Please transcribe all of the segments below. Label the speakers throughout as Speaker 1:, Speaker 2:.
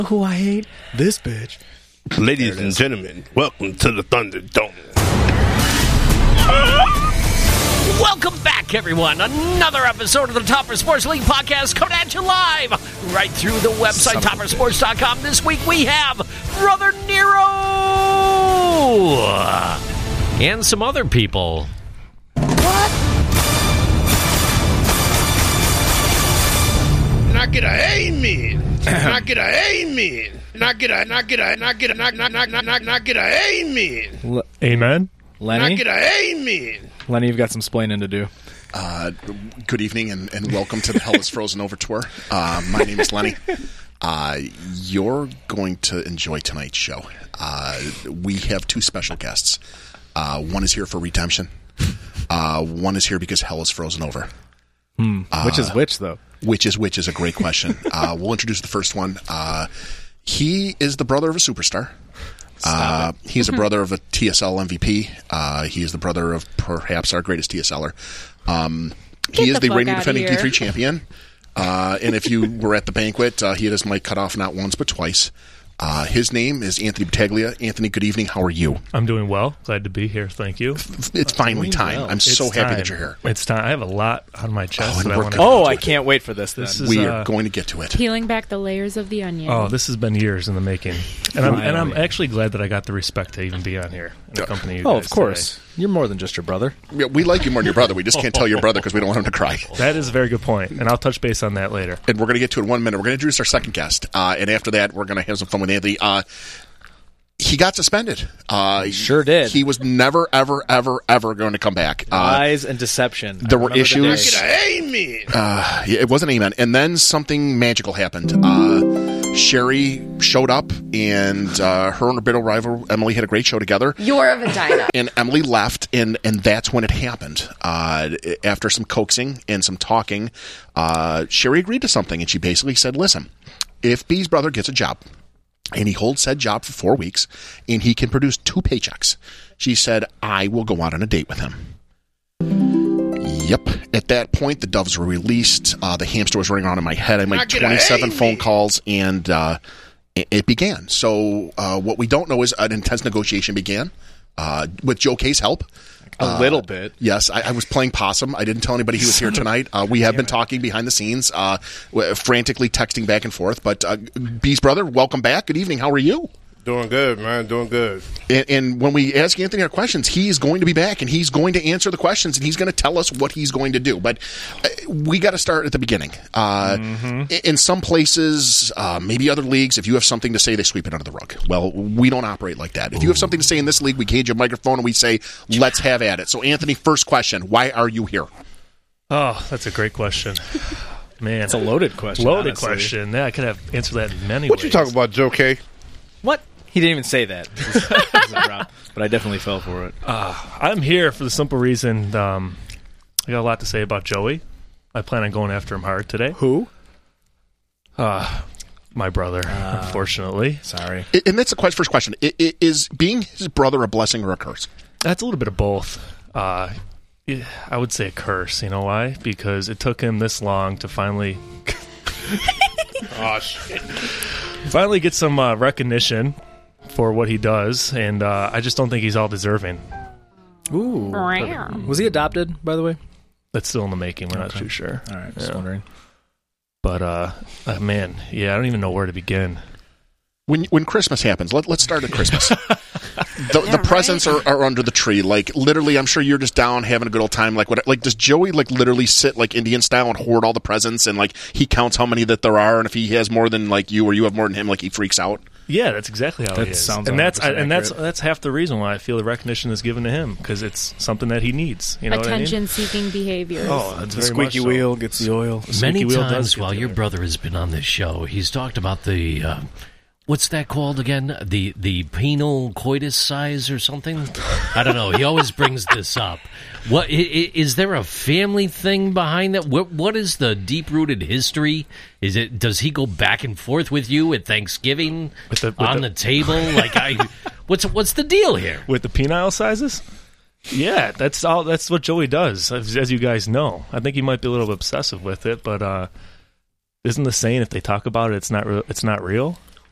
Speaker 1: who I hate? This bitch.
Speaker 2: Ladies and gentlemen, welcome to the Thunderdome.
Speaker 3: Welcome back, everyone. Another episode of the Topper Sports League podcast coming at you live right through the website, toppersports.com. This week we have Brother Nero and some other people.
Speaker 2: Not get a amen. Not get a amen. Not get a amen.
Speaker 1: Amen.
Speaker 4: Lenny?
Speaker 2: Not get a amen.
Speaker 4: Lenny, you've got some splaining to do.
Speaker 5: Good evening and welcome to the Hell is Frozen Over tour. My name is Lenny. You're going to enjoy tonight's show. We have two special guests. One is here for redemption. One is here because Hell is Frozen Over.
Speaker 4: Which is which, though?
Speaker 5: Which is a great question. We'll introduce the first one. He is the brother of a superstar. He's a brother of a TSL MVP. He is the brother of perhaps our greatest TSLer. He is the reigning defending D3 champion. And if you were at the banquet, he had his mic cut off not once but twice. His name is Anthony Battaglia. Anthony, good evening. How are you?
Speaker 1: I'm doing well. Glad to be here. Thank you.
Speaker 5: It's finally time.
Speaker 1: Well.
Speaker 5: I'm so happy that you're here.
Speaker 1: It's time. I have a lot on my chest.
Speaker 4: I can't wait for this.
Speaker 5: We are going to get to it.
Speaker 6: Peeling back the layers of the onion.
Speaker 1: Oh, this has been years in the making. And I'm actually glad that I got the respect to even be on here and accompany you guys
Speaker 4: of course.
Speaker 1: today.
Speaker 4: You're more than just your brother.
Speaker 5: Yeah, we like you more than your brother. We just can't tell your brother because we don't want him to cry.
Speaker 1: That is a very good point, and I'll touch base on that later.
Speaker 5: And we're going to get to it in 1 minute. We're going to introduce our second guest, and after that, we're going to have some fun with Anthony. He got suspended.
Speaker 4: Sure did.
Speaker 5: He was never, ever, ever, ever going to come back.
Speaker 4: Lies and deception.
Speaker 5: There were issues.
Speaker 2: Amen.
Speaker 5: It wasn't amen. And then something magical happened. Sherry showed up, and her and her bitter rival, Emily, had a great show together.
Speaker 7: You're a vagina.
Speaker 5: And Emily left, and that's when it happened. After some coaxing and some talking, Sherry agreed to something, and she basically said, listen, if B's brother gets a job, and he holds said job for 4 weeks, and he can produce 2 paychecks, she said, I will go out on a date with him. Yep. At that point, the doves were released. The hamster was running around in my head. I made 27 phone calls, and it began. So what we don't know is an intense negotiation began with Joe K's help.
Speaker 4: A little bit.
Speaker 5: Yes, I was playing possum. I didn't tell anybody he was here tonight. We have been talking behind the scenes, frantically texting back and forth. But B's brother, welcome back. Good evening. How are you?
Speaker 2: Doing good, man. Doing good.
Speaker 5: And when we ask Anthony our questions, he's going to be back, and he's going to answer the questions, and he's going to tell us what he's going to do. But we got to start at the beginning. In some places, maybe other leagues, if you have something to say, they sweep it under the rug. Well, we don't operate like that. If you have something to say in this league, we gauge a microphone, and we say, let's have at it. So, Anthony, first question, why are you here?
Speaker 1: Oh, that's a great question. Man.
Speaker 4: It's a loaded question.
Speaker 1: Loaded question. Yeah, I could have answered that in many ways.
Speaker 2: What you talking about, Joe K?
Speaker 4: What? He didn't even say that. It was a drop, but I definitely fell for it.
Speaker 1: I'm here for the simple reason I got a lot to say about Joey. I plan on going after him hard today.
Speaker 4: Who?
Speaker 1: My brother, unfortunately.
Speaker 4: Sorry.
Speaker 5: And that's the first question. Is being his brother a blessing or a curse?
Speaker 1: That's a little bit of both. I would say a curse. You know why? Because it took him this long to finally...
Speaker 2: Oh, shit.
Speaker 1: Finally get some recognition for what he does, and I just don't think he's all deserving.
Speaker 4: Ooh. Was he adopted, by the way?
Speaker 1: That's still in the making. We're not too sure.
Speaker 4: All right, just wondering.
Speaker 1: But, man, yeah, I don't even know where to begin.
Speaker 5: When Christmas happens, let's start at Christmas. The presents are under the tree. Like, literally, I'm sure you're just down having a good old time. Like, does Joey, like, literally sit, like, Indian style and hoard all the presents, and, like, he counts how many that there are, and if he has more than, like, you or you have more than him, like, he freaks out?
Speaker 1: Yeah, that's exactly how it is.
Speaker 4: Sounds
Speaker 1: and that's half the reason why I feel the recognition is given to him, because it's something that he needs. You know
Speaker 6: attention-seeking behaviors.
Speaker 1: Oh, that's
Speaker 4: the
Speaker 1: very
Speaker 4: squeaky
Speaker 1: much so.
Speaker 4: wheel gets the oil.
Speaker 3: Many
Speaker 1: wheel
Speaker 3: times while your brother has been on this show, he's talked about the... what's that called again? The penal coitus size or something? I don't know. He always brings this up. What is there a family thing behind that? What is the deep-rooted history? Does he go back and forth with you at Thanksgiving on the table? Like, what's the deal here
Speaker 1: with the penile sizes? Yeah, that's all. That's what Joey does, as you guys know. I think he might be a little obsessive with it, but isn't the saying if they talk about it, it's not real?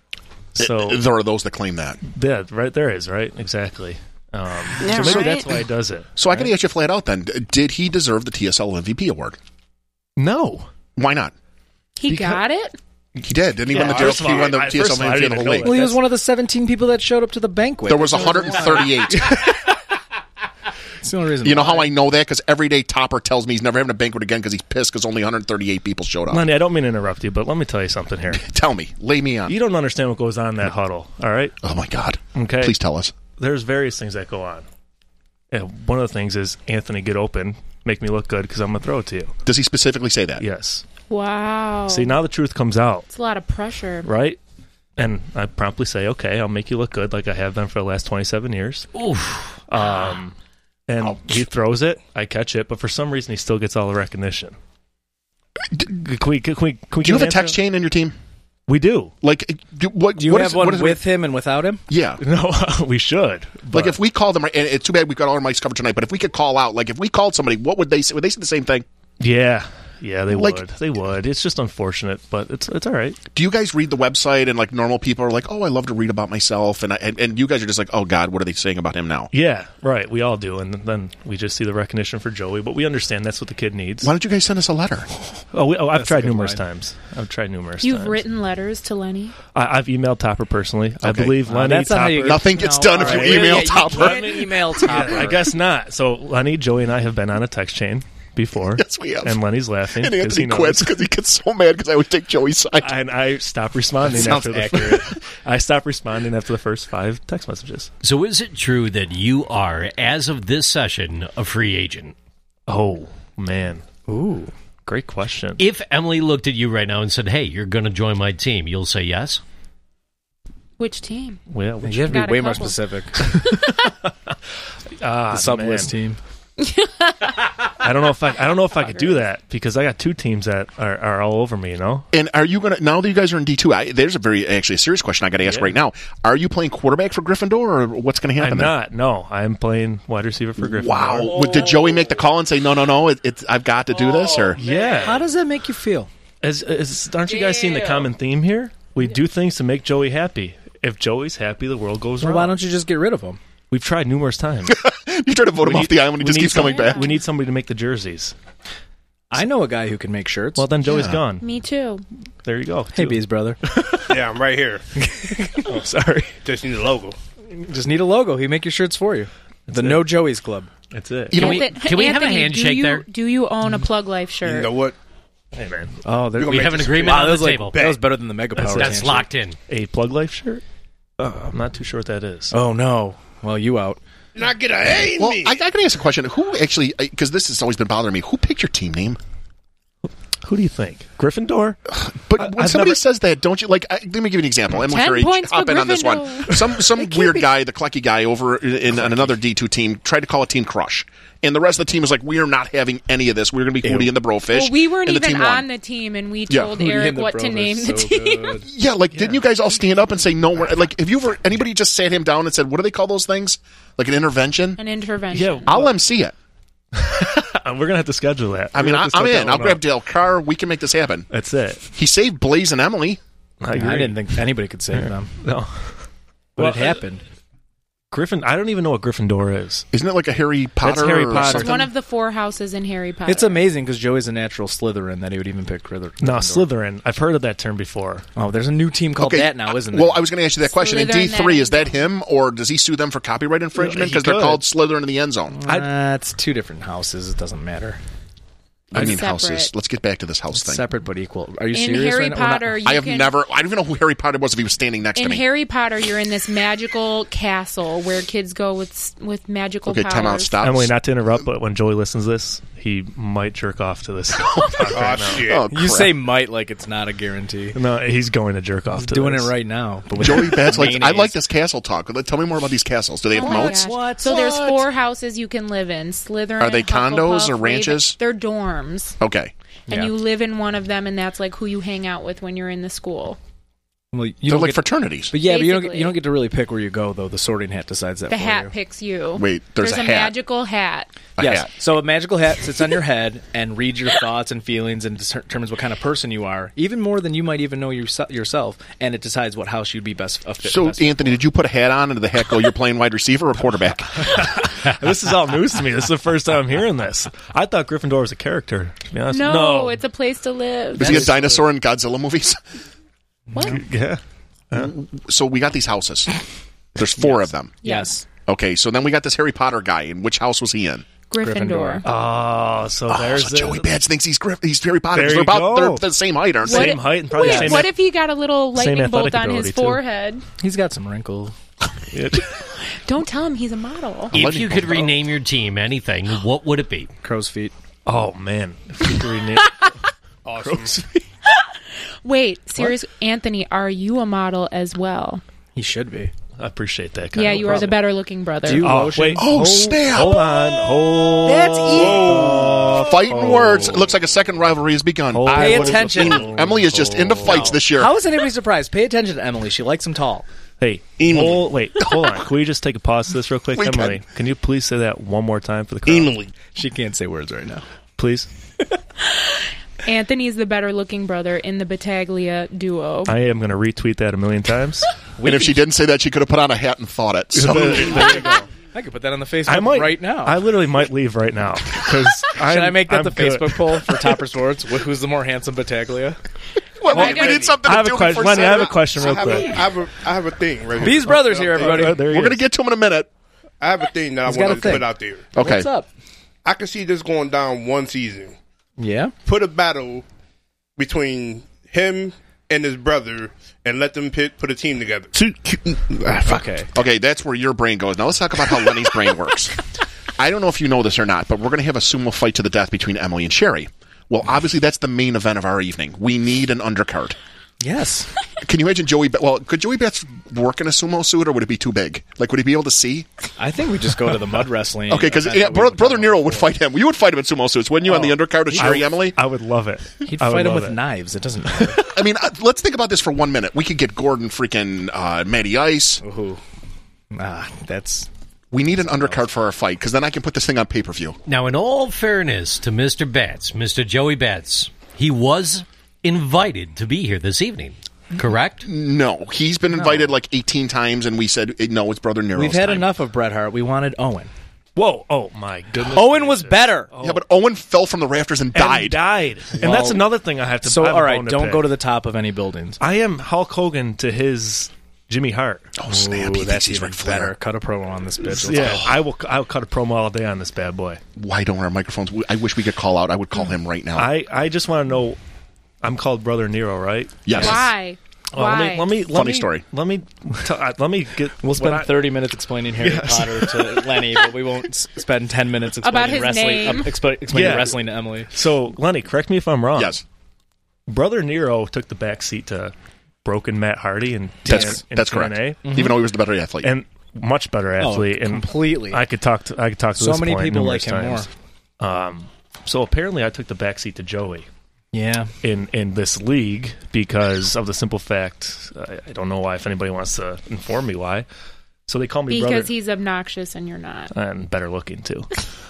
Speaker 1: So
Speaker 5: There are those that claim that.
Speaker 1: yeah, right there is right exactly. So maybe
Speaker 6: right.
Speaker 1: that's why he does it.
Speaker 5: So I got to ask you flat out then, did he deserve the TSL MVP award?
Speaker 1: No,
Speaker 5: Why not?
Speaker 6: He got it?
Speaker 5: He did. Didn't he win the
Speaker 1: first of all,
Speaker 5: TSL
Speaker 1: first of
Speaker 5: MVP
Speaker 1: all, I
Speaker 5: of the
Speaker 1: didn't
Speaker 5: whole
Speaker 1: know
Speaker 5: league?
Speaker 4: Well, he was one of the 17 people that showed up to the banquet.
Speaker 5: There was 138.
Speaker 4: That's the only reason.
Speaker 5: You know how I know that? Because every day Topper tells me he's never having a banquet again because he's pissed because only 138 people showed up.
Speaker 1: Lenny, I don't mean to interrupt you, but let me tell you something here.
Speaker 5: Tell me. Lay me on.
Speaker 1: You don't understand what goes on in that huddle. All right,
Speaker 5: Oh, my God.
Speaker 1: okay.
Speaker 5: Please tell us.
Speaker 1: There's various things that go on. And one of the things is Anthony, get open, make me look good because I'm gonna throw it to you.
Speaker 5: Does he specifically say that?
Speaker 1: Yes.
Speaker 6: Wow.
Speaker 1: See, now the truth comes out,
Speaker 6: It's a lot of pressure.
Speaker 1: right? And I promptly say, okay, I'll make you look good like I have done for the last 27 years.
Speaker 3: Oof.
Speaker 1: And he throws it, I catch it, but for some reason he still gets all the recognition. Can we
Speaker 5: Do you have a text chain in your team?
Speaker 1: We do.
Speaker 5: Like,
Speaker 4: Do you
Speaker 5: what
Speaker 4: have
Speaker 5: is-
Speaker 4: one
Speaker 5: what is it-
Speaker 4: with him and without him?
Speaker 5: Yeah.
Speaker 1: No, we should.
Speaker 5: Like,
Speaker 1: but-
Speaker 5: if we called them, and it's too bad we've got all our mics covered tonight, but if we could call out, like, if we called somebody, what would they say? Would they say the same thing?
Speaker 1: Yeah, they
Speaker 5: Like-
Speaker 1: would. They would. It's just unfortunate, but it's all right.
Speaker 5: Do you guys read the website and, like, normal people are like, oh, I love to read about myself, and you guys are just like, oh, God, what are they saying about him now?
Speaker 1: Yeah, right. We all do, and then we just see the recognition for Joey, but we understand that's what the kid needs.
Speaker 5: Why don't you guys send us a letter?
Speaker 1: I've tried
Speaker 4: a good
Speaker 1: numerous
Speaker 4: line.
Speaker 1: times. I've tried numerous
Speaker 6: You've
Speaker 1: times.
Speaker 6: written letters to Lenny?
Speaker 1: I've emailed Topper personally. I believe Lenny
Speaker 4: that's not how you
Speaker 1: Topper.
Speaker 4: get-
Speaker 5: Nothing gets
Speaker 4: No,
Speaker 5: done if
Speaker 4: all
Speaker 5: you
Speaker 4: right.
Speaker 5: email
Speaker 4: Yeah,
Speaker 5: Topper.
Speaker 4: You can't email Topper.
Speaker 1: I guess not. So Lenny, Joey, and I have been on a text chain before.
Speaker 5: Yes, we have.
Speaker 1: And Lenny's laughing
Speaker 5: And
Speaker 1: 'cause
Speaker 5: Anthony
Speaker 1: he knows.
Speaker 5: quits because he gets so mad because I would take Joey's side.
Speaker 1: And I stopped responding
Speaker 4: That sounds
Speaker 1: after the
Speaker 4: accurate.
Speaker 1: I stopped responding after the first 5 text messages.
Speaker 3: So is it true that you are, as of this session, a free agent?
Speaker 1: Oh man, ooh, great question.
Speaker 3: If Emily looked at you right now and said, hey, you're going to join my team, you'll say yes?
Speaker 6: Which team?
Speaker 1: Well,
Speaker 4: You have to
Speaker 6: Got
Speaker 4: be
Speaker 6: a
Speaker 4: way more
Speaker 6: couple.
Speaker 4: specific. The sub list team.
Speaker 1: I don't know if I could do that because I got 2 teams that are all over me. You know.
Speaker 5: And are you going to, now that you guys are in D2, there's a serious question I got to ask right now. Are you playing quarterback for Gryffindor or what's going to happen
Speaker 1: I'm
Speaker 5: there?
Speaker 1: not. No, I'm playing wide receiver for Gryffindor.
Speaker 5: Wow. Did Joey make the call and say, no, I've got to do this? Or
Speaker 1: Yeah.
Speaker 4: How does that make you feel?
Speaker 1: Aren't you guys seeing the common theme here? We do things to make Joey happy. If Joey's happy, the world goes
Speaker 4: Well,
Speaker 1: wrong.
Speaker 4: why don't you just get rid of him?
Speaker 1: We've tried numerous times.
Speaker 5: you try to vote him off the island, he just keeps coming back.
Speaker 1: We need somebody to make the jerseys.
Speaker 4: I know a guy who can make shirts.
Speaker 1: Well, then Joey's
Speaker 5: Yeah.
Speaker 1: gone.
Speaker 6: Me too.
Speaker 1: There you go.
Speaker 4: hey,
Speaker 1: Two.
Speaker 4: Bees brother.
Speaker 2: Yeah, I'm right here.
Speaker 1: Oh, sorry.
Speaker 2: Just need a logo.
Speaker 4: Just need a logo. He make your shirts for you. The No Joey's Club.
Speaker 1: That's it.
Speaker 5: You know,
Speaker 3: Can we have a
Speaker 6: Anthony,
Speaker 3: handshake there?
Speaker 6: Do you own a Plug Life shirt?
Speaker 2: You know what?
Speaker 1: Hey, man.
Speaker 4: Oh, there
Speaker 2: We're gonna
Speaker 3: We
Speaker 2: make
Speaker 3: have an
Speaker 2: this
Speaker 3: agreement
Speaker 4: Wow,
Speaker 3: on
Speaker 4: that was
Speaker 3: the
Speaker 4: like
Speaker 3: table.
Speaker 4: that was better than the Mega Power.
Speaker 3: That's
Speaker 4: handshake.
Speaker 3: locked in.
Speaker 1: A Plug Life shirt? I'm not too sure what that is.
Speaker 4: Oh no. Well, you out.
Speaker 2: Not gonna hate
Speaker 5: Well,
Speaker 2: me.
Speaker 5: I got to ask a question. Who actually, because this has always been bothering me, who picked your team name?
Speaker 1: Who do you think? Gryffindor?
Speaker 5: But when
Speaker 1: I've
Speaker 5: somebody
Speaker 1: never-
Speaker 5: says that, don't you like? Let me give you an example. Emily
Speaker 6: 10
Speaker 5: Curry,
Speaker 6: points
Speaker 5: hop
Speaker 6: for
Speaker 5: in on this one.
Speaker 6: Gryffindor.
Speaker 5: Some weird guy, the Clucky guy, over on another D2 team, tried to call a team Crush, and the rest of the team was like, "We are not having any of this. We're going to be Hootie and the Brofish."
Speaker 6: Well, we weren't
Speaker 5: and the
Speaker 6: even
Speaker 5: team won.
Speaker 6: on the team, and we
Speaker 5: Yeah.
Speaker 6: told
Speaker 5: Hootie
Speaker 6: Eric
Speaker 4: and the
Speaker 6: what to
Speaker 4: Brothers,
Speaker 6: name the
Speaker 4: so
Speaker 6: team.
Speaker 4: good.
Speaker 5: Yeah, like didn't you guys all stand up and say no? Like, have you ever anybody just sat him down and said, "What do they call those things? Like an intervention?"
Speaker 6: An intervention.
Speaker 1: Yeah.
Speaker 5: I'll MC it.
Speaker 1: We're going to have to schedule that.
Speaker 5: I mean,
Speaker 1: We're gonna have to
Speaker 5: I'm
Speaker 1: set that
Speaker 5: in. I'll
Speaker 1: one
Speaker 5: grab
Speaker 1: up.
Speaker 5: Dale Carr. We can make this happen.
Speaker 1: That's it.
Speaker 5: He saved Blaze and Emily.
Speaker 1: I agree.
Speaker 4: I didn't think anybody could save them,
Speaker 1: No.
Speaker 4: but
Speaker 1: Well,
Speaker 4: it happened.
Speaker 1: Griffin. I don't even know what Gryffindor is.
Speaker 5: Isn't it like a Harry Potter?
Speaker 1: Harry
Speaker 5: or
Speaker 1: Potter.
Speaker 6: It's
Speaker 5: something?
Speaker 6: one of the 4 houses in Harry Potter.
Speaker 4: It's amazing because Joey's a natural Slytherin that he would even pick Gryffindor.
Speaker 1: No, Slytherin. I've heard of that term before.
Speaker 4: Oh, there's a new team called that now, isn't there?
Speaker 5: Well, I was going to ask you that question. In
Speaker 6: Slytherin,
Speaker 5: D3, is that
Speaker 6: that
Speaker 5: him, or does he sue them for copyright infringement
Speaker 1: He
Speaker 5: because they're
Speaker 1: could.
Speaker 5: called Slytherin in the end zone?
Speaker 4: It's 2 different houses. It doesn't matter.
Speaker 5: I mean,
Speaker 6: Separate.
Speaker 5: houses. Let's get back to this house thing.
Speaker 4: Separate but equal. Are you
Speaker 6: in
Speaker 4: serious?
Speaker 6: Harry
Speaker 4: right now? We're not-
Speaker 6: Potter. You
Speaker 5: I have
Speaker 6: can,
Speaker 5: never. I don't even know who Harry Potter was if he was standing next to
Speaker 6: In
Speaker 5: me.
Speaker 6: Harry Potter, you're in this magical castle where kids go with magical
Speaker 5: Okay,
Speaker 6: powers.
Speaker 5: time out. Stop.
Speaker 1: Emily, not to interrupt, but when Joey listens to this, he might jerk off to this.
Speaker 2: Oh shit!
Speaker 5: Oh,
Speaker 4: You
Speaker 5: crap.
Speaker 4: say might like it's not a guarantee.
Speaker 1: No, he's going to jerk off to
Speaker 4: Doing
Speaker 1: this.
Speaker 4: it right now. But with
Speaker 5: Joey Bats like I
Speaker 4: mayonnaise.
Speaker 5: like this castle talk. Tell me more about these castles. Do they have
Speaker 6: Oh my
Speaker 5: moats?
Speaker 6: gosh. So there's 4 houses you can live in. Slytherin.
Speaker 5: Are they condos
Speaker 6: Hufflepuff,
Speaker 5: or ranches?
Speaker 6: They're dorms.
Speaker 5: Okay.
Speaker 6: And
Speaker 4: Yeah.
Speaker 6: you live in one of them, and that's like who you hang out with when you're in the school.
Speaker 4: Well, you
Speaker 5: They're
Speaker 4: don't
Speaker 5: like
Speaker 4: get,
Speaker 5: fraternities.
Speaker 4: but yeah, but
Speaker 6: Basically.
Speaker 4: you don't get to really pick where you go though. The sorting hat decides that
Speaker 6: The
Speaker 4: for
Speaker 6: hat
Speaker 4: you.
Speaker 6: picks you.
Speaker 5: Wait, there's a hat.
Speaker 6: magical hat.
Speaker 5: A
Speaker 4: Yes.
Speaker 5: hat.
Speaker 4: So a magical hat sits on your head and reads your thoughts and feelings and determines what kind of person you are, even more than you might even know yourself. And it decides what house you'd be best a fit.
Speaker 5: So,
Speaker 4: best
Speaker 5: Anthony, did you put a hat on and did the hat go, you're playing wide receiver or quarterback?
Speaker 1: This is all news to me. This is the first time I'm hearing this. I thought Gryffindor was a character, to be honest.
Speaker 6: No, it's a place to live.
Speaker 5: Is he a dinosaur in Godzilla movies?
Speaker 6: What?
Speaker 1: Yeah.
Speaker 5: So we got these houses. There's 4 of them.
Speaker 4: Yes.
Speaker 5: Okay, so then we got this Harry Potter guy. In which house was he in?
Speaker 6: Gryffindor.
Speaker 1: Oh, so there's
Speaker 5: So Joey Bats thinks he's Harry Potter.
Speaker 1: There
Speaker 5: 'cause
Speaker 1: you go.
Speaker 5: They're the same height, aren't
Speaker 1: Same
Speaker 5: they?
Speaker 6: What-
Speaker 1: height and probably
Speaker 6: Wait,
Speaker 1: same.
Speaker 6: what if he got a little lightning bolt
Speaker 1: athletic
Speaker 6: on his
Speaker 1: ability, too.
Speaker 6: forehead?
Speaker 4: He's got some wrinkles.
Speaker 6: Don't tell him he's a model.
Speaker 3: If
Speaker 5: Lightning
Speaker 3: you could
Speaker 5: bolt.
Speaker 3: rename your team anything, what would it be?
Speaker 4: Crow's feet.
Speaker 1: Oh man, if you could rename
Speaker 2: Awesome.
Speaker 6: Wait, serious, Anthony, are you a model as well?
Speaker 4: He should be.
Speaker 1: I appreciate that.
Speaker 6: Yeah, you are the better looking brother.
Speaker 4: Do you
Speaker 1: Oh
Speaker 4: lotion?
Speaker 1: wait!
Speaker 5: Oh,
Speaker 1: hold,
Speaker 5: snap.
Speaker 1: Hold on! Hold.
Speaker 4: That's easy.
Speaker 5: Fighting words. It looks like a second rivalry has begun.
Speaker 1: Hold.
Speaker 4: Pay
Speaker 1: What is-
Speaker 4: attention.
Speaker 5: Emily is just into fights this year.
Speaker 4: How is anybody surprised? Pay attention to Emily. She likes him tall.
Speaker 1: Hey, hold on. Can we just take a pause to this real quick,
Speaker 5: We can.
Speaker 1: Emily? Can you please say that one more time for the crowd?
Speaker 2: Emily.
Speaker 4: She can't say words right now.
Speaker 1: Please.
Speaker 6: Anthony's the better looking brother in the Battaglia duo.
Speaker 1: I am going to retweet that a million times.
Speaker 5: And if she didn't say that, she could have put on a hat and thought it. So.
Speaker 1: There you go.
Speaker 4: I could put that on the Facebook
Speaker 1: I might
Speaker 4: right now.
Speaker 1: I literally might leave right now because
Speaker 4: Should I make that the Facebook poll for Topper Sports? Who's the more handsome Battaglia?
Speaker 5: Well, we need something
Speaker 1: I
Speaker 5: to
Speaker 1: have
Speaker 5: do
Speaker 1: a question.
Speaker 5: before
Speaker 1: Lenny, I have a
Speaker 5: Saturday.
Speaker 1: question real
Speaker 2: I
Speaker 1: quick.
Speaker 2: have a thing right
Speaker 4: These
Speaker 2: here.
Speaker 4: brothers here, everybody.
Speaker 1: There he
Speaker 5: We're going to
Speaker 1: is.
Speaker 5: get to him in a minute.
Speaker 2: I have a thing that
Speaker 4: He's
Speaker 2: I
Speaker 4: got
Speaker 2: want
Speaker 4: a
Speaker 2: to
Speaker 4: thing.
Speaker 2: put out there.
Speaker 5: Okay.
Speaker 4: What's up?
Speaker 2: I can see this going down one season.
Speaker 4: Yeah.
Speaker 2: Put a battle between him and his brother and let them put a team together.
Speaker 4: Okay.
Speaker 5: Okay, that's where your brain goes. Now let's talk about how Lenny's brain works. I don't know if you know this or not, but we're going to have a sumo fight to the death between Emily and Sherry. Well, obviously that's the main event of our evening. We need an undercard.
Speaker 4: Yes.
Speaker 5: Can you imagine Joey? Well, could Joey Bats work in a sumo suit, or would it be too big? Like, would he be able to see?
Speaker 4: I think we just go to the mud wrestling.
Speaker 5: Okay, because
Speaker 4: event that we
Speaker 5: Brother
Speaker 4: would
Speaker 5: Nero
Speaker 4: go
Speaker 5: would
Speaker 4: for.
Speaker 5: fight him. You would fight him in sumo suits, wouldn't you? On the undercard of Sherry Emily.
Speaker 1: I would love it.
Speaker 4: He'd
Speaker 1: I would
Speaker 4: fight him
Speaker 1: love
Speaker 4: with
Speaker 1: it.
Speaker 4: knives. It doesn't matter.
Speaker 5: I mean, let's think about this for 1 minute. We could get Gordon freaking Matty Ice.
Speaker 4: Ooh. That's...
Speaker 5: We need an undercard for our fight, because then I can put this thing on pay-per-view.
Speaker 3: Now, in all fairness to Mr. Batts, Mr. Joey Batts, he was invited to be here this evening, correct?
Speaker 5: No, he's been invited like 18 times, and we said, no, it's Brother Nero's
Speaker 4: We've had
Speaker 5: time.
Speaker 4: enough of Bret Hart. We wanted Owen.
Speaker 1: Whoa! Oh my goodness!
Speaker 4: Owen was better.
Speaker 5: Yeah, but Owen fell from the rafters and
Speaker 1: And
Speaker 5: died.
Speaker 1: and that's another thing I have to.
Speaker 4: So,
Speaker 1: I have a
Speaker 4: all right,
Speaker 1: bone
Speaker 4: don't
Speaker 1: pick.
Speaker 4: go to the top of any buildings.
Speaker 1: I am Hulk Hogan to his Jimmy Hart.
Speaker 5: Oh, snap. He thinks
Speaker 4: That's
Speaker 5: he's
Speaker 4: even
Speaker 5: Ric Flair.
Speaker 4: better. Cut a promo on this bitch. Let's
Speaker 1: Yeah,
Speaker 4: go.
Speaker 1: I will cut a promo all day on this bad boy.
Speaker 5: Why don't our microphones? I wish we could call out. I would call him right now.
Speaker 1: I just want to know. I'm called Brother Nero, right?
Speaker 5: Yes.
Speaker 6: Why?
Speaker 1: Well,
Speaker 6: Why?
Speaker 5: Funny story.
Speaker 1: Let me get.
Speaker 4: We'll spend
Speaker 1: what I-
Speaker 4: 30 minutes explaining Harry Potter to Lenny, but we won't spend 10 minutes explaining
Speaker 6: About his
Speaker 4: wrestling.
Speaker 6: name.
Speaker 4: Explaining
Speaker 1: Yeah.
Speaker 4: wrestling to Emily.
Speaker 1: So, Lenny, correct me if I'm wrong.
Speaker 5: Yes.
Speaker 1: Brother Nero took the back seat to Broken Matt Hardy and
Speaker 5: That's correct.
Speaker 1: TNA,
Speaker 5: Even though he was the better athlete.
Speaker 1: and much better athlete. and
Speaker 4: completely.
Speaker 1: I could talk to
Speaker 4: So
Speaker 1: this
Speaker 4: many
Speaker 1: point
Speaker 4: people
Speaker 1: numerous
Speaker 4: like him
Speaker 1: times. So apparently, I took the back seat to Joey
Speaker 4: Yeah.
Speaker 1: in this league because of the simple fact. I don't know why. If anybody wants to inform me why, so they call me
Speaker 6: Because
Speaker 1: brother
Speaker 6: he's obnoxious and you're not.
Speaker 1: and better looking too.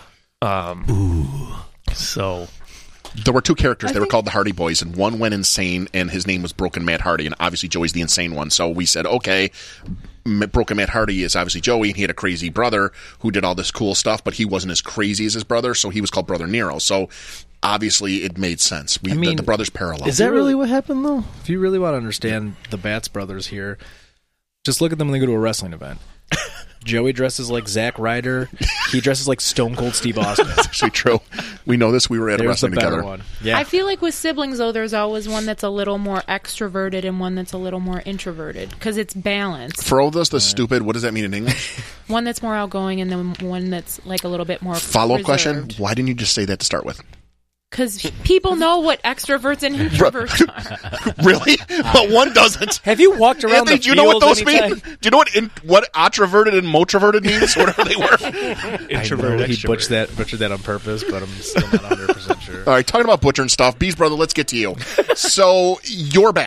Speaker 1: So
Speaker 5: There were 2 characters. They were called the Hardy Boys, and one went insane, and his name was Broken Matt Hardy, and obviously Joey's the insane one. So we said, okay, Broken Matt Hardy is obviously Joey, and he had a crazy brother who did all this cool stuff, but he wasn't as crazy as his brother, so he was called Brother Nero. So obviously it made sense. The brothers parallel.
Speaker 4: Is that really what happened, though? If you really want to understand the Batts brothers here, just look at them when they go to a wrestling event. Joey dresses like Zack Ryder. He dresses like Stone Cold Steve Austin.
Speaker 5: That's actually true? We know this. We were at a
Speaker 4: There's the
Speaker 5: wrestling
Speaker 4: better
Speaker 5: together.
Speaker 4: one. Yeah.
Speaker 6: I feel like with siblings, though, there's always one that's a little more extroverted and one that's a little more introverted because it's balanced.
Speaker 5: For all of us, the stupid, what does that mean in English?
Speaker 6: One that's more outgoing and then one that's like a little bit more
Speaker 5: Follow-up question,
Speaker 6: reserved.
Speaker 5: why didn't you just say that to start with?
Speaker 6: Because people know what extroverts and introverts are.
Speaker 5: Really? But one doesn't.
Speaker 4: Have you walked around
Speaker 5: Anthony,
Speaker 4: the
Speaker 5: do you know what
Speaker 4: fields
Speaker 5: those mean?
Speaker 4: anytime?
Speaker 5: Do you know what introverted and motroverted means? Whatever they were.
Speaker 1: introvert,
Speaker 4: I know he
Speaker 1: extrovert.
Speaker 4: butchered that on purpose, but I'm still not 100% sure.
Speaker 5: All right, talking about butchering stuff. Bees brother, let's get to you. So you're back.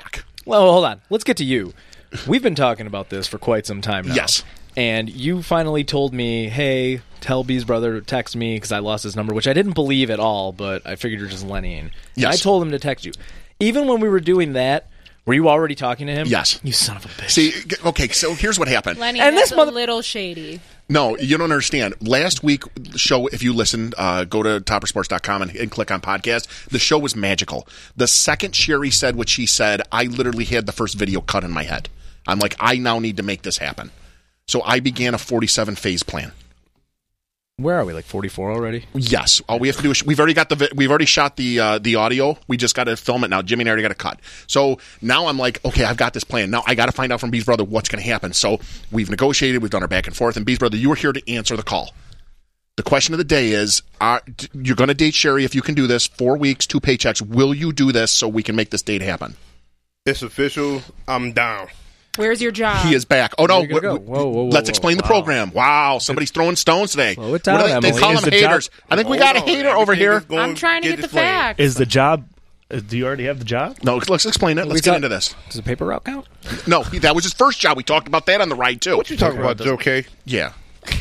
Speaker 4: Well, hold on. Let's get to you. We've been talking about this for quite some time now.
Speaker 5: Yes.
Speaker 4: And you finally told me, hey, tell B's brother to text me because I lost his number, which I didn't believe at all, but I figured you're just Lenny.
Speaker 5: Yes.
Speaker 4: I told him to text you. Even when we were doing that, were you already talking to him?
Speaker 5: Yes.
Speaker 4: You son of a bitch.
Speaker 5: See, okay, so here's what happened.
Speaker 6: Lenny,
Speaker 4: And
Speaker 6: that's
Speaker 4: this mother-
Speaker 6: a little shady.
Speaker 5: No, you don't understand. Last week, the show, if you listen, go to toppersports.com and click on podcast. The show was magical. The second Sherry said what she said, I literally had the first video cut in my head. I'm like, I now need to make this happen. So I began a 47-phase plan.
Speaker 4: Where are we, like 44 already?
Speaker 5: Yes. All we have to do is we've already shot the audio. We just got to film it now. Jimmy and I already got to cut. So now I'm like, okay, I've got this plan. Now I got to find out from B's brother what's going to happen. So we've negotiated. We've done our back and forth. And B's brother, you were here to answer the call. The question of the day is, you're going to date Sherry if you can do this. 4 weeks, 2 paychecks. Will you do this so we can make this date happen?
Speaker 2: It's official. I'm down.
Speaker 6: Where's your job?
Speaker 5: He is back. Oh, no.
Speaker 4: Where you gonna go? Whoa,
Speaker 5: Let's explain the program. Wow. Somebody's throwing stones today.
Speaker 4: Slow it down,
Speaker 5: What do they
Speaker 4: Emily.
Speaker 5: call
Speaker 4: Is
Speaker 5: them
Speaker 4: the
Speaker 5: haters. I think we got a hater over here.
Speaker 6: I'm trying to get the facts.
Speaker 1: Is the job? Do you already have the job?
Speaker 5: No, let's explain it. Let's get into this.
Speaker 4: Does the paper route count?
Speaker 5: No, that was his first job. We talked about that on the ride, too.
Speaker 2: What you talking about, Joe K?
Speaker 5: Yeah.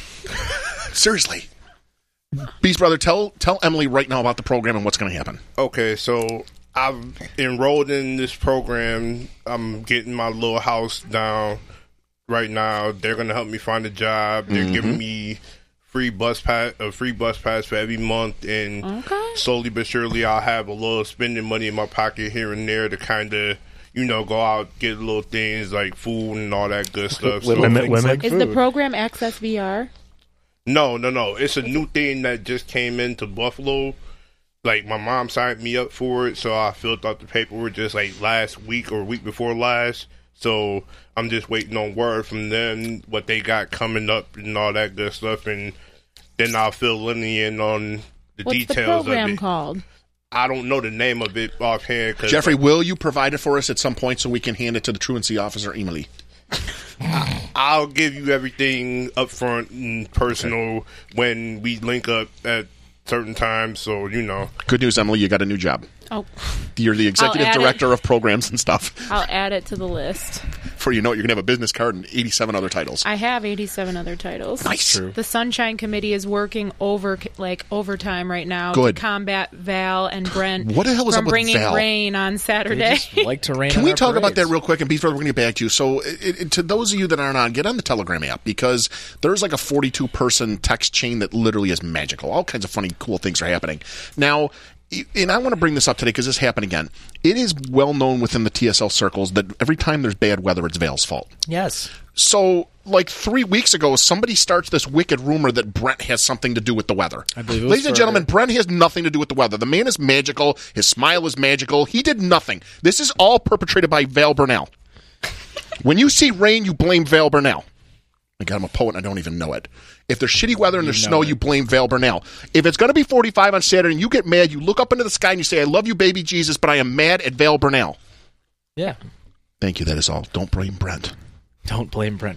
Speaker 5: Seriously. B's brother, tell Emily right now about the program and what's going to happen.
Speaker 2: Okay, so I've enrolled in this program. I'm getting my little house down right now. They're going to help me find a job. They're giving me a free bus pass for every month, and slowly but surely I'll have a little spending money in my pocket here and there to kind of, go out, get little things like food and all that good stuff.
Speaker 4: Little
Speaker 1: Women-
Speaker 4: things
Speaker 1: women?
Speaker 4: like
Speaker 6: Is
Speaker 4: food.
Speaker 6: the program Access VR?
Speaker 2: No. It's a new thing that just came into Buffalo. Like, my mom signed me up for it, so I filled out the paperwork just like last week or week before last. So I'm just waiting on word from them, what they got coming up and all that good stuff, and then I'll fill Lenny in on the
Speaker 6: What's the
Speaker 2: details
Speaker 6: program
Speaker 2: of it.
Speaker 6: called?
Speaker 2: I don't know the name of it offhand. Cause
Speaker 5: Jeffrey, will you provide it for us at some point so we can hand it to the truancy officer, Emily?
Speaker 2: I'll give you everything up front and personal when we link up at certain times, so
Speaker 5: Good news, Emily, you got a new job.
Speaker 6: Oh,
Speaker 5: You're the executive
Speaker 6: add it.
Speaker 5: director of programs and stuff.
Speaker 6: I'll add it to the list.
Speaker 5: Before you know it, you're going to have a business card and 87 other titles.
Speaker 6: I have 87 other titles.
Speaker 5: Nice.
Speaker 6: The Sunshine Committee is working overtime right now
Speaker 5: Good.
Speaker 6: to combat Val and Brent
Speaker 5: What the hell is
Speaker 6: from
Speaker 5: up with
Speaker 6: bringing
Speaker 5: Val?
Speaker 6: rain on
Speaker 4: They
Speaker 6: Saturday.
Speaker 4: just like to rain
Speaker 5: Can
Speaker 4: on
Speaker 5: we
Speaker 4: our
Speaker 5: talk about that
Speaker 4: parades.
Speaker 5: real quick? And Beef Brother, we're going to get back to you. So, to those of you that aren't on, get on the Telegram app because there's like a 42-person text chain that literally is magical. All kinds of funny, cool things are happening. Now, and I want to bring this up today because this happened again. It is well known within the TSL circles that every time there's bad weather, it's Val's fault.
Speaker 4: Yes.
Speaker 5: So, like 3 weeks ago, somebody starts this wicked rumor that Brent has something to do with the weather.
Speaker 4: I believe it was
Speaker 5: Ladies and
Speaker 4: for-
Speaker 5: gentlemen, Brent has nothing to do with the weather. The man is magical. His smile is magical. He did nothing. This is all perpetrated by Val Burnell. When you see rain, you blame Val Burnell. My God, I'm a poet and I don't even know it. If there's shitty weather and there's snow, you blame Val Burnell. If it's going to be 45 on Saturday and you get mad, you look up into the sky and you say, I love you, baby Jesus, but I am mad at Val Burnell.
Speaker 4: Yeah.
Speaker 5: Thank you. That is all. Don't blame Brent.
Speaker 4: Don't blame Brent.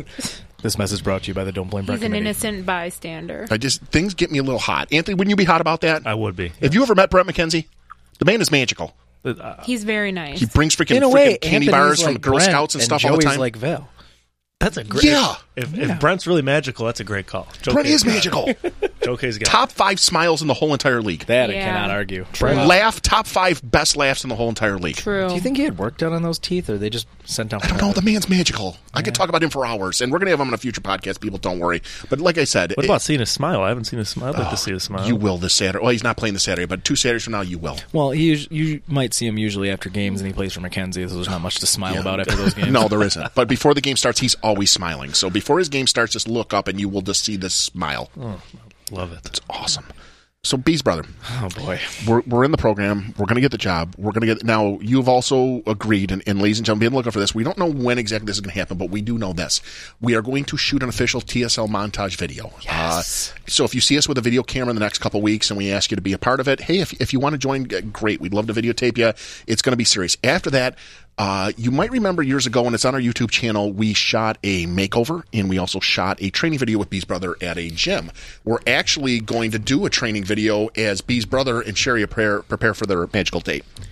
Speaker 4: This message brought to you by the Don't Blame Brent
Speaker 6: He's an
Speaker 4: Committee.
Speaker 6: innocent bystander.
Speaker 5: Things get me a little hot. Anthony, wouldn't you be hot about that?
Speaker 1: I would be.
Speaker 5: Have you ever met Brent McKenzie? The man is magical.
Speaker 6: He's very nice.
Speaker 5: He brings freaking
Speaker 4: In a way,
Speaker 5: candy
Speaker 4: Anthony's
Speaker 5: bars
Speaker 4: like
Speaker 5: from Girl
Speaker 4: Brent
Speaker 5: Scouts and stuff all
Speaker 4: Joey's
Speaker 5: the time.
Speaker 4: like Val.
Speaker 1: That's a great.
Speaker 5: Yeah.
Speaker 1: If Brent's really magical, that's a great call. Joe
Speaker 5: Brent
Speaker 1: K's
Speaker 5: is
Speaker 1: got it.
Speaker 5: magical.
Speaker 1: Joe K's got it.
Speaker 5: Top 5 smiles in the whole entire league.
Speaker 4: That I
Speaker 6: Yeah.
Speaker 4: cannot argue.
Speaker 6: True.
Speaker 5: Laugh, top 5 best laughs in the whole entire league.
Speaker 6: True.
Speaker 4: Do you think he had work done on those teeth, or they just sent down?
Speaker 5: I don't know. The man's magical. I could talk about him for hours, and we're going to have him on a future podcast, people. Don't worry. But like I said,
Speaker 1: What about seeing his smile? I haven't seen his smile. I'd like to see his smile.
Speaker 5: you will this Saturday. Well, he's not playing this Saturday, but 2 Saturdays from now, you will.
Speaker 4: Well, you might see him usually after games, and he plays for Mackenzie, so there's not much to smile about after those games.
Speaker 5: No, there isn't. But before the game starts, he's always smiling. So before his game starts, just look up, and you will just see this smile.
Speaker 1: Love it.
Speaker 5: It's awesome. So, B's brother,
Speaker 4: Oh boy.
Speaker 5: we're in the program. We're going to get the job. We're going to get now. You've also agreed, and ladies and gentlemen, be looking for this. We don't know when exactly this is going to happen, but we do know this. We are going to shoot an official TSL montage video.
Speaker 4: Yes.
Speaker 5: So if you see us with a video camera in the next couple of weeks, and we ask you to be a part of it, hey, if you want to join, great. We'd love to videotape you. It's going to be serious. After that, you might remember years ago, and it's on our YouTube channel, we shot a makeover, and we also shot a training video with B's brother at a gym. We're actually going to do a training video as B's brother and Sherry prepare for their magical date.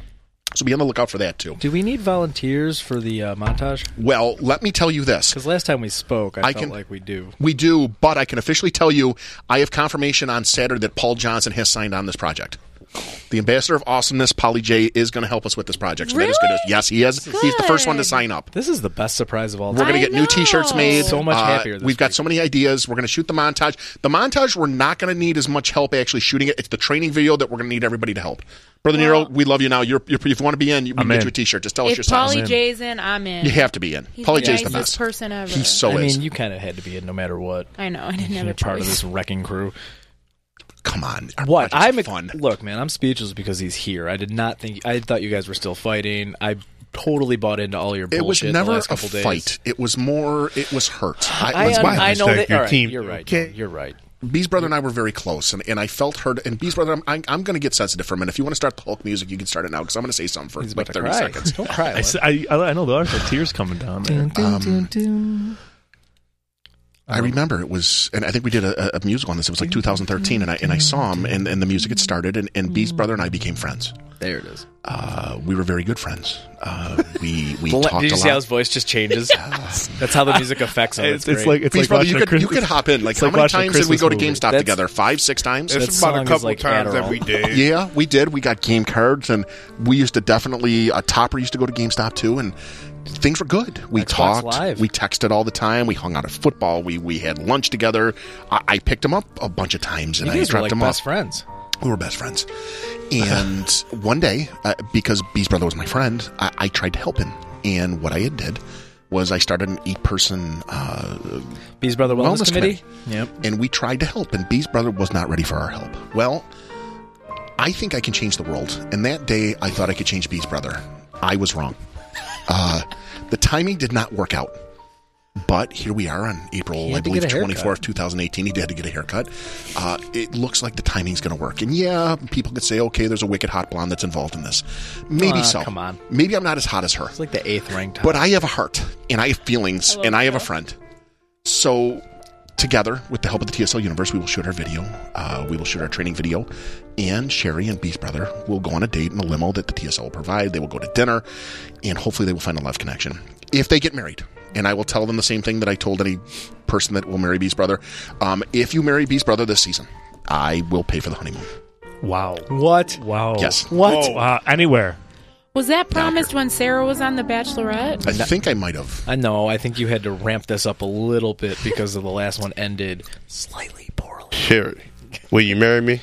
Speaker 5: So be on the lookout for that, too.
Speaker 4: Do we need volunteers for the montage?
Speaker 5: Well, let me tell you this.
Speaker 4: Because last time we spoke, I felt like we do.
Speaker 5: We do, but I can officially tell you I have confirmation on Saturday that Paul Johnson has signed on this project. The ambassador of awesomeness, Polly J, is going to help us with this project. So that is good. Yes, he is.
Speaker 6: Good.
Speaker 5: He's the first one to sign up.
Speaker 4: This is the best surprise of all
Speaker 5: We're
Speaker 4: time.
Speaker 5: going to get new T-shirts made.
Speaker 4: So much happier this
Speaker 5: We've got
Speaker 4: week.
Speaker 5: so many ideas. We're going to shoot the montage. The montage, we're not going to need as much help actually shooting it. It's the training video that we're going to need everybody to help. Brother Nero, we love you now. If you want to be in, we can get you a T-shirt. Just tell us your
Speaker 6: If
Speaker 5: size.
Speaker 6: Pauly J's in, I'm in.
Speaker 5: You have to be in.
Speaker 6: He's
Speaker 5: Pauly
Speaker 6: the
Speaker 5: J's the
Speaker 6: nicest
Speaker 5: best.
Speaker 6: person ever.
Speaker 5: He so
Speaker 4: I
Speaker 5: is.
Speaker 4: mean, you kind of had to be in no matter what.
Speaker 6: I know. I didn't have
Speaker 4: You're
Speaker 6: a
Speaker 4: part of
Speaker 6: choice.
Speaker 4: this wrecking crew.
Speaker 5: Come on. Our
Speaker 4: What?
Speaker 5: project's fun.
Speaker 4: Look, man, I'm speechless because he's here. I thought you guys were still fighting. I totally bought into all your bullshit.
Speaker 5: It was
Speaker 4: the
Speaker 5: never
Speaker 4: last
Speaker 5: a
Speaker 4: couple days.
Speaker 5: fight. It was hurt.
Speaker 4: I know that.
Speaker 2: your
Speaker 4: All right,
Speaker 2: team.
Speaker 4: you're right.
Speaker 2: Okay.
Speaker 4: You're right.
Speaker 5: Bee's brother and I were very close, and I felt hurt. And Bee's brother, I'm going to get sensitive for a minute. If you want to start the Hulk music, you can start it now because I'm going to say something for
Speaker 4: He's
Speaker 5: like
Speaker 4: about to
Speaker 5: 30
Speaker 4: cry.
Speaker 5: seconds.
Speaker 4: Don't cry.
Speaker 1: I know there are some tears coming down there.
Speaker 5: I remember it was, and I think we did a musical on this. It was like 2013, and I saw him, and the music had started, and Bee's brother and I became friends.
Speaker 4: There it is.
Speaker 5: We were very good friends. We talked
Speaker 4: Did you
Speaker 5: a
Speaker 4: see how
Speaker 5: lot.
Speaker 4: his voice just changes? That's how the music affects him. It's
Speaker 1: It's
Speaker 4: great.
Speaker 1: like
Speaker 5: Bee's brother,
Speaker 1: watching
Speaker 5: you could hop in. Like,
Speaker 1: it's
Speaker 5: how
Speaker 1: like
Speaker 5: many
Speaker 1: watching a
Speaker 5: times did we go to
Speaker 1: Christmas movie.
Speaker 5: GameStop
Speaker 4: That's-
Speaker 5: together? 5, 6 times?
Speaker 2: It's
Speaker 4: That
Speaker 2: about
Speaker 4: song
Speaker 2: a
Speaker 4: is
Speaker 2: couple
Speaker 4: like
Speaker 2: times
Speaker 4: Adderall.
Speaker 2: every day.
Speaker 5: Yeah, we did. We got game cards, and we used to definitely. Topper used to go to GameStop too, and things were good. We
Speaker 4: Xbox
Speaker 5: talked.
Speaker 4: Live.
Speaker 5: We texted all the time. We hung out at football. We had lunch together. I picked him up a bunch of times, and
Speaker 4: You
Speaker 5: I
Speaker 4: guys were
Speaker 5: dropped
Speaker 4: like
Speaker 5: him
Speaker 4: best
Speaker 5: off.
Speaker 4: friends.
Speaker 5: We were best friends. And one day, because Bee's brother was my friend, I tried to help him. And what I did was I started an 8-person
Speaker 4: Bee's Brother Wellness Committee. Yep.
Speaker 5: and we tried to help, and Bee's brother was not ready for our help. Well, I think I can change the world. And that day, I thought I could change Bee's brother. I was wrong. The timing did not work out. But here we are on April,
Speaker 4: He
Speaker 5: I
Speaker 4: had to
Speaker 5: believe,
Speaker 4: get a haircut.
Speaker 5: 24th, 2018. He had to get a haircut. It looks like the timing's going to work. And yeah, people could say, okay, there's a wicked hot blonde that's involved in this. Maybe so.
Speaker 4: Come on.
Speaker 5: Maybe I'm not as hot as her.
Speaker 4: It's like the 8th ranked.
Speaker 5: But I have a heart, and I have feelings,
Speaker 6: love
Speaker 5: and I have a
Speaker 6: that.
Speaker 5: friend. So, together, with the help of the TSL Universe, we will shoot our video. We will shoot our training video. And Sherry and Bee's brother will go on a date in a limo that the TSL will provide. They will go to dinner, and hopefully they will find a love connection. If they get married. And I will tell them the same thing that I told any person that will marry Bee's brother. If you marry Bee's brother this season, I will pay for the honeymoon.
Speaker 1: Wow.
Speaker 4: What?
Speaker 1: Wow.
Speaker 5: Yes.
Speaker 4: What?
Speaker 2: Whoa.
Speaker 1: Wow. Anywhere.
Speaker 6: Was that promised when Sarah was on The Bachelorette?
Speaker 5: I think I might have.
Speaker 4: I know. I think you had to ramp this up a little bit because of the last one ended slightly poorly.
Speaker 2: Sherry, will you marry me?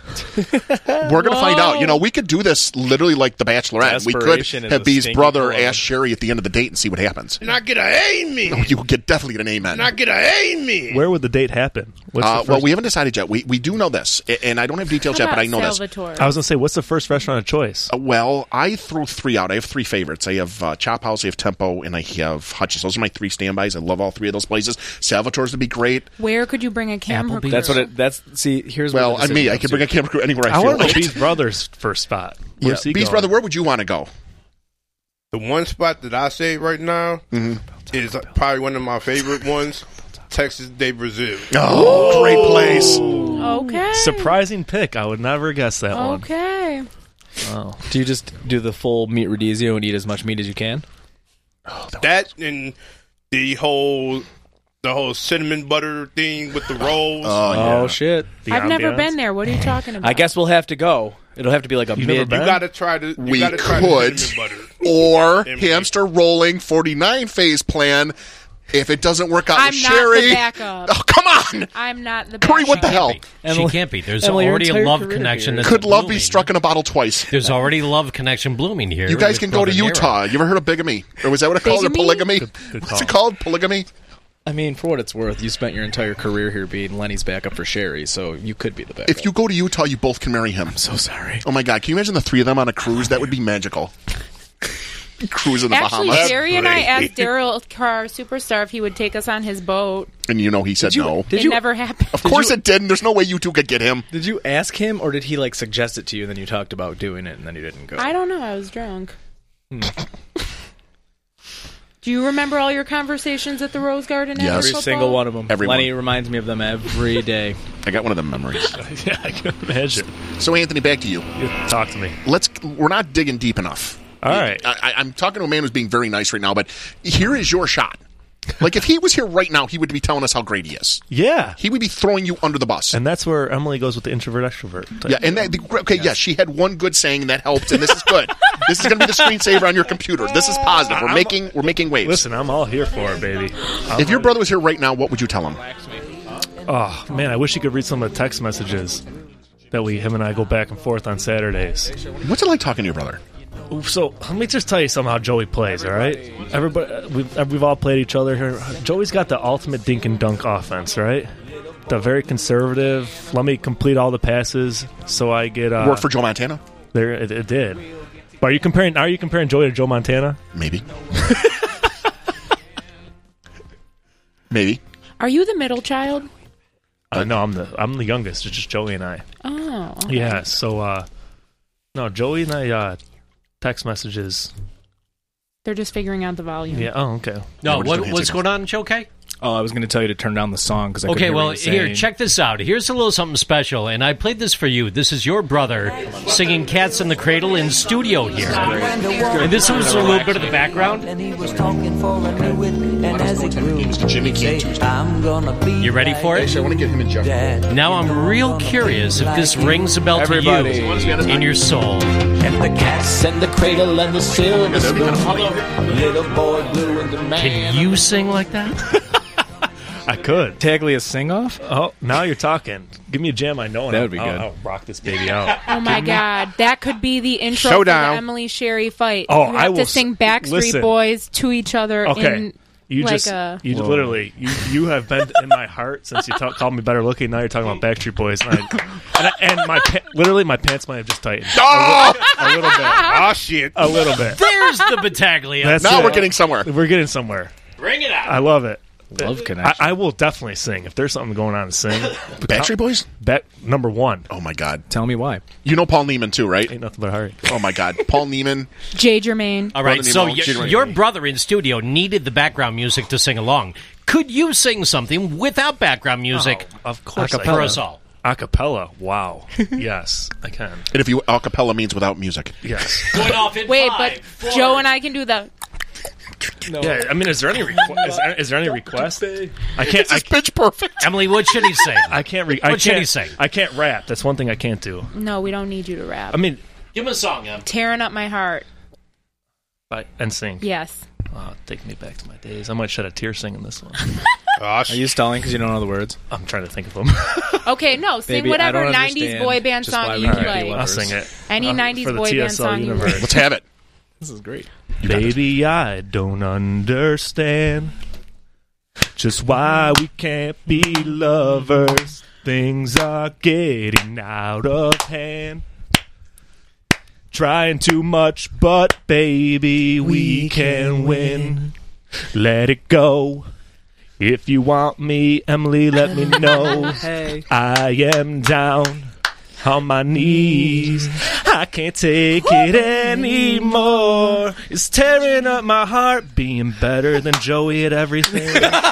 Speaker 5: We're going to find out. You know, we could do this literally like The Bachelorette. We could
Speaker 4: Desperation is
Speaker 5: have
Speaker 4: a
Speaker 5: Bee's
Speaker 4: stinky
Speaker 5: brother
Speaker 4: glove.
Speaker 5: ask Sherry at the end of the date and see what happens.
Speaker 2: Not get a amen.
Speaker 5: You will definitely get an amen.
Speaker 2: Not get a amen.
Speaker 1: Where would the date happen? What's the
Speaker 5: Well,
Speaker 1: first-
Speaker 5: we haven't decided yet. We do know this, and I don't have details yet, but I know this.
Speaker 6: Salvatore?
Speaker 1: I was gonna say, what's the first restaurant of choice?
Speaker 5: Well, I threw 3 out. I have 3 favorites. I have Chop House, I have Tempo, and I have Hutch's. Those are my 3 standbys. I love all 3 of those places. Salvatore's would be great.
Speaker 6: Where could you bring a camera?
Speaker 3: Applebee's.
Speaker 4: That's what it. That's see. Here's
Speaker 5: Well,
Speaker 4: what
Speaker 5: on me, I can bring a camera crew anywhere I
Speaker 1: I
Speaker 5: feel
Speaker 1: want to know
Speaker 5: like.
Speaker 1: Bee's brother's first spot.
Speaker 5: Yeah.
Speaker 1: Where's he
Speaker 5: Bee's
Speaker 1: going?
Speaker 5: brother, where would you want to go?
Speaker 2: The one spot that I say right now is probably one of my favorite ones, Texas de Brazil.
Speaker 5: Oh, great place.
Speaker 6: Okay.
Speaker 1: Surprising pick. I would never guess that one.
Speaker 6: Okay.
Speaker 1: Oh.
Speaker 4: Do you just do the full meat radizio and eat as much meat as you can?
Speaker 2: That and the whole cinnamon butter thing with the rolls.
Speaker 4: Oh shit!
Speaker 1: The
Speaker 6: I've never
Speaker 1: ambiance.
Speaker 6: been there. What are you talking about?
Speaker 4: I guess we'll have to go. It'll have to be like a
Speaker 1: You've never
Speaker 4: mid.
Speaker 1: been?
Speaker 2: you gotta try the.
Speaker 5: We
Speaker 2: gotta try
Speaker 5: could.
Speaker 2: the cinnamon butter.
Speaker 5: Or
Speaker 2: And-
Speaker 5: hamster rolling 49 phase plan. If it doesn't work out
Speaker 6: I'm
Speaker 5: with
Speaker 6: not
Speaker 5: Sherry.
Speaker 6: the backup.
Speaker 5: Oh, come on.
Speaker 6: I'm not the
Speaker 5: Corey, what the
Speaker 6: backup.
Speaker 5: hell?
Speaker 3: She can't be. There's
Speaker 4: Emily, your
Speaker 3: already a
Speaker 4: entire
Speaker 3: love
Speaker 4: career
Speaker 3: connection.
Speaker 4: here.
Speaker 3: That's
Speaker 5: Could love be
Speaker 3: blooming.
Speaker 5: struck in a bottle twice?
Speaker 3: There's already love connection blooming here.
Speaker 5: You guys
Speaker 3: with
Speaker 5: can go to
Speaker 3: Brother Nero.
Speaker 5: Utah. You ever heard of bigamy? Or was that what it called? Or
Speaker 6: Bigamy?
Speaker 5: polygamy?
Speaker 1: Good
Speaker 5: What's it
Speaker 1: call.
Speaker 5: called? Polygamy?
Speaker 4: I mean, for what it's worth, you spent your entire career here being Lenny's backup for Sherry, so you could be the backup.
Speaker 5: If you go to Utah, you both can marry him.
Speaker 4: so sorry.
Speaker 5: Oh my God! Can you imagine the 3 of them on a cruise? That would be magical. Cruise in the
Speaker 6: Actually,
Speaker 5: Bahamas,
Speaker 6: Sherry and I
Speaker 2: Great.
Speaker 6: asked Daryl Carr, Superstar, if he would take us on his boat.
Speaker 5: and you know he said no.
Speaker 4: Did
Speaker 6: It
Speaker 4: you
Speaker 6: never happened.
Speaker 5: Of course it didn't. There's no way you 2 could get him.
Speaker 4: did you ask him, or did he like suggest it to you, and then you talked about doing it, and then you didn't go?
Speaker 6: I don't know. I was drunk. Do you remember all your conversations at the Rose Garden?
Speaker 5: Yes.
Speaker 6: after
Speaker 4: Every
Speaker 6: football?
Speaker 4: single one of them.
Speaker 5: Every
Speaker 4: Lenny
Speaker 5: one.
Speaker 4: reminds me of them every day.
Speaker 5: I got one of them memories.
Speaker 1: Yeah, I can imagine.
Speaker 5: So, Anthony, back to you.
Speaker 1: Talk to me.
Speaker 5: We're not digging deep enough.
Speaker 1: All right.
Speaker 5: I'm talking to a man who's being very nice right now, but here is your shot. Like, if he was here right now, he would be telling us how great he is.
Speaker 1: Yeah.
Speaker 5: He would be throwing you under the bus.
Speaker 1: And that's where Emily goes with the introvert-extrovert type.
Speaker 5: Yeah, and yes, she had one good saying and that helped, and this is good. This is going to be the screensaver on your computer. This is positive. We're making waves.
Speaker 1: Listen, I'm all here for it, baby.
Speaker 5: If your brother was here right now, what would you tell him?
Speaker 1: Oh, man, I wish you could read some of the text messages that him and I go back and forth on Saturdays.
Speaker 5: What's it like talking to your brother?
Speaker 1: So let me just tell you somehow Joey plays, all right? Everybody, we've all played each other here. Joey's got the ultimate dink and dunk offense, right? The very conservative. Let me complete all the passes so I get
Speaker 5: Work for Joe Montana?
Speaker 1: there. It did. But are you comparing Joey to Joe Montana?
Speaker 5: Maybe. Maybe.
Speaker 6: Are you the middle child?
Speaker 1: No, I'm the youngest. It's just Joey and I.
Speaker 6: Oh. Okay.
Speaker 1: Yeah. So no, Joey and I text messages.
Speaker 6: They're just figuring out the volume.
Speaker 1: Yeah. Oh, okay.
Speaker 3: No,
Speaker 5: we're just doing
Speaker 3: what's
Speaker 5: handshakes.
Speaker 3: going on, Joe K?
Speaker 4: Oh, I was going to tell you to turn down the song because I couldn't
Speaker 3: Okay,
Speaker 4: hear
Speaker 3: well,
Speaker 4: what you were
Speaker 3: here,
Speaker 4: saying.
Speaker 3: check this out. Here's a little something special, and I played this for you. This is your brother singing Cats in the Cradle in studio here. And this was a little bit of the background.
Speaker 7: And he was talking for I knew it, and as it grew,
Speaker 5: Jimmy
Speaker 7: he'd say,
Speaker 5: King Tuesday.
Speaker 7: I'm gonna be
Speaker 3: You ready for it?
Speaker 5: Actually, I want to get him and Jeff.
Speaker 7: Dad.
Speaker 3: Now I'm real curious if this rings a bell
Speaker 4: Everybody.
Speaker 3: to you in your soul.
Speaker 7: And the cats and the cradle and the silver spoon. Little boy blue and the man.
Speaker 3: Can you sing like that?
Speaker 1: I could.
Speaker 4: Taglia sing-off?
Speaker 1: Oh, now you're talking. Give me a jam I know. And
Speaker 4: That would be good.
Speaker 1: I'll rock this baby out.
Speaker 6: Oh my God, that could be the intro
Speaker 2: Showdown.
Speaker 6: for the Emily Sherry fight.
Speaker 1: Oh,
Speaker 6: you have
Speaker 1: I
Speaker 6: to
Speaker 1: will
Speaker 6: sing Backstreet
Speaker 1: listen.
Speaker 6: Boys to each other.
Speaker 1: Okay.
Speaker 6: In,
Speaker 1: You
Speaker 6: like
Speaker 1: just,
Speaker 6: a,
Speaker 1: you literally, you have been in my heart since you called me better looking. Now you're talking about Backstreet Boys, and my literally my pants might have just tightened a little bit,
Speaker 2: Oh, shit.
Speaker 1: a little bit.
Speaker 3: There's the Battaglia.
Speaker 1: That's
Speaker 5: Now
Speaker 1: it.
Speaker 5: we're getting somewhere.
Speaker 1: We're getting somewhere.
Speaker 3: Bring it out.
Speaker 1: I love it.
Speaker 4: Love connection.
Speaker 1: I will definitely sing if there's something going on to sing.
Speaker 5: Backstreet Boys?
Speaker 1: Number one.
Speaker 5: Oh, my God.
Speaker 4: Tell me why.
Speaker 5: You know Paul Neiman, too, right?
Speaker 1: Ain't nothing but a hurry.
Speaker 5: Oh, my God. Paul Neiman.
Speaker 6: Jay Germain.
Speaker 3: All right,
Speaker 5: Brother
Speaker 3: so
Speaker 5: Nemo, Jay
Speaker 3: your
Speaker 5: Germain.
Speaker 3: brother in studio needed the background music to sing along. Could you sing something without background music
Speaker 1: Of course,
Speaker 3: for us all?
Speaker 1: Acapella. Wow. Yes, I can.
Speaker 5: And if you a cappella means without music.
Speaker 1: Yes.
Speaker 3: Going off in
Speaker 6: Wait,
Speaker 3: 5,
Speaker 6: but
Speaker 3: 4.
Speaker 6: Joe and I can do the.
Speaker 1: Yeah. I mean, is there any is there any request? I can't.
Speaker 5: It's pitch perfect.
Speaker 3: Emily, what should he sing?
Speaker 1: I can't.
Speaker 3: What should he sing?
Speaker 1: I can't rap. That's one thing I can't do.
Speaker 6: No, we don't need you to rap.
Speaker 1: I mean,
Speaker 3: Give him a song, Em.
Speaker 6: Tearing up my heart.
Speaker 1: and sing.
Speaker 6: Yes.
Speaker 1: Oh, take me back to my days. I might shed a tear singing this one.
Speaker 2: Oh,
Speaker 4: Are you stalling because you don't know the words?
Speaker 1: I'm trying to think of them.
Speaker 6: Okay, no, sing
Speaker 4: Baby, I
Speaker 6: whatever
Speaker 4: don't
Speaker 6: 90s
Speaker 4: understand
Speaker 6: boy band
Speaker 4: just why
Speaker 6: song
Speaker 4: we
Speaker 6: you
Speaker 4: can't be
Speaker 6: like.
Speaker 4: lovers.
Speaker 1: I'll sing it.
Speaker 6: Any 90s
Speaker 1: for the
Speaker 6: boy band
Speaker 1: TSL
Speaker 6: song you
Speaker 1: universe.
Speaker 6: like.
Speaker 5: Let's have it.
Speaker 4: This is great.
Speaker 1: Baby, I don't understand just why we can't be lovers. Things are getting out of hand. Trying too much, but baby, we can win. Let it go. If you want me, Emily, let me know.
Speaker 4: Hey.
Speaker 1: I am down on my knees. I can't take it anymore. It's tearing up my heart, being better than Joey at everything.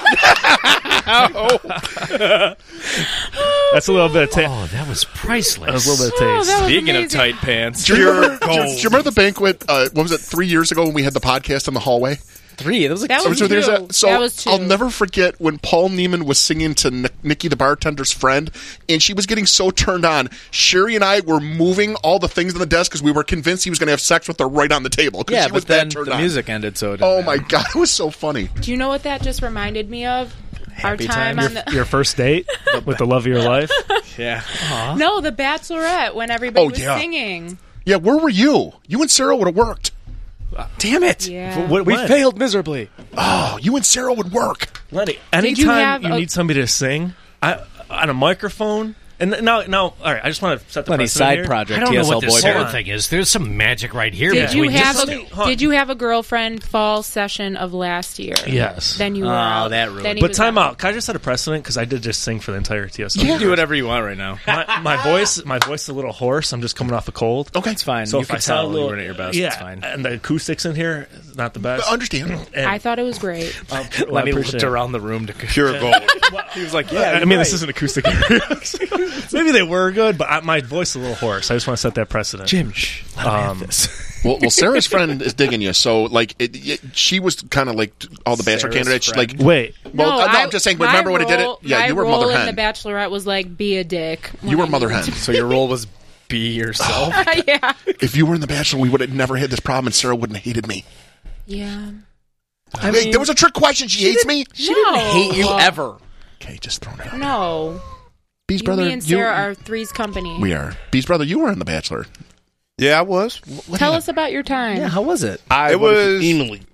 Speaker 1: That's a little bit of taste.
Speaker 3: Oh, that was priceless.
Speaker 1: That's a little bit of
Speaker 6: Oh,
Speaker 1: taste.
Speaker 6: that was
Speaker 4: Speaking of
Speaker 6: amazing.
Speaker 4: tight pants.
Speaker 5: Do you remember the banquet, what was it, 3 years ago when we had the podcast in the hallway?
Speaker 4: 3. That was like
Speaker 6: That was
Speaker 5: So there's
Speaker 6: two.
Speaker 5: so
Speaker 6: That was two.
Speaker 5: I'll never forget when Paul Neiman was singing to Nikki, the bartender's friend, and she was getting so turned on. Sherry and I were moving all the things on the desk because we were convinced he was going to have sex with her right on the table. 'Cause
Speaker 4: yeah,
Speaker 5: she was
Speaker 4: but then
Speaker 5: that turned
Speaker 4: the
Speaker 5: on.
Speaker 4: music ended, so it didn't
Speaker 5: Oh my
Speaker 4: matter.
Speaker 5: God, it was so funny.
Speaker 6: Do you know what that just reminded me of?
Speaker 4: Happy
Speaker 6: Our time
Speaker 4: times.
Speaker 6: on the.
Speaker 1: Your first date with the love of your life?
Speaker 4: Yeah.
Speaker 6: No, the Bachelorette when everybody
Speaker 5: Oh,
Speaker 6: was
Speaker 5: yeah.
Speaker 6: singing.
Speaker 5: Yeah, where were you? You and Sarah would have worked.
Speaker 4: Damn it.
Speaker 6: Yeah.
Speaker 1: What,
Speaker 4: We
Speaker 1: when?
Speaker 4: failed miserably.
Speaker 5: Oh, you and Sarah would work.
Speaker 1: Lenny,
Speaker 6: Did you have
Speaker 1: anytime you
Speaker 6: a-
Speaker 1: need somebody to sing on a microphone, And now, all right. I just want to set the
Speaker 4: Lenny,
Speaker 1: precedent
Speaker 4: side
Speaker 1: here.
Speaker 4: project,
Speaker 3: I don't know
Speaker 4: TSL
Speaker 3: what this
Speaker 4: boyfriend.
Speaker 3: Sarah thing is. There's some magic right here.
Speaker 6: Did you
Speaker 3: between
Speaker 6: have
Speaker 3: this-
Speaker 6: a Did you have a girlfriend fall session of last year?
Speaker 1: Yes.
Speaker 6: Then you were out.
Speaker 4: that ruined
Speaker 6: Then he
Speaker 4: it.
Speaker 1: But
Speaker 6: was
Speaker 1: time
Speaker 6: out.
Speaker 1: out. Can I just set a precedent? Because I did just sing for the entire TSL.
Speaker 4: You can do whatever you want right now.
Speaker 1: My voice is a little hoarse. I'm just coming off a cold.
Speaker 5: Okay.
Speaker 4: It's fine.
Speaker 1: So
Speaker 4: you
Speaker 1: if
Speaker 4: can
Speaker 1: I sound a
Speaker 4: tell
Speaker 1: little,
Speaker 4: you weren't at your best.
Speaker 1: yeah,
Speaker 4: It's fine.
Speaker 1: and the acoustics in here is not the best.
Speaker 5: Understand.
Speaker 1: And,
Speaker 6: I thought it was great.
Speaker 1: well, I
Speaker 4: Lenny
Speaker 1: appreciate
Speaker 4: looked
Speaker 1: it.
Speaker 4: around the room to
Speaker 2: Pure gold.
Speaker 4: He was like,
Speaker 1: I mean, this isn't acoustic areas. Maybe they were good, but my voice is a little hoarse. I just want to set that precedent.
Speaker 4: Jim, shh. Let him have this.
Speaker 5: Well, Sarah's friend is digging you. So, like, she was kind of like all the Bachelor
Speaker 4: Sarah's
Speaker 5: candidates.
Speaker 4: friend.
Speaker 5: Like,
Speaker 1: Wait,
Speaker 5: well, no, I'm just saying. But
Speaker 6: my
Speaker 5: remember when I did it?
Speaker 6: role-
Speaker 5: Yeah,
Speaker 6: my
Speaker 5: you were
Speaker 6: role
Speaker 5: Mother
Speaker 6: in
Speaker 5: Hen.
Speaker 6: The Bachelorette was like be a dick.
Speaker 5: You were Mother Hen.
Speaker 4: So your role was be yourself.
Speaker 6: Yeah.
Speaker 5: If you were in the Bachelor, we would have never had this problem, and Sarah wouldn't have hated me.
Speaker 6: Yeah.
Speaker 5: Wait, there was a trick question. She hates me.
Speaker 4: She didn't hate you ever.
Speaker 5: Okay, just throwing it out.
Speaker 6: No.
Speaker 5: Bee's
Speaker 6: You,
Speaker 5: brother,
Speaker 6: me and Sarah are Three's company.
Speaker 5: we are. Bee's brother, you were in the Bachelor.
Speaker 2: Yeah, I was.
Speaker 6: Tell us about your time.
Speaker 4: Yeah, how was it?
Speaker 2: It was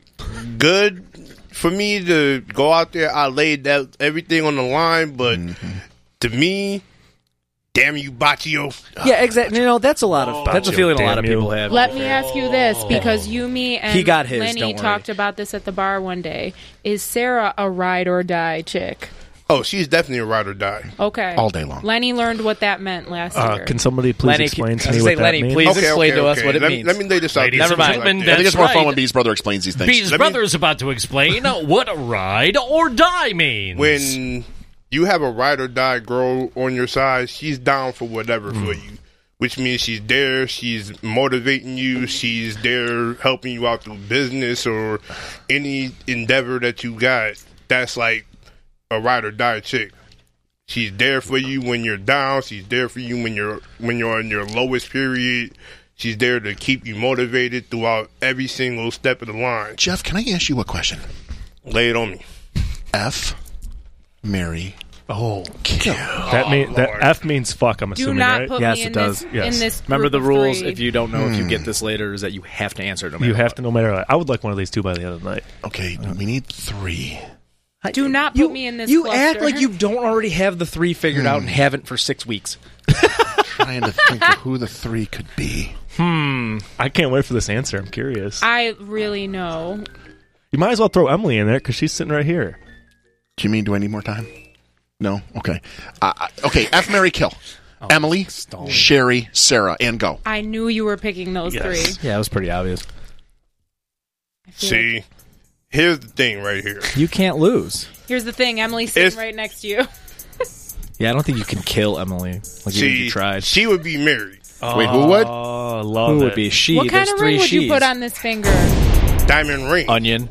Speaker 2: good for me to go out there. I laid that everything on the line, but to me, damn you, Baccio.
Speaker 4: Yeah, exactly. You know, that's a lot of that's a feeling a lot of
Speaker 1: damn you.
Speaker 4: people have.
Speaker 6: Let me ask you this, because you, me, and
Speaker 4: He got his,
Speaker 6: Lenny
Speaker 4: don't worry.
Speaker 6: talked about this at the bar one day. Is Sarah a ride or die chick?
Speaker 2: Oh, she's definitely a ride or die.
Speaker 6: Okay.
Speaker 5: All day long.
Speaker 6: Lenny learned what that meant last year.
Speaker 1: can somebody please
Speaker 4: Lenny,
Speaker 1: explain to
Speaker 4: I was
Speaker 1: me
Speaker 4: gonna
Speaker 1: what
Speaker 4: say, Lenny,
Speaker 1: that means?
Speaker 4: please explain to us what it
Speaker 2: let
Speaker 4: means.
Speaker 2: Let me lay this out.
Speaker 3: Ladies
Speaker 2: there.
Speaker 3: and gentlemen,
Speaker 2: Like
Speaker 5: I
Speaker 2: that.
Speaker 5: think it's
Speaker 3: That's
Speaker 5: more fun
Speaker 3: right.
Speaker 5: when Bee's brother explains these things.
Speaker 3: Bee's brother is about to explain what ride or die means.
Speaker 2: When you have a ride or die girl on your side, she's down for whatever for you. Which means she's there, she's motivating you, she's there helping you out through business or any endeavor that you got. That's like a ride or die chick. She's there for you when you're down. She's there for you when you're in your lowest period. She's there to keep you motivated throughout every single step of the line.
Speaker 5: Jeff, can I ask you a question?
Speaker 2: Lay it on me.
Speaker 5: F, Mary,
Speaker 1: Kill. That
Speaker 2: Lord.
Speaker 1: F means fuck. I'm
Speaker 6: Do
Speaker 1: assuming,
Speaker 6: not
Speaker 1: right?
Speaker 6: put
Speaker 4: Yes,
Speaker 6: me
Speaker 4: it
Speaker 6: in
Speaker 4: does.
Speaker 6: this.
Speaker 1: Yes.
Speaker 6: In this.
Speaker 4: Remember the
Speaker 6: group of
Speaker 4: rules.
Speaker 6: three.
Speaker 4: If you don't know if you get this later, is that you have to answer it. No matter
Speaker 1: You have
Speaker 4: what.
Speaker 1: to, no matter what. I would like one of these two by the end of the night.
Speaker 5: Okay, we need 3.
Speaker 6: Do not put me in this.
Speaker 4: You
Speaker 6: cluster.
Speaker 4: act like you don't already have the 3 figured out and haven't for 6 weeks.
Speaker 5: Trying to think of who the 3 could be.
Speaker 1: I can't wait for this answer. I'm curious.
Speaker 6: I really know.
Speaker 1: You might as well throw Emily in there because she's sitting right here.
Speaker 5: Do you mean, do I need more time? No? Okay. Okay, F, Mary, kill. Emily, Sherry, Sarah, and go.
Speaker 6: I knew you were picking those
Speaker 1: Yes.
Speaker 6: three.
Speaker 4: Yeah, it was pretty obvious.
Speaker 6: I feel
Speaker 2: See,
Speaker 6: like-
Speaker 2: here's the thing right here.
Speaker 4: You can't lose.
Speaker 6: Here's the thing. Emily's sitting
Speaker 2: It's-
Speaker 6: right next to you.
Speaker 4: Yeah, I don't think you can kill Emily. Like even if
Speaker 2: See,
Speaker 4: you tried.
Speaker 2: she would be married.
Speaker 5: Wait, who would?
Speaker 1: Oh, love
Speaker 4: Who
Speaker 1: it.
Speaker 4: would be she?
Speaker 6: What kind
Speaker 4: There's
Speaker 6: of
Speaker 4: 3
Speaker 6: ring would you
Speaker 4: she's.
Speaker 6: put on this finger?
Speaker 2: Diamond ring.
Speaker 4: Onion.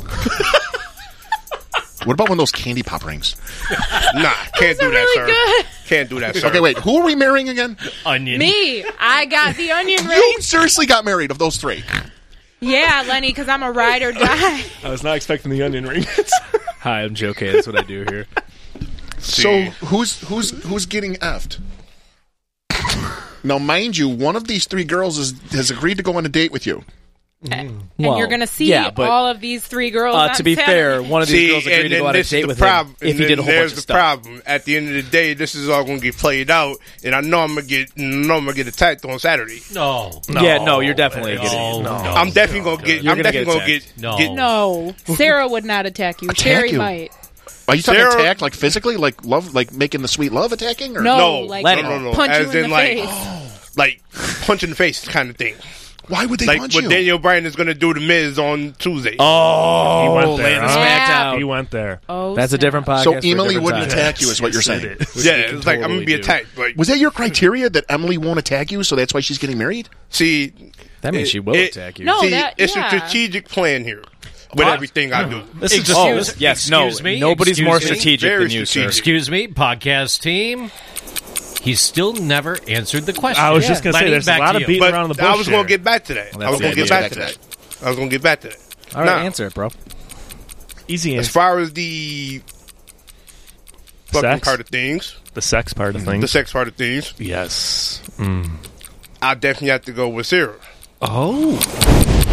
Speaker 5: What about one of those candy pop rings?
Speaker 2: Nah, can't do that,
Speaker 6: really
Speaker 2: sir.
Speaker 6: good.
Speaker 2: Can't do that, sir.
Speaker 5: Okay, wait, who are we marrying again?
Speaker 3: Onion.
Speaker 6: Me. I got the onion ring.
Speaker 5: You seriously got married of those 3?
Speaker 6: Yeah, Lenny, because I'm a ride or die.
Speaker 1: I was not expecting the onion ring.
Speaker 4: Hi, I'm Joe K. That's what I do here.
Speaker 5: So who's getting effed? Now, mind you, one of these 3 girls has agreed to go on a date with you.
Speaker 6: And
Speaker 4: Well,
Speaker 6: you're going to see
Speaker 4: yeah, but,
Speaker 6: all of these 3 girls on
Speaker 4: To be fair,
Speaker 6: Saturday.
Speaker 4: one of these
Speaker 2: See,
Speaker 4: girls agreed
Speaker 2: and
Speaker 4: to go
Speaker 2: then
Speaker 4: on a
Speaker 2: this is
Speaker 4: date
Speaker 2: the
Speaker 4: with
Speaker 2: problem.
Speaker 4: him if
Speaker 2: And
Speaker 4: he did a
Speaker 2: then
Speaker 4: whole bunch
Speaker 2: there's
Speaker 4: of
Speaker 2: the
Speaker 4: stuff.
Speaker 2: problem. At the end of the day, this is all going to get played out, and I know I'm gonna get attacked on Saturday.
Speaker 3: No.
Speaker 4: Yeah, no, you're definitely
Speaker 3: No,
Speaker 4: getting.
Speaker 3: no.
Speaker 2: I'm definitely gonna get.
Speaker 4: You're
Speaker 2: I'm
Speaker 4: gonna
Speaker 2: definitely
Speaker 4: get
Speaker 2: gonna
Speaker 3: No.
Speaker 2: get.
Speaker 6: No, Sarah would not attack you. Sherry
Speaker 5: you?
Speaker 6: might.
Speaker 5: Are you talking
Speaker 2: Sarah-
Speaker 5: attack, like physically, like love, like making the sweet love attacking? Or?
Speaker 6: No,
Speaker 2: No,
Speaker 6: like
Speaker 4: Lenny.
Speaker 2: no.
Speaker 6: punch
Speaker 2: As
Speaker 6: you in
Speaker 2: in,
Speaker 6: the
Speaker 2: like,
Speaker 6: face.
Speaker 2: like punch in the face kind of thing.
Speaker 5: Why would they
Speaker 2: Like
Speaker 5: punch
Speaker 2: what
Speaker 5: you?
Speaker 2: Daniel Bryan is gonna do to Miz on Tuesday.
Speaker 4: Oh,
Speaker 1: He went there,
Speaker 4: laying the
Speaker 1: huh?
Speaker 4: smack
Speaker 6: Yeah.
Speaker 4: down.
Speaker 1: He went there.
Speaker 6: Oh,
Speaker 4: That's a
Speaker 6: snap.
Speaker 4: different podcast.
Speaker 5: So
Speaker 4: for a
Speaker 5: Emily
Speaker 4: different
Speaker 5: wouldn't
Speaker 4: time.
Speaker 5: attack you, is what you're
Speaker 1: Yes,
Speaker 5: saying.
Speaker 1: it is.
Speaker 2: yeah,
Speaker 4: can
Speaker 2: it's like I'm
Speaker 4: totally
Speaker 2: gonna be
Speaker 4: do.
Speaker 2: attacked. Like,
Speaker 5: Was that your criteria that Emily won't attack you, so that's why she's getting married?
Speaker 2: see,
Speaker 4: That means she will attack you.
Speaker 6: No,
Speaker 2: see,
Speaker 6: that-
Speaker 2: it's
Speaker 6: yeah.
Speaker 2: a strategic plan here with everything I do.
Speaker 1: This is just
Speaker 3: Excuse-
Speaker 4: yes, no.
Speaker 3: excuse me?
Speaker 4: Nobody's
Speaker 3: Excuse
Speaker 4: more
Speaker 3: me?
Speaker 4: strategic
Speaker 2: Very
Speaker 4: than you,
Speaker 2: strategic.
Speaker 4: sir.
Speaker 3: Excuse me, podcast team. He's still never answered the question.
Speaker 1: I was just going to say,
Speaker 3: Lenny,
Speaker 1: there's a
Speaker 3: back
Speaker 1: lot
Speaker 3: to
Speaker 1: of
Speaker 3: you.
Speaker 1: beating
Speaker 2: But
Speaker 1: around the bush
Speaker 2: I was gonna
Speaker 1: here.
Speaker 2: get back to that.
Speaker 4: Well,
Speaker 2: I was gonna
Speaker 5: that's
Speaker 2: get
Speaker 5: it.
Speaker 2: back to that. I was gonna get back to that.
Speaker 4: All right,
Speaker 2: Now,
Speaker 4: answer it, bro.
Speaker 1: Easy
Speaker 2: as
Speaker 1: answer.
Speaker 2: far as the fucking
Speaker 1: Sex?
Speaker 2: part of things,
Speaker 1: The sex part of
Speaker 2: the
Speaker 1: things.
Speaker 2: sex part of things,
Speaker 1: Yes.
Speaker 2: I definitely have to go with Sarah.
Speaker 1: Oh.